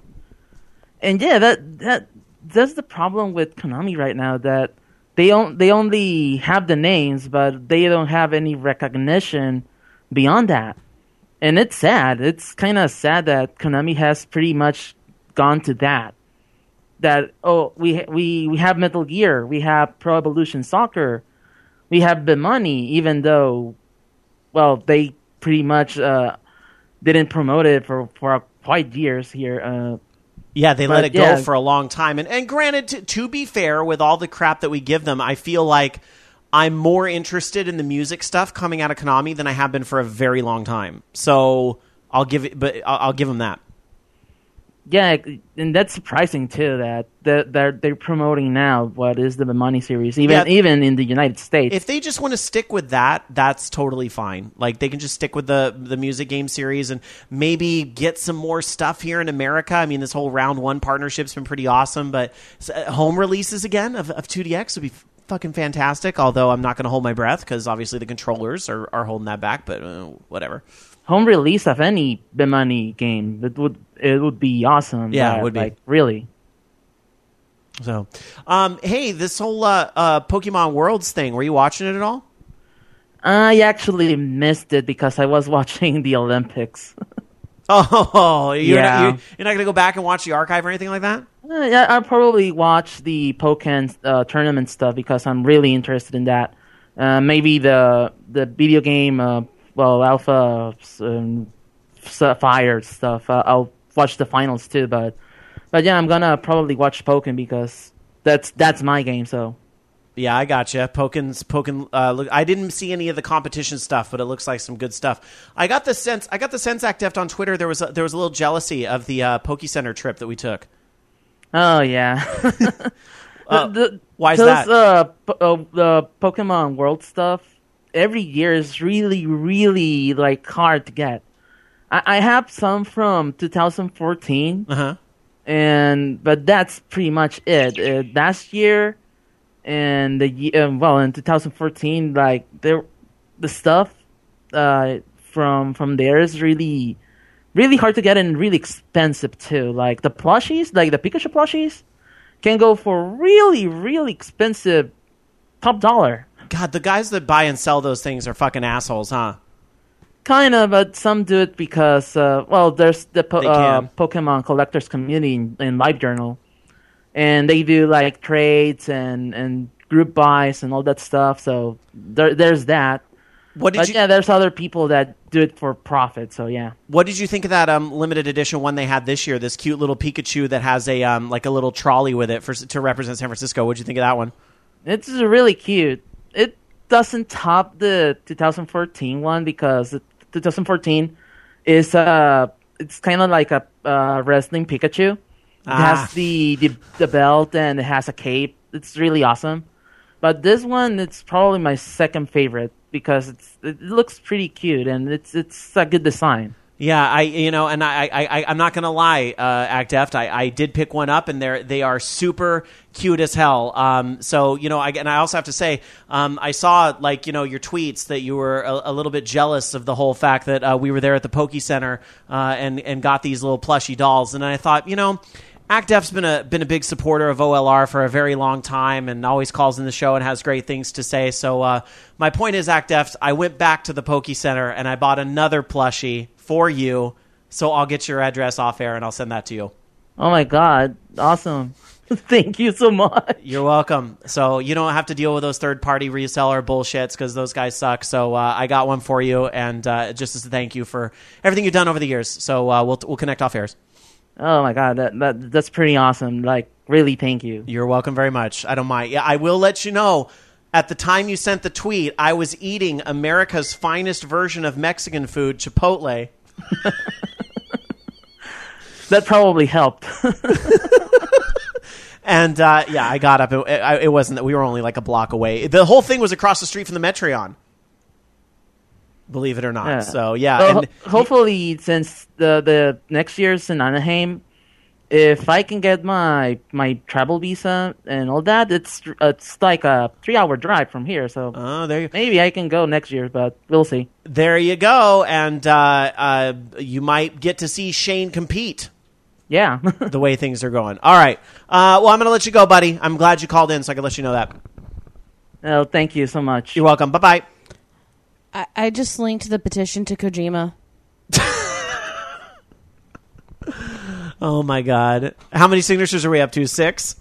And yeah, that that that's the problem with Konami right now, that they on, they only have the names, but they don't have any recognition beyond that. And it's sad. It's kind of sad that Konami has pretty much gone to that. That oh, we we we have Metal Gear, we have Pro Evolution Soccer, we have Bimani, even though, well, they pretty much uh, didn't promote it for for quite years here. Uh, Yeah, they let But, it go yeah. for a long time. And, and granted, to, to be fair, with all the crap that we give them, I feel like I'm more interested in the music stuff coming out of Konami than I have been for a very long time. So I'll give it, but I'll, I'll give them that. Yeah, and that's surprising too that that they're they're promoting now what is the Bimani series, even Yeah. even in the United States. If they just want to stick with that, that's totally fine. Like they can just stick with the the music game series and maybe get some more stuff here in America. I mean, this whole round one partnership's been pretty awesome, but uh, home releases again of, of two D X would be f- fucking fantastic. Although I'm not going to hold my breath because obviously the controllers are, are holding that back. But uh, whatever. Home release of any Bimani game, it would it would be awesome. Yeah, it but, would be. like really. So, um, hey, this whole uh, uh, Pokemon Worlds thing, were you watching it at all? I actually missed it because I was watching the Olympics. Oh, you're, Yeah. not, you're, you're not going to go back and watch the archive or anything like that? Uh, yeah, I'll probably watch the Pokken uh, tournament stuff because I'm really interested in that. Uh, maybe the the video game, uh, well, Alpha um, Sapphire stuff. Uh, I'll watch the finals too, but but yeah, I'm gonna probably watch Pokken because that's that's my game. So Yeah, I gotcha. Poken's Poken. Uh, look, I didn't see any of the competition stuff, but it looks like some good stuff. I got the sense. I got the sense, Acteft on Twitter. There was a, there was a little jealousy of the uh, Poke Center trip that we took. oh yeah. Uh, The- the- why is those, that? Uh, po- uh, the Pokemon World stuff every year is really, really like hard to get. I, I have some from two thousand fourteen, Uh huh. and but that's pretty much it. Uh, last year and the ye- uh, well in two thousand fourteen, like there, the stuff uh, from from there is really, really hard to get and really expensive too. Like the plushies, like the Pikachu plushies, can go for really, really expensive, top dollar. God, the guys that buy and sell those things are fucking assholes, huh? Kind of, but some do it because, uh, well, there's the po- They uh, can. Pokemon collectors community in, in LiveJournal, and they do like trades and, and group buys and all that stuff. So there, there's that. What did But you yeah, there's other people that do it for profit. So yeah. What did you think of that um, limited edition one they had this year? This cute little Pikachu that has a um, like a little trolley with it for to represent San Francisco. What did you think of that one? It's really cute. It doesn't top the two thousand fourteen one because the two thousand fourteen is uh it's kind of like a uh, wrestling Pikachu. It Ah. has the, the the belt and it has a cape. It's really awesome. But this one, it's probably my second favorite because it's it looks pretty cute and it's it's a good design. Yeah, I you know, and I I, I I'm not gonna lie, uh, ActDeft. I, I did pick one up, and they're they are super cute as hell. Um, so you know, I and I also have to say, um, I saw like you know your tweets that you were a, a little bit jealous of the whole fact that uh, we were there at the Poke Center uh, and and got these little plushy dolls, and I thought, you know. ActDeft's been a been a big supporter of O L R for a very long time and always calls in the show and has great things to say. So uh, my point is, ActDeft, I went back to the Poke Center and I bought another plushie for you. So I'll get your address off air and I'll send that to you. Oh my god, awesome! Thank you so much. You're welcome. So you don't have to deal with those third party reseller bullshits because those guys suck. So uh, I got one for you, and uh, just as a thank you for everything you've done over the years. So uh, we'll we'll connect off airs. Oh my god, that, that that's pretty awesome. Like, really, thank you. You're welcome very much. I don't mind. Yeah, I will let you know. At the time you sent the tweet, I was eating America's finest version of Mexican food, Chipotle. That probably helped. And uh, yeah, I got up. It, it, it wasn't that we were only like a block away. The whole thing was across the street from the Metreon. Believe it or not. Yeah. So yeah, Well, and ho- hopefully, since the the next year's in Anaheim, if I can get my my travel visa and all that, it's it's like a three hour drive from here. So oh, there you maybe I can go next year, but we'll see. there you go. And uh, uh, you might get to see Shane compete. Yeah. The way things are going. All right. Uh, well, I'm going to let you go, buddy. I'm glad you called in, so I can let you know that. Oh, thank you so much. You're welcome. Bye bye. I, I just linked the petition to Kojima. Oh my God! How many signatures are we up to? Six.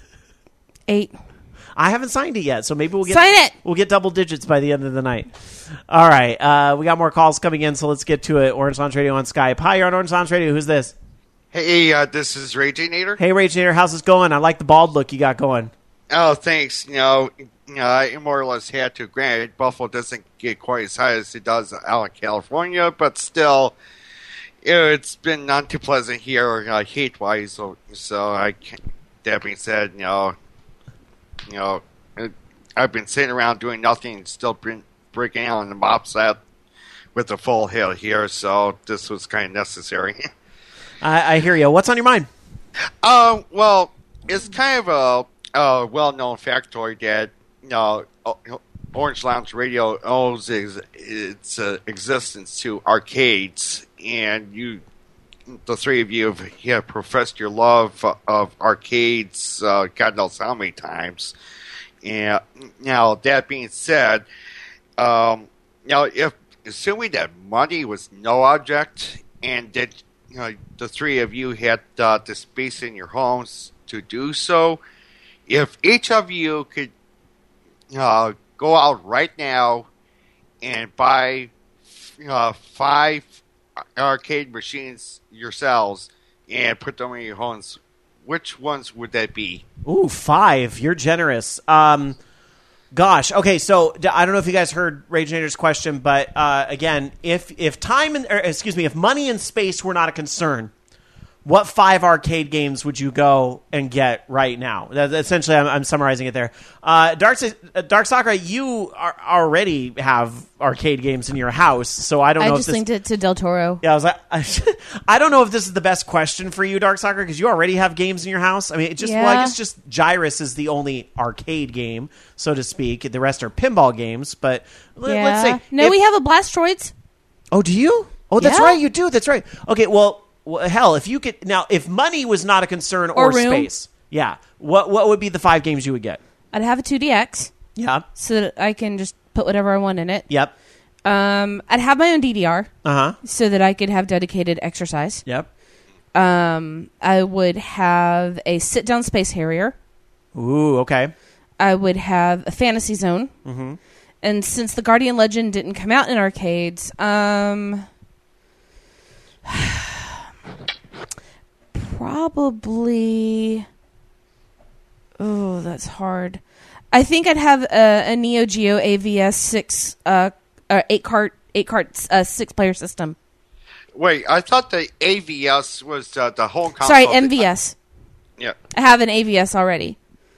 Eight. I haven't signed it yet, so maybe we'll get Sign it! We'll get double digits by the end of the night. All right, uh, we got more calls coming in, so let's get to it. Orange Lounge Radio on Skype. Hi, you're on Orange Lounge Radio. Who's this? Hey, uh, this is Raginator. Hey, Raginator, how's this going? I like the bald look you got going. Oh, thanks. You know, you know, I more or less had to. Granted, Buffalo doesn't get quite as high as it does out in California, but still, you know, it's been not too pleasant here, uh, hate-wise. So, so I, can't, that being said, you know, you know, I've been sitting around doing nothing and still been breaking out on the mop set with a full head here, so this was kind of necessary. I, I hear you. What's on your mind? Um, well, it's kind of a, a well-known factoid that, you know, Orange Lounge Radio owes its, its uh, existence to arcades, and you, the three of you, have, have professed your love of arcades, uh, God knows how many times. And now, that being said, um, now if assuming that money was no object, and that you know, the three of you had uh, the space in your homes to do so, if each of you could uh, go out right now and buy uh, five arcade machines yourselves and put them in your homes, which ones would that be? Ooh, five. You're generous. Um, gosh. Okay, so d- I don't know if you guys heard Raginator's question, but uh, again, if if time and or, excuse me, if money and space were not a concern, what five arcade games would you go and get right now? That, essentially, I'm, I'm summarizing it there. Uh, Dark uh, Dark Sakura, you are, already have arcade games in your house, so I don't I know. just if this, linked it to Del Toro. Yeah, I was like, I don't know if this is the best question for you, Dark Sakura, because you already have games in your house. I mean, it just well, I Yeah. guess just Gyrus is the only arcade game, so to speak. The rest are pinball games. But l- Yeah. let's say, no, if- we have a Blastroids. Oh, do you? Oh, that's Yeah. right, you do. That's right. Okay, well, well, hell, if you could now, if money was not a concern or, Or room. space, yeah, what what would be the five games you would get? I'd have a two D X Yeah. so that I can just put whatever I want in it. Yep. Um, I'd have my own D D R Uh huh. so that I could have dedicated exercise. Yep. Um, I would have a sit-down Space Harrier. Ooh. Okay. I would have a Fantasy Zone. Mm-hmm. And since the Guardian Legend didn't come out in arcades, um, probably. Oh, that's hard. I think I'd have a, a Neo Geo A V S six, uh, uh, eight cart, eight cart, uh, six player system. Wait, I thought the A V S was uh, the home console. Sorry, M V S. Yeah. I have an A V S already.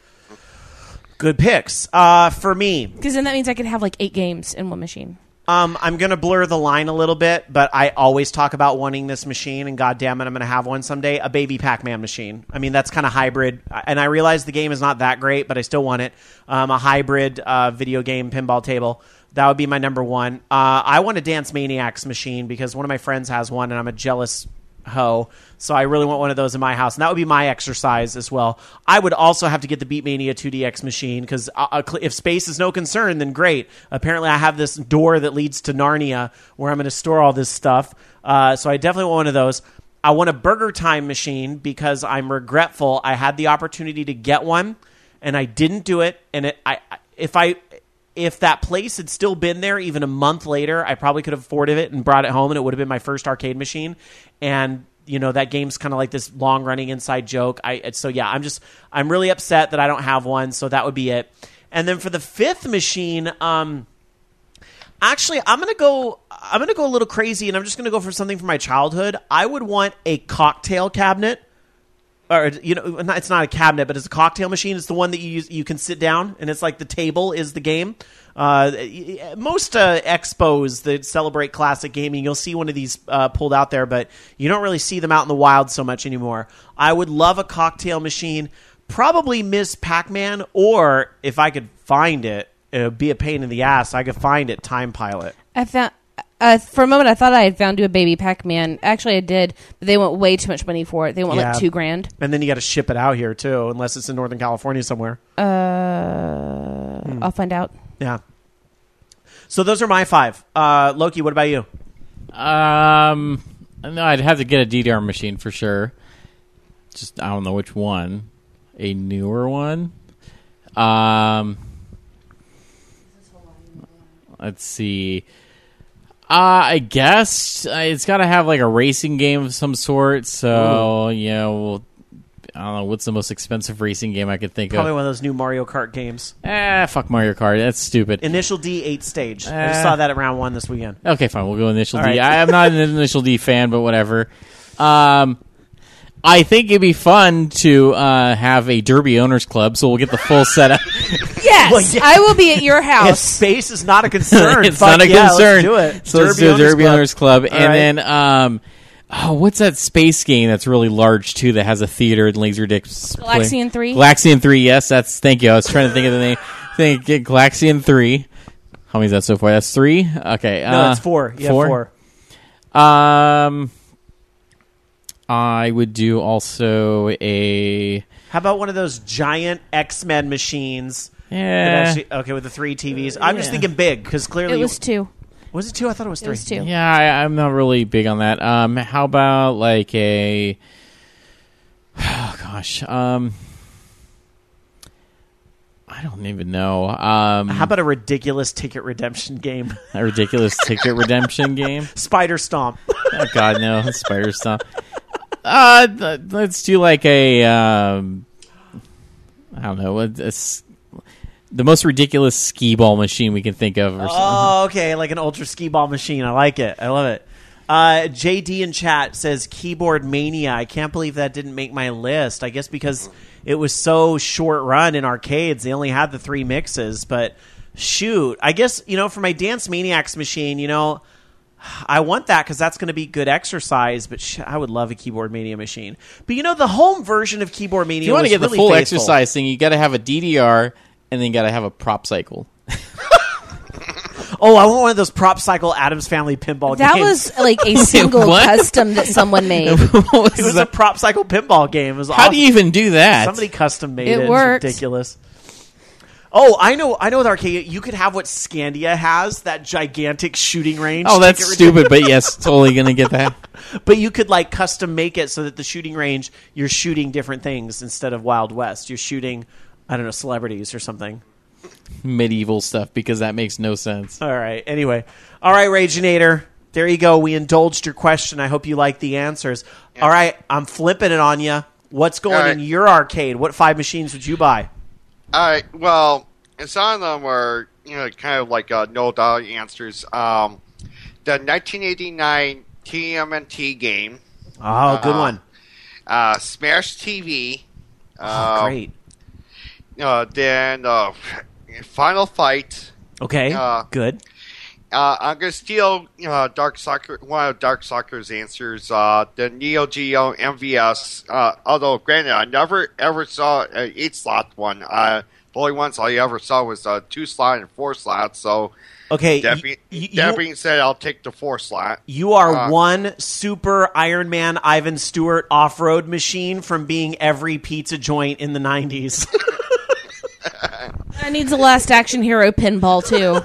Good picks. Uh, for me, Because then that means I could have like eight games in one machine. Um, I'm going to blur the line a little bit, but I always talk about wanting this machine, and goddamn it, I'm going to have one someday, a baby Pac-Man machine. I mean, that's kind of hybrid, and I realize the game is not that great, but I still want it. Um, a hybrid uh, video game pinball table. That would be my number one. Uh, I want a Dance Maniacs machine because one of my friends has one, and I'm a jealous hoe, so I really want one of those in my house, and that would be my exercise as well. I would also have to get the Beatmania two D X machine because uh, if space is no concern, then great. Apparently I have this door that leads to Narnia where I'm going to store all this stuff, uh, so I definitely want one of those. I want a Burger Time machine because I'm regretful I had the opportunity to get one and I didn't do it, and it, I if I if that place had still been there even a month later, I probably could have afforded it and brought it home, and it would have been my first arcade machine. And, you know, that game's kind of like this long-running inside joke. I So, yeah, I'm just – I'm really upset that I don't have one, so that would be it. And then for the fifth machine, um, actually, I'm going to go – I'm going to go a little crazy, and I'm just going to go for something from my childhood. I would want a cocktail cabinet. Or, you know, it's not a cabinet, but it's a cocktail machine. It's the one that you use, you can sit down, and it's like the table is the game. Uh, most uh, expos that celebrate classic gaming, you'll see one of these uh, pulled out there, but you don't really see them out in the wild so much anymore. I would love a cocktail machine, probably Miss Pac-Man, or if I could find it, it would be a pain in the ass. I could find it, Time Pilot. I found... Uh, for a moment, I thought I had found you a baby Pac-Man. Actually, I did, but they want way too much money for it. They want Yeah. like two grand. And then you got to ship it out here, too, unless it's in Northern California somewhere. Uh, Hmm. I'll find out. Yeah. So those are my five. Uh, Loki, what about you? Um, no, I'd have to get a D D R machine for sure. Just I don't know which one. A newer one. Um, let's see. Uh, I guess uh, it's got to have like a racing game of some sort. So, you know, I don't know. What's the most expensive racing game I could think Probably of? one of those new Mario Kart games. Ah, fuck Mario Kart. That's stupid. Initial D, eight stage. I Uh, just saw that at round one this weekend. Okay, fine. We'll go Initial All D. right. I, I'm not an Initial D fan, but whatever. Um, I think it'd be fun to uh, have a Derby Owners Club, so we'll get the full setup. Yes, Well, yeah. I will be at your If house. space is not a concern, it's fuck not a yeah, concern. Let's do it. So let's do a Derby Owners Club. And right. then, um, oh, what's that space game that's really large, too, that has a theater and Laserdiscs? play- Galaxian three? Galaxian three, yes. That's, thank you. I was trying to think of the name. Think get Galaxian three. How many is that so far? That's three? Okay. No, uh, it's four. You have four. Um, I would do also a How about one of those giant X-Men machines? that yeah, actually- okay, with the three T Vs. I'm just yeah. thinking big, because clearly... It was two. Was it two? I thought it was It three. was two. yeah. I, I'm not really big on that. Um, how about like a oh gosh, um, I don't even know. Um, How about a ridiculous ticket redemption game? a ridiculous ticket redemption game? Spider Stomp. Oh God, no, Spider Stomp. Uh, th- let's do like a um, I don't know, a, a s- the most ridiculous skee ball machine we can think of. Or something. Oh, okay, like an ultra ski ball machine. I like it. I love it. Uh, J D in chat says Keyboard Mania. I can't believe that didn't make my list. I guess because it was so short run in arcades. They only had the three mixes. But shoot, I guess, you know, for my Dance Maniacs machine, you know, I want that because that's going to be good exercise. But sh- I would love a Keyboard Mania machine. But you know, the home version of Keyboard Mania If you want was to get the really full faithful. exercise thing, you got to have a D D R and then you got to have a prop cycle. Oh, I want one of those Prop Cycle Adams Family pinball That games. was like a single What? custom that someone made. What was It was a that? Prop Cycle pinball game. It was How awesome. do you even do that? Somebody custom made It it. worked. It's ridiculous. Oh, I know. I know. With arcade, you could have what Scandia has, that gigantic shooting range. Oh, that's ticket stupid, but yes, totally gonna get that. redemption. But you could like custom make it so that the shooting range, you're shooting different things instead of Wild West. You're shooting, I don't know, celebrities or something. medieval stuff because that makes no sense. All right. Anyway. All right, Raginator. There you go. We indulged your question. I hope you like the answers. Yeah. All right. I'm flipping it on you. What's going All right. in your arcade? What five machines would you buy? All right. Well, and some of them are, you know, kind of like uh, no doubt answers. Um, the nineteen eighty-nine T M N T game, Oh, good Uh, one. uh, Smash T V. Oh, uh, great. Uh, then uh, Final Fight. Okay. uh, good. Uh, I'm gonna steal uh, Dark Soccer, one of Dark Soccer's answers. Uh, the Neo Geo M V S. Uh, although, granted, I never ever saw an eight slot one. Uh, the only ones I ever saw was uh, two slot and four slot. So Okay. that, y- be, y- that you, being said, I'll take the four slot. you are uh, one super Iron Man Ivan Stewart off-road machine from being every pizza joint in the nineties. That needs a Last Action Hero pinball too.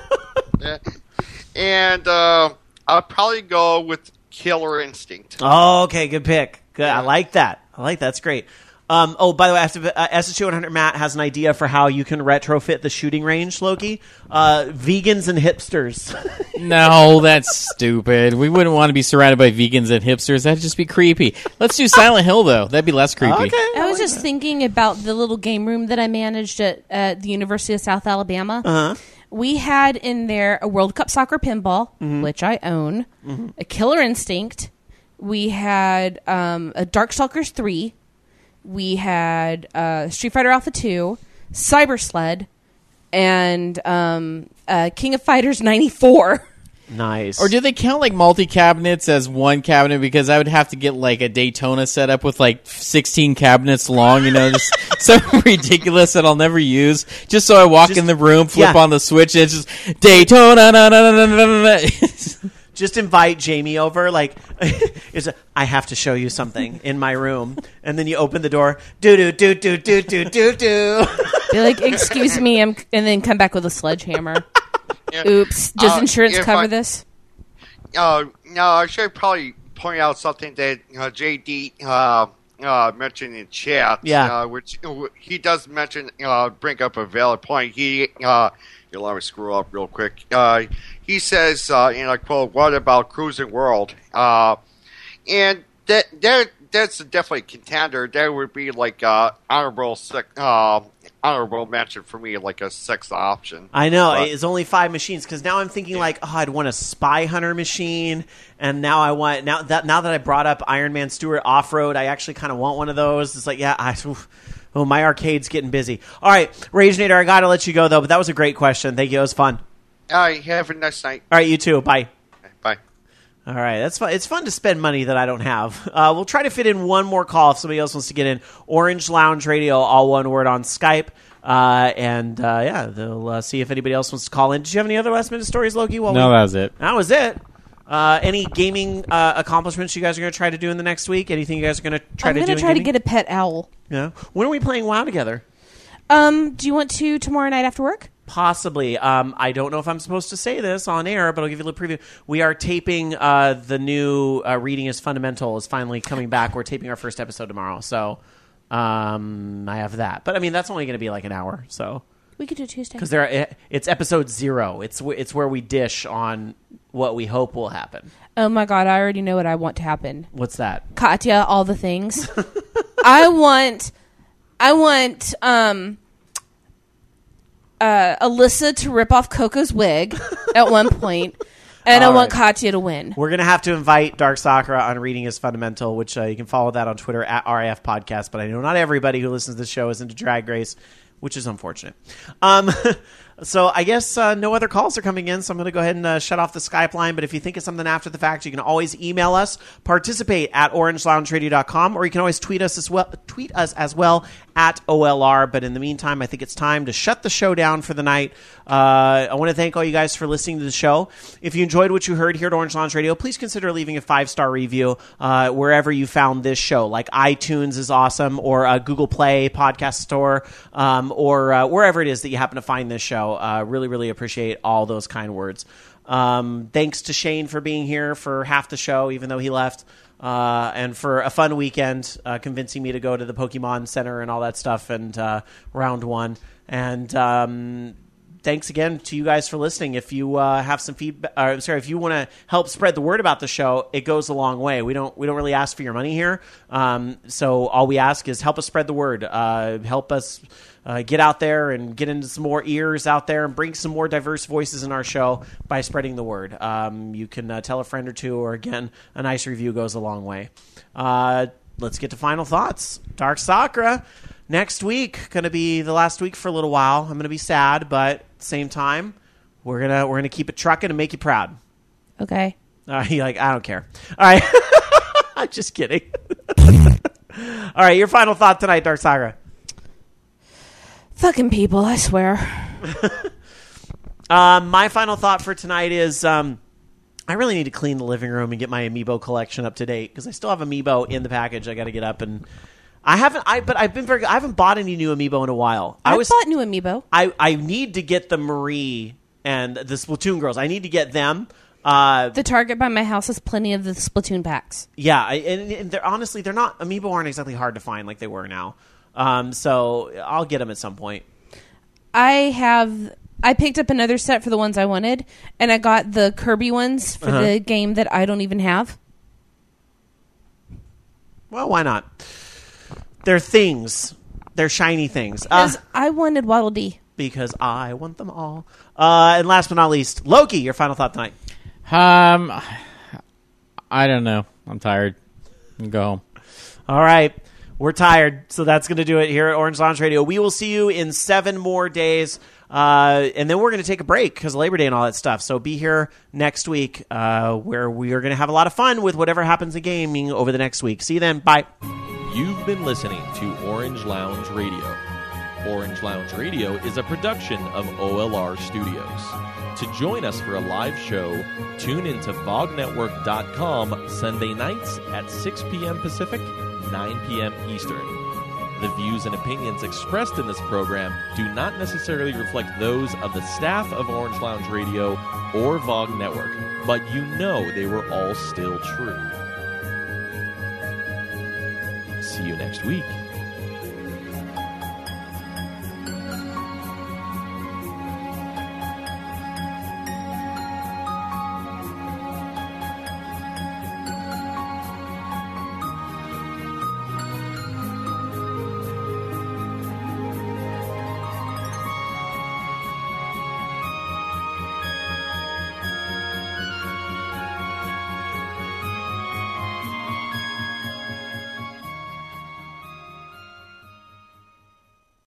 And uh, I'll probably go with Killer Instinct. Oh, okay, good pick. Good, I like that. I like that. That's great. Um, oh, by the way, I have to, uh, S S two one hundred Matt has an idea for how you can retrofit the shooting range, Loki. Uh, vegans and hipsters. No, that's stupid. We wouldn't want to be surrounded by vegans and hipsters. That'd just be creepy. Let's do Silent Hill, though. That'd be less creepy. Okay. I was just thinking about the little game room that I managed at, at the University of South Alabama. Uh-huh. We had in there a World Cup soccer pinball, which I own, a Killer Instinct. We had um, a Darkstalkers three. We had uh, Street Fighter Alpha two, Cyber Sled, and um, uh, King of Fighters ninety-four. Nice. Or do they count like multi cabinets as one cabinet? Because I would have to get like a Daytona set up with like sixteen cabinets long, you know, just something ridiculous that I'll never use. Just so I walk Just- in the room, flip yeah. on the switch, and it's just Daytona. Na, na, na, na, na, na, na. Just invite Jamie over. Like, is a, I have to show you something in my room, and then you open the door. Do do do do do do do do. Be like, excuse me, I'm, and then come back with a sledgehammer. Yeah. Oops. Does Uh, insurance if cover I- this? Uh, no, I should probably point out something that uh, J D uh, uh, mentioned in chat. Yeah. Uh, which uh, he does mention, uh, bring up a valid point. He, uh, you'll let me screw up real quick. Uh, he says, uh, in a quote, "What about Cruising World?" Uh, and that that that's definitely a contender. That would be like uh, honorable sec- uh, honorable mention for me, like a sixth option. I know But- it's only five machines because now I'm thinking like, oh, I'd want a Spy Hunter machine, and now I want now that now that I brought up Iron Man Stewart off road, I actually kind of want one of those. It's like, yeah, I. Oof. Oh, my arcade's getting busy. All right, Raginator, I got to let you go, though, but that was a great question. Thank you. It was fun. All right, have a nice night. All right, you too. Bye. Bye. All right, that's fun. It's fun to spend money that I don't have. Uh, we'll try to fit in one more call if somebody else wants to get in. Orange Lounge Radio, all one word on Skype. Uh, and, uh, yeah, they'll uh, see if anybody else wants to call in. Did you have any other last-minute stories, Loki? While No, we- that was it. That was it. Uh, any gaming uh, accomplishments you guys are going to try to do in the next week? Anything you guys are going to try I'm to do going in to try to gaming? get a pet owl. Yeah. When are we playing WoW together? Um, do you want to tomorrow night after work? Possibly. Um, I don't know if I'm supposed to say this on air, but I'll give you a little preview. We are taping uh, the new uh, Reading is Fundamental is finally coming back. We're taping our first episode tomorrow, so um, I have that. But I mean, that's only going to be like an hour, so We could do Tuesday. because there it's episode zero. It's wh- it's where we dish on what we hope will happen. Oh my god, I already know what I want to happen. What's that? Katya, all the things. I want, I want, um, uh, Alyssa to rip off Coco's wig at one point, and I All want right. Katya to win. We're going to have to invite Dark Sakura on Reading is Fundamental, which uh, you can follow that on Twitter at R I F Podcast. But I know not everybody who listens to the show is into Drag Race, which is unfortunate. Um, so I guess uh, no other calls are coming in, so I'm going to go ahead and uh, shut off the Skype line. But if you think of something after the fact, you can always email us, participate at orange lounge radio dot com, or you can always tweet us as well, tweet us as well at O L R. But in the meantime, I think it's time to shut the show down for the night. Uh, I want to thank all you guys for listening to the show. If you enjoyed what you heard here at Orange Lounge Radio, please consider leaving a five-star review uh, wherever you found this show. Like iTunes is awesome, or uh, Google Play, Podcast Store, um, or uh, wherever it is that you happen to find this show. Uh, really, really appreciate all those kind words. Um, thanks to Shane for being here for half the show, even though he left. Uh, and for a fun weekend, uh, convincing me to go to the Pokemon Center and all that stuff, and uh, round one. And um, thanks again to you guys for listening. If you uh, have some feedback, or sorry, if you want to help spread the word about the show, it goes a long way. We don't we don't really ask for your money here. Um, so all we ask is help us spread the word. Uh, help us uh, get out there and get into some more ears out there and bring some more diverse voices in our show by spreading the word. Um, you can uh, tell a friend or two, or again, a nice review goes a long way. Uh, let's get to final thoughts. Dark Sakura. Next week, going to be the last week for a little while. I'm going to be sad, but at the same time, we're gonna we're gonna keep it trucking and make you proud. Okay. Uh, you're like, I don't care. All right, I'm just kidding. All right, your final thought tonight, Dark Sakura. Fucking people, I swear. um, my final thought for tonight is um, I really need to clean the living room and get my Amiibo collection up to date because I still have Amiibo in the package. I got to get up and. I haven't, I but I've been very. I haven't bought any new Amiibo in a while. I I was bought new Amiibo. I, I need to get the Marie and the Splatoon girls. I need to get them. Uh, The Target by my house has plenty of the Splatoon packs. yeah, I, and, and they're honestly they're not Amiibo aren't exactly hard to find like they were now. Um, so I'll get them at some point. I have. I picked up another set for the ones I wanted, and I got the Kirby ones for Uh-huh. the game that I don't even have. Well, why not? They're things. They're shiny things. Uh, Because I wanted Waddle Dee. because I want them all. Uh, and last but not least, Loki. Your final thought tonight. Um, I don't know. I'm tired. Go home. All right. We're tired, so that's going to do it here at Orange Lounge Radio. We will see you in seven more days, uh, and then we're going to take a break because of Labor Day and all that stuff. So be here next week uh, where we are going to have a lot of fun with whatever happens in gaming over the next week. See you then. Bye. You've been listening to Orange Lounge Radio. Orange Lounge Radio is a production of O L R Studios. To join us for a live show, tune into vog network dot com Sunday nights at six p.m. Pacific, nine p.m. Eastern. The views and opinions expressed in this program do not necessarily reflect those of the staff of Orange Lounge Radio or VOG Network, but you know they were all still true. See you next week.